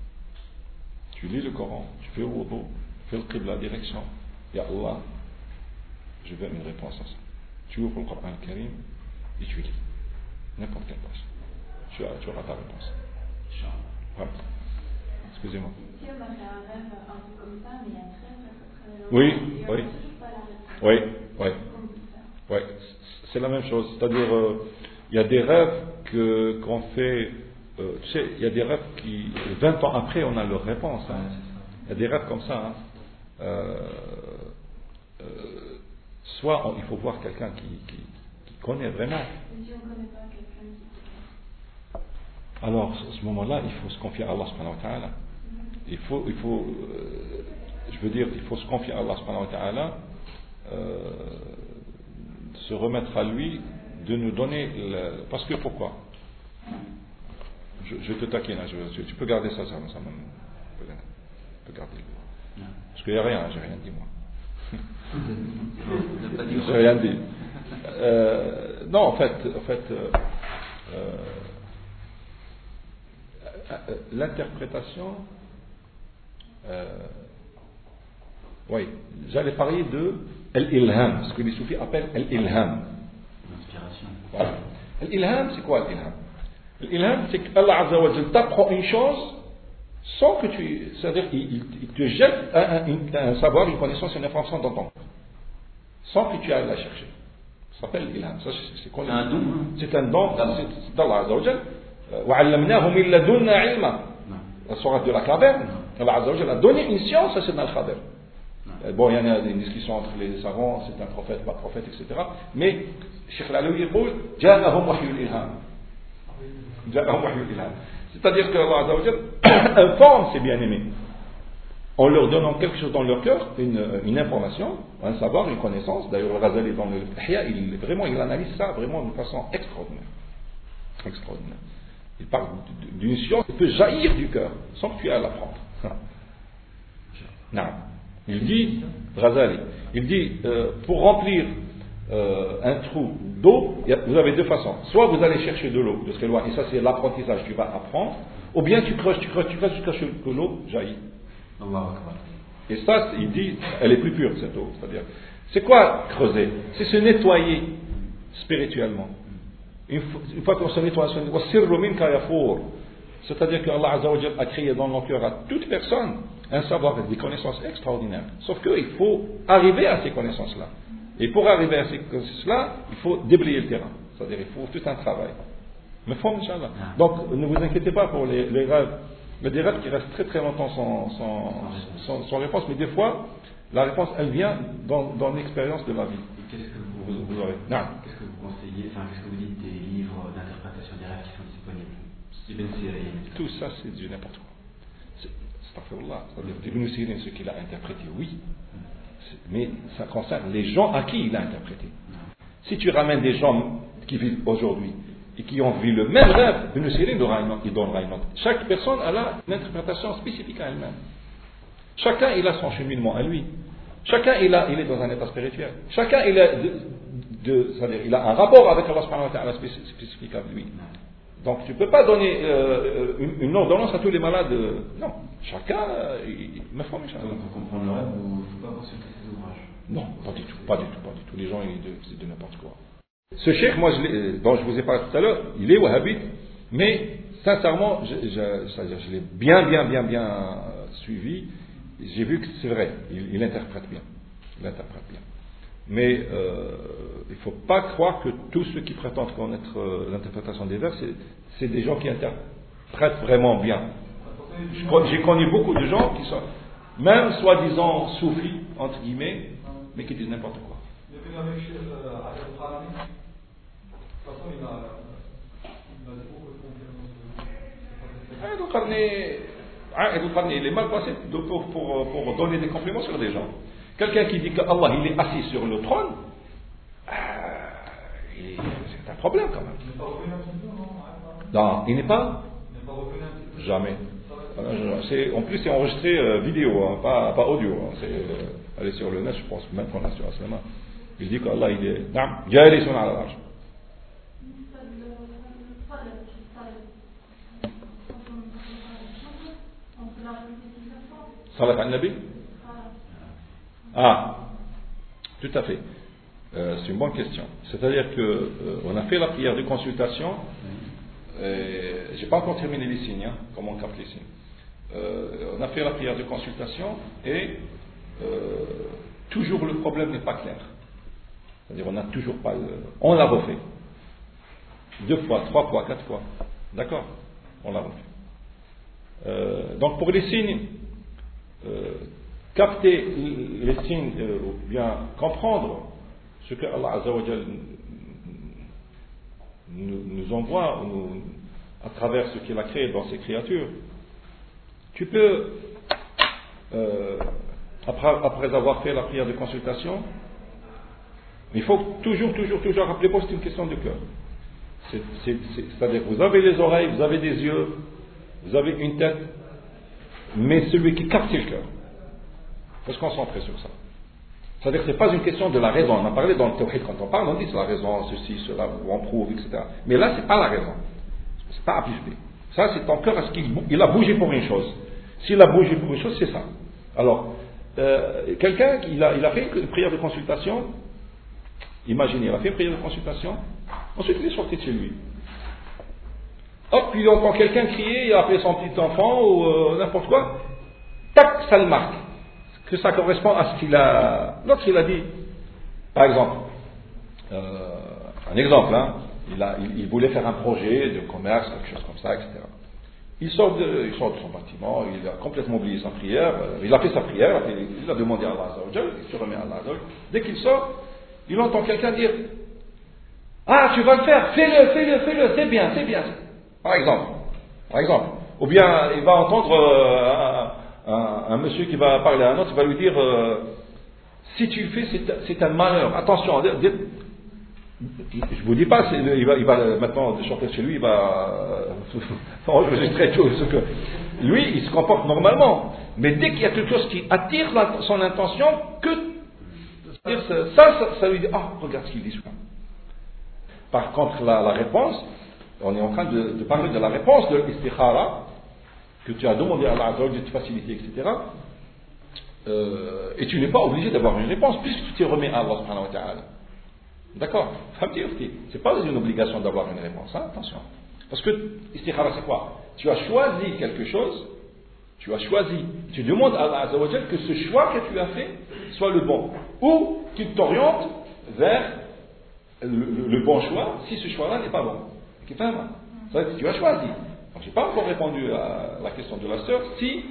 Tu lis le Coran, tu fais le wudu, tu fais le qibla, la direction. Ya Allah, je veux une réponse à ça. Tu ouvres le Coran Karim et tu lis. N'importe quelle page. Tu auras ta réponse. Ouais. Excusez-moi. Si on a fait un rêve un peu comme ça, mais il y a très oui. pas Oui, oui. Oui, c'est la même chose. C'est-à-dire, il y a des rêves qu'on fait. Tu sais, il y a des rêves qui, 20 ans après, on a leur réponse. Hein. Il y a des rêves comme ça. Hein. Soit il faut voir quelqu'un qui connaît vraiment. Si on ne connaît pas quelqu'un qui... Alors, à ce moment-là, il faut se confier à Allah subhanahu wa ta'ala. Il faut se confier à Allah subhanahu wa ta'ala, se remettre à lui, de nous donner parce que pourquoi je te taquine, hein, tu peux garder ça tu peux garder. Parce qu'il n'y a rien, j'ai rien dit moi. J'ai rien dit. Non, en fait, l'interprétation, oui, j'allais parler de l'ilham, ce que les soufis appellent l'ilham. L'inspiration. Voilà. L'ilham, c'est quoi l'ilham? L'ilham, c'est qu'Allah Azza wa Jal t'apprend une chose sans que c'est-à-dire il te jette un savoir, une connaissance, une information dans ton cœur, sans que tu ailles la chercher. Ça s'appelle l'ilham. Ça, c'est quoi? C'est un don. C'est un don d'Allah Azza wa Jal. وعلمناه من لدنا علما. La sourate de la caverne, Allah Azza wa Jal a donné une science à Sayyidina al-Khadir. Bon, il y en a des discussions entre les savants, c'est un prophète, pas prophète, etc. Mais Cheikh Al-Alawi dit جاءهم وحي الإلهام. جاءهم وحي الإلهام. C'est-à-dire que Allah Azza wa Jal informe ses bien-aimés en leur donnant quelque chose dans leur cœur, une information, un savoir, une connaissance. D'ailleurs, le Ghazali dans le Ihya, il analyse ça vraiment d'une façon extraordinaire. Extraordinaire. Il parle d'une science qui peut jaillir du cœur sans que tu aies à l'apprendre. Non. Il dit, Ghazali, pour remplir un trou d'eau, vous avez deux façons. Soit vous allez chercher de l'eau de très loin, et ça c'est l'apprentissage, tu vas apprendre, ou bien tu creuses jusqu'à ce que l'eau jaillit. Et ça, il dit, elle est plus pure cette eau. C'est-à-dire, c'est quoi creuser? C'est se nettoyer spirituellement. Une fois qu'on se nettoie, c'est-à-dire que Allah Azza wa Jal a créé dans nos cœurs à toute personne un savoir et des connaissances extraordinaires. Sauf qu'il faut arriver à ces connaissances-là. Et pour arriver à ces connaissances-là, il faut déblayer le terrain. C'est-à-dire qu'il faut tout un travail. Mais faut, Inch'Allah. Donc, ne vous inquiétez pas pour les rêves. Il y a des rêves qui restent très très longtemps sans réponse, mais des fois, la réponse, elle vient dans l'expérience de la vie. Et qu'est-ce que vous aurez. Non. Qu'est-ce que vous conseillez, qu'est-ce que vous dites des livres d'interprétation des rêves qui sont disponibles? Ibn Sirin. Tout ça, c'est du n'importe quoi. Astaghfirullah. C'est-à-dire, Ibn Sirin, ce qu'il a interprété, oui. Mais ça concerne les gens à qui il a interprété. Si tu ramènes des gens qui vivent aujourd'hui et qui ont vu le même rêve, Ibn Sirin il donnera une autre. Chaque personne a une interprétation spécifique à elle-même. Chacun il a son cheminement à lui. Chacun il est dans un état spirituel. Chacun c'est-à-dire il a un rapport avec Allah subhanahu wa ta'ala spécifique à lui. Donc tu ne peux pas donner une ordonnance à tous les malades. Non, chacun me forme. Pour comprendre le rêve, il ne faut pas consulter ces ouvrages. Non, pas du tout. Les gens, c'est de n'importe quoi. Ce cheikh, moi, dont je vous ai parlé tout à l'heure, il est wahhabite, mais sincèrement, je l'ai bien suivi. J'ai vu que c'est vrai, il interprète bien. Mais il ne faut pas croire que tous ceux qui prétendent connaître l'interprétation des vers, c'est des gens qui interprètent vraiment bien. J'ai connu beaucoup de gens qui sont, même soi-disant soufis, entre guillemets, mais qui disent n'importe quoi. Depuis avec Al-Qarni, de toute façon, il a beaucoup de conférences. Al-Qarni, il est mal passé pour donner des compliments sur des gens. Quelqu'un qui dit qu'Allah il est assis sur le trône, c'est un problème quand même. Non, il n'est pas jamais. En plus, c'est enregistré vidéo, hein, pas audio. Hein, allez sur le net, je pense même qu'on a sur Aslama. Il dit qu'Allah il est. جالس على العرش. Salat al-Nabi. Tout à fait. C'est une bonne question. C'est-à-dire que on a fait la prière de consultation. J'ai pas encore terminé les signes, hein, comment on capte les signes. On a fait la prière de consultation et toujours le problème n'est pas clair. C'est-à-dire, on n'a toujours pas on l'a refait. 2 fois, 3 fois, 4 fois. D'accord? On l'a refait. Donc, pour les signes, capter les signes, ou bien comprendre ce que Allah Azza wa Jal nous envoie à travers ce qu'il a créé dans ses créatures. Tu peux, après avoir fait la prière de consultation, il faut toujours rappeler que c'est une question de cœur. C'est-à-dire que vous avez les oreilles, vous avez des yeux, vous avez une tête, mais celui qui capte, c'est le cœur. Il faut se concentrer sur ça. C'est-à-dire que ce n'est pas une question de la raison. On a parlé dans le tawhid, quand on parle, on dit c'est la raison, ceci, cela, on prouve, etc. Mais là, ce n'est pas la raison. Ce n'est pas A plus B. Ça, c'est ton cœur, est-ce qu'il a bougé pour une chose. S'il a bougé pour une chose, c'est ça. Alors, quelqu'un, il a fait une prière de consultation. Imaginez, il a fait une prière de consultation. Ensuite, il est sorti de chez lui. Hop, puis il entend quelqu'un crier, il a appelé son petit enfant ou n'importe quoi. Tac, ça le marque. Que ça correspond à ce qu'il a. L'autre, il a dit. Par exemple, un exemple, hein, il voulait faire un projet de commerce, quelque chose comme ça, etc. Il sort de son bâtiment, il a complètement oublié sa prière, il a fait sa prière, il a demandé à Allah, il se remet à Allah. Dès qu'il sort, il entend quelqu'un dire ah, tu vas le faire, fais-le, c'est bien. Par exemple. Ou bien il va entendre un monsieur qui va parler à un autre, il va lui dire si tu le fais, c'est un malheur. Attention, je vous dis pas, il va maintenant sortir chez lui, il va enregistrer tout ce que. Lui, il se comporte normalement. Mais dès qu'il y a quelque chose qui attire son intention, ça lui dit ah, regarde ce qu'il dit. Par contre, la réponse, on est en train de parler de la réponse de l'istikhara, que tu as demandé à Allah Azza wa Jalla de te faciliter, etc. Et tu n'es pas obligé d'avoir une réponse, puisque tu te remets à Allah subhanahu wa ta'ala. D'accord? C'est pas une obligation d'avoir une réponse, hein? Attention. Parce que istikhara, c'est quoi? Tu as choisi quelque chose, tu demandes à Allah Azza wa Jalla que ce choix que tu as fait soit le bon, ou qu'il t'oriente vers le bon choix, si ce choix-là n'est pas bon. Ça veut dire que tu as choisi. Donc, je n'ai pas encore répondu à la question de la sœur si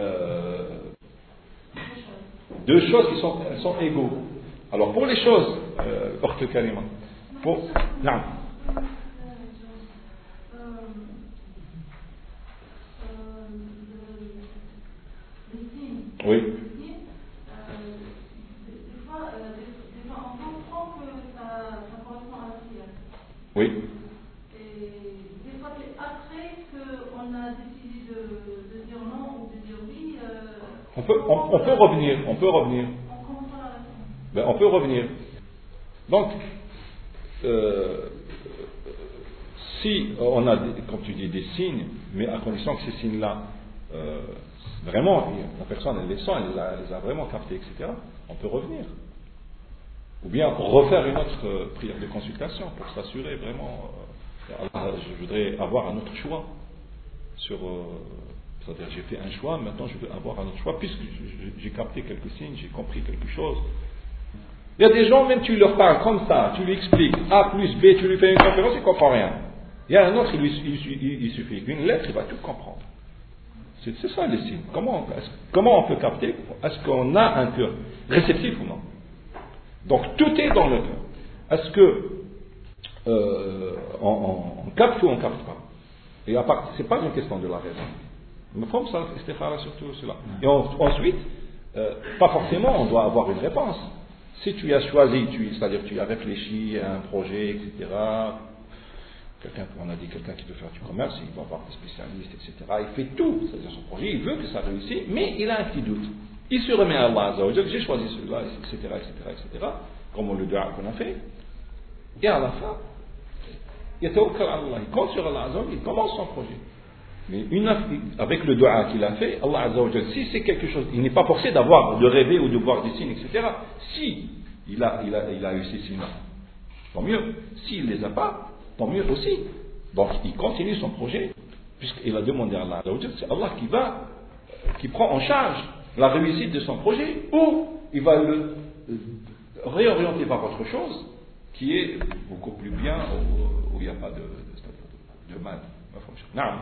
deux choses qui sont égaux. Alors pour les choses, porte carrément. Non. Oui. Oui. Et des fois, c'est après qu'on a décidé de dire non ou de dire oui. On peut revenir. On comprend la réponse. On peut revenir. Donc, si on a, comme tu dis, des signes, mais à condition que ces signes-là, vraiment, la personne, elle les sent, elle les a vraiment captés, etc., on peut revenir. Ou bien refaire une autre prière de consultation pour s'assurer vraiment. Je voudrais avoir un autre choix. C'est-à-dire, j'ai fait un choix, maintenant je veux avoir un autre choix, puisque j'ai capté quelques signes, j'ai compris quelque chose. Il y a des gens, même tu leur parles comme ça, tu lui expliques A plus B, tu lui fais une conférence, il ne comprend rien. Il y a un autre, il suffit d'une lettre, il va tout comprendre. C'est ça les signes. Comment on peut capter? Est-ce qu'on a un cœur réceptif ou non? Donc tout est dans le cœur. Est-ce que on capte ou on ne capte pas? Et à part, c'est pas une question de la raison. Mais comme ça, istikhara surtout cela. Et ensuite, pas forcément on doit avoir une réponse. Si tu as choisi, c'est-à-dire tu as réfléchi à un projet, etc. On a dit quelqu'un qui veut faire du commerce, il va voir des spécialistes, etc. Il fait tout, c'est-à-dire son projet, il veut que ça réussisse, mais il a un petit doute. Il se remet à Allah Azza wa Jalla, j'ai choisi celui-là, etc., comme le dua qu'on a fait. Et à la fin, il compte sur Allah Azza wa Jalla, il commence son projet. Mais avec le dua qu'il a fait, Allah Azza wa Jalla, si c'est quelque chose, il n'est pas forcé de rêver ou de voir des signes, etc. Si il a eu ces signes-là, tant mieux. S'il ne les a pas, tant mieux aussi. Donc il continue son projet, puisqu'il a demandé à Allah Azza wa Jalla, c'est Allah qui prend en charge la réussite de son projet, ou il va le réorienter vers autre chose qui est beaucoup plus bien, où il n'y a pas de mal. Non.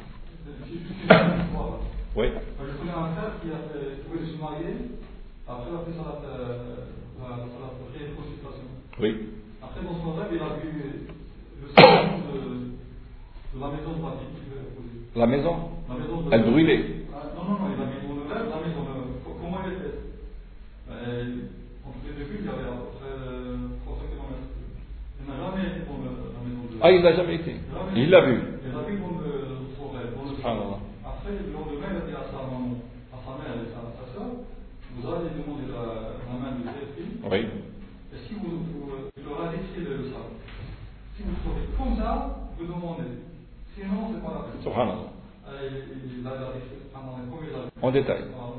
Oui. Je connais un frère qui voulait se marier, après il a fait la consultation. Oui. Après, dans son rêve, il a vu le salon de la maison de la fille qu'il voulait épouser. La maison, elle brûlait. Non, il a vu dans le rêve la maison. Comment elle était entre les deux, il y avait à peu près 300 km. Il n'a jamais été dans la maison de. Ah, il n'a jamais été. Il l'a vu. Il l'a vu dans son rêve, dans le salon. Après, le lendemain, il a dit à sa maman, à sa mère et à sa soeur, vous allez demander la main de cette fille. Oui. Et si il aura laissé le salon. Si vous trouvez comme ça, vous demandez. Sinon, c'est pas la peine. Subhanallah. Il a laissé pendant les premiers années. En détail.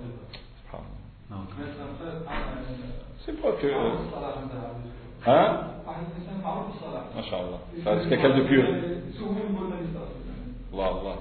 C'est pas que. Hein? Masha'Allah. C'est quelqu'un de pur. Allah, Allah.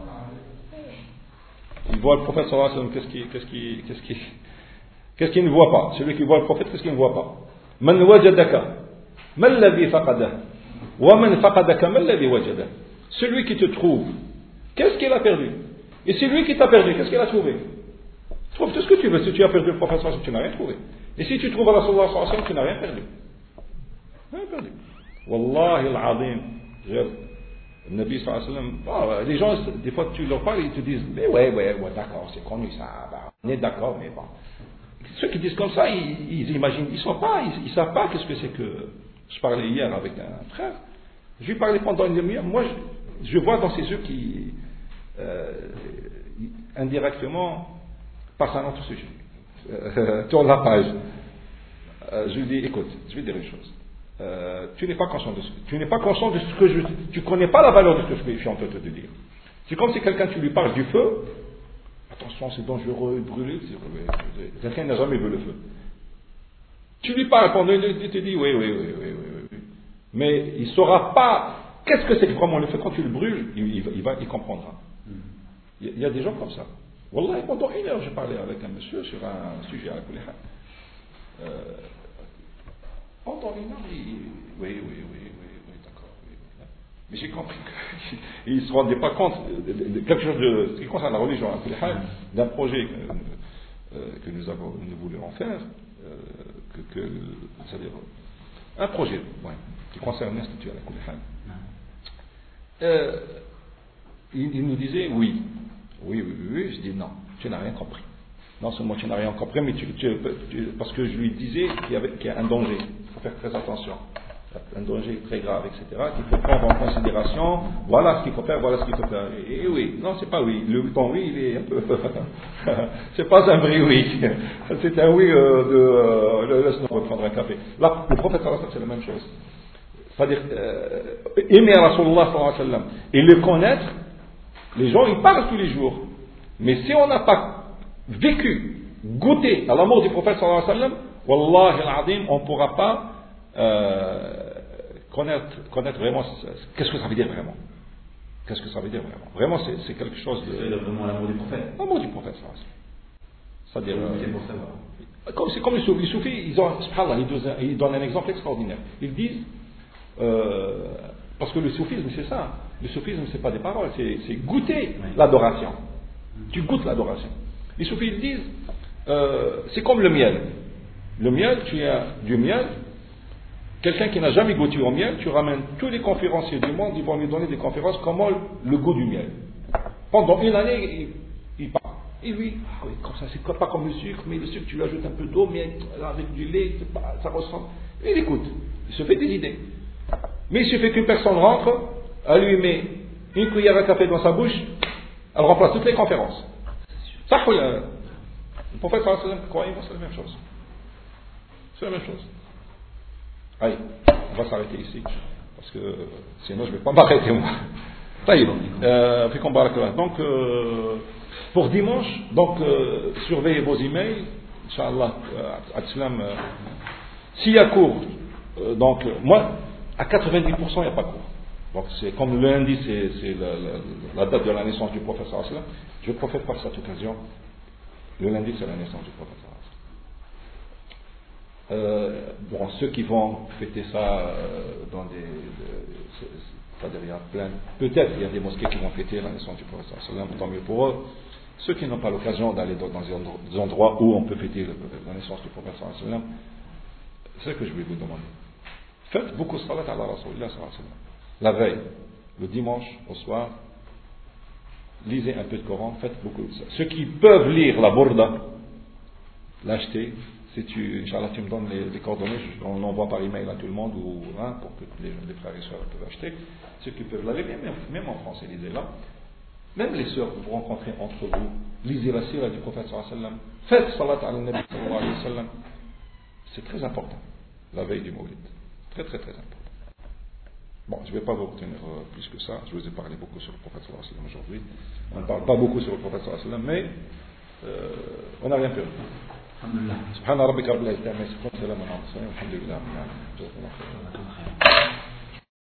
Il voit le prophète sallallahu alayhi wa sallam, qu'est-ce qu'il ne voit pas? Celui qui voit le prophète, qu'est-ce qu'il ne voit pas? Man wajadaka, man ladhi faqadah, wa man faqadaka, man ladhi wajadah. Celui qui te trouve, qu'est-ce qu'il a perdu? Et celui qui t'a perdu, qu'est-ce qu'il a trouvé? Trouve tout ce que tu veux. Si tu as perdu le prophète sallallahu alayhi wa sallam, tu n'as rien trouvé. Et si tu trouves Allah sallallahu alayhi wa sallam, tu n'as rien perdu. Rien perdu. Wallahi al-azim. Le Nabi sallallahu alayhi wa sallam, les gens, des fois tu leur parles, ils te disent, mais ouais, d'accord, c'est connu ça, on est d'accord, mais bon. Ceux qui disent comme ça, ils imaginent, ils savent pas qu'est-ce que c'est que. Je parlais hier avec un frère, je lui parlais pendant une demi-heure, moi je vois dans ses yeux qui, indirectement, passent à un autre sujet. Tourne la page. Je lui dis, écoute, je vais dire une chose. Tu n'es pas conscient de ce que tu connais pas la valeur de ce que je suis en train de te dire. C'est comme si quelqu'un tu lui parles du feu. Attention, c'est dangereux, brûler. Quelqu'un n'a jamais vu le feu. Tu lui parles pendant une minute, il te dit oui. Mais il saura pas qu'est-ce que c'est vraiment le feu. Quand tu le brûles, il comprendra. Il y a des gens comme ça. Wallah, pendant une heure, je parlais avec un monsieur sur un sujet à la Kulihah. Pendant une heure, oui, d'accord. Oui. Mais j'ai compris qu'il ne se rendait pas compte de quelque chose de ce qui concerne la religion, d'un projet que nous voulions faire, c'est-à-dire un projet qui concerne l'Institut à la Kulihah. Il nous disait oui. Je dis non, tu n'as rien compris. Non seulement tu n'as rien compris, mais parce que je lui disais qu'il y a un danger. Il faut faire très attention. Un danger très grave, etc. Qu'il faut prendre en considération. Voilà ce qu'il faut faire, voilà ce qu'il faut faire. Et oui, non, c'est pas oui. Ton oui, il est un peu. C'est pas un vrai oui. C'est un oui laisse-nous prendre un café. Là, le prophète sallallahu alayhi wa sallam, c'est la même chose. C'est-à-dire, aimer Rasulullah sallallahu alayhi wa sallam et le connaître, les gens, ils parlent tous les jours. Mais si on n'a pas vécu, goûté à l'amour du prophète sallallahu alayhi wa sallam, wallahi al-azim, on ne pourra pas connaître vraiment qu'est-ce que ça veut dire vraiment. Qu'est-ce que ça veut dire vraiment? Vraiment, c'est quelque chose de. C'est vraiment l'amour du prophète. L'amour du prophète sallallahu alayhi wa sallam. C'est pour savoir. C'est comme les soufis, ils donnent un exemple extraordinaire. Ils disent, parce que le soufisme c'est ça. Le soufisme c'est pas des paroles, c'est goûter l'adoration. Tu goûtes l'adoration. Les soufis ils disent, c'est comme le miel. Le miel, tu as du miel. Quelqu'un qui n'a jamais goûté au miel, tu ramènes tous les conférenciers du monde, ils vont lui donner des conférences comment le goût du miel. Pendant une année, il parle. Et lui, comme ça, c'est pas comme le sucre, mais le sucre, tu lui ajoutes un peu d'eau, mais avec du lait, ça ressemble. Et il écoute, il se fait des idées. Mais il suffit qu'une personne rentre, elle lui met une cuillère à café dans sa bouche, elle remplace toutes les conférences. Ça, le prophète sallallahu alayhi wa sallam, croyez-moi, c'est la même chose. C'est la même chose. Allez, on va s'arrêter ici, parce que sinon je ne vais pas m'arrêter moi. Donc, pour dimanche, surveillez vos emails, Inch'Allah, s'il y a cours, moi, à 90%, il n'y a pas cours. Donc, c'est comme le lundi, c'est la date de la naissance du prophète sallallahu alayhi wa sallam. Je profite par cette occasion. Le lundi, c'est la naissance du prophète sallallahu alayhi wa sallam. Bon, ceux qui vont fêter ça dans c'est-à-dire il y a plein, peut-être il y a des mosquées qui vont fêter la naissance du prophète sallallahu alayhi wa sallam, tant mieux pour eux. Ceux qui n'ont pas l'occasion d'aller dans des endroits où on peut fêter la naissance du prophète sallallahu alayhi wa sallam, c'est ce que je vais vous demander. Faites beaucoup de salat ala Rasulillah sallallahu alayhi wa sallam. La veille, le dimanche, au soir, lisez un peu de Coran, faites beaucoup de ça. Ceux qui peuvent lire la Burda, l'acheter. Si Inch'Allah, tu me donnes les coordonnées, on l'envoie par email à tout le monde ou pour que les frères et sœurs peuvent acheter. Ceux qui peuvent la lire, même en français, lisez-la. Même les sœurs que vous rencontrez entre vous, lisez la sira du prophète sallallahu alayhi wa sallam. Faites salat ala nabi sallallahu alayhi wa sallam. C'est très important, la veille du Mawlid. Très très très important. Bon, je ne vais pas vous retenir plus que ça. Je vous ai parlé beaucoup sur le prophète sallallahu alayhi wa sallam aujourd'hui. On ne parle pas beaucoup sur le prophète sallallahu alayhi wa sallam, mais on n'a rien perdu. سبحان ربك رب العزة عما يصفون وسلام على المرسلين والحمد لله رب العالمين.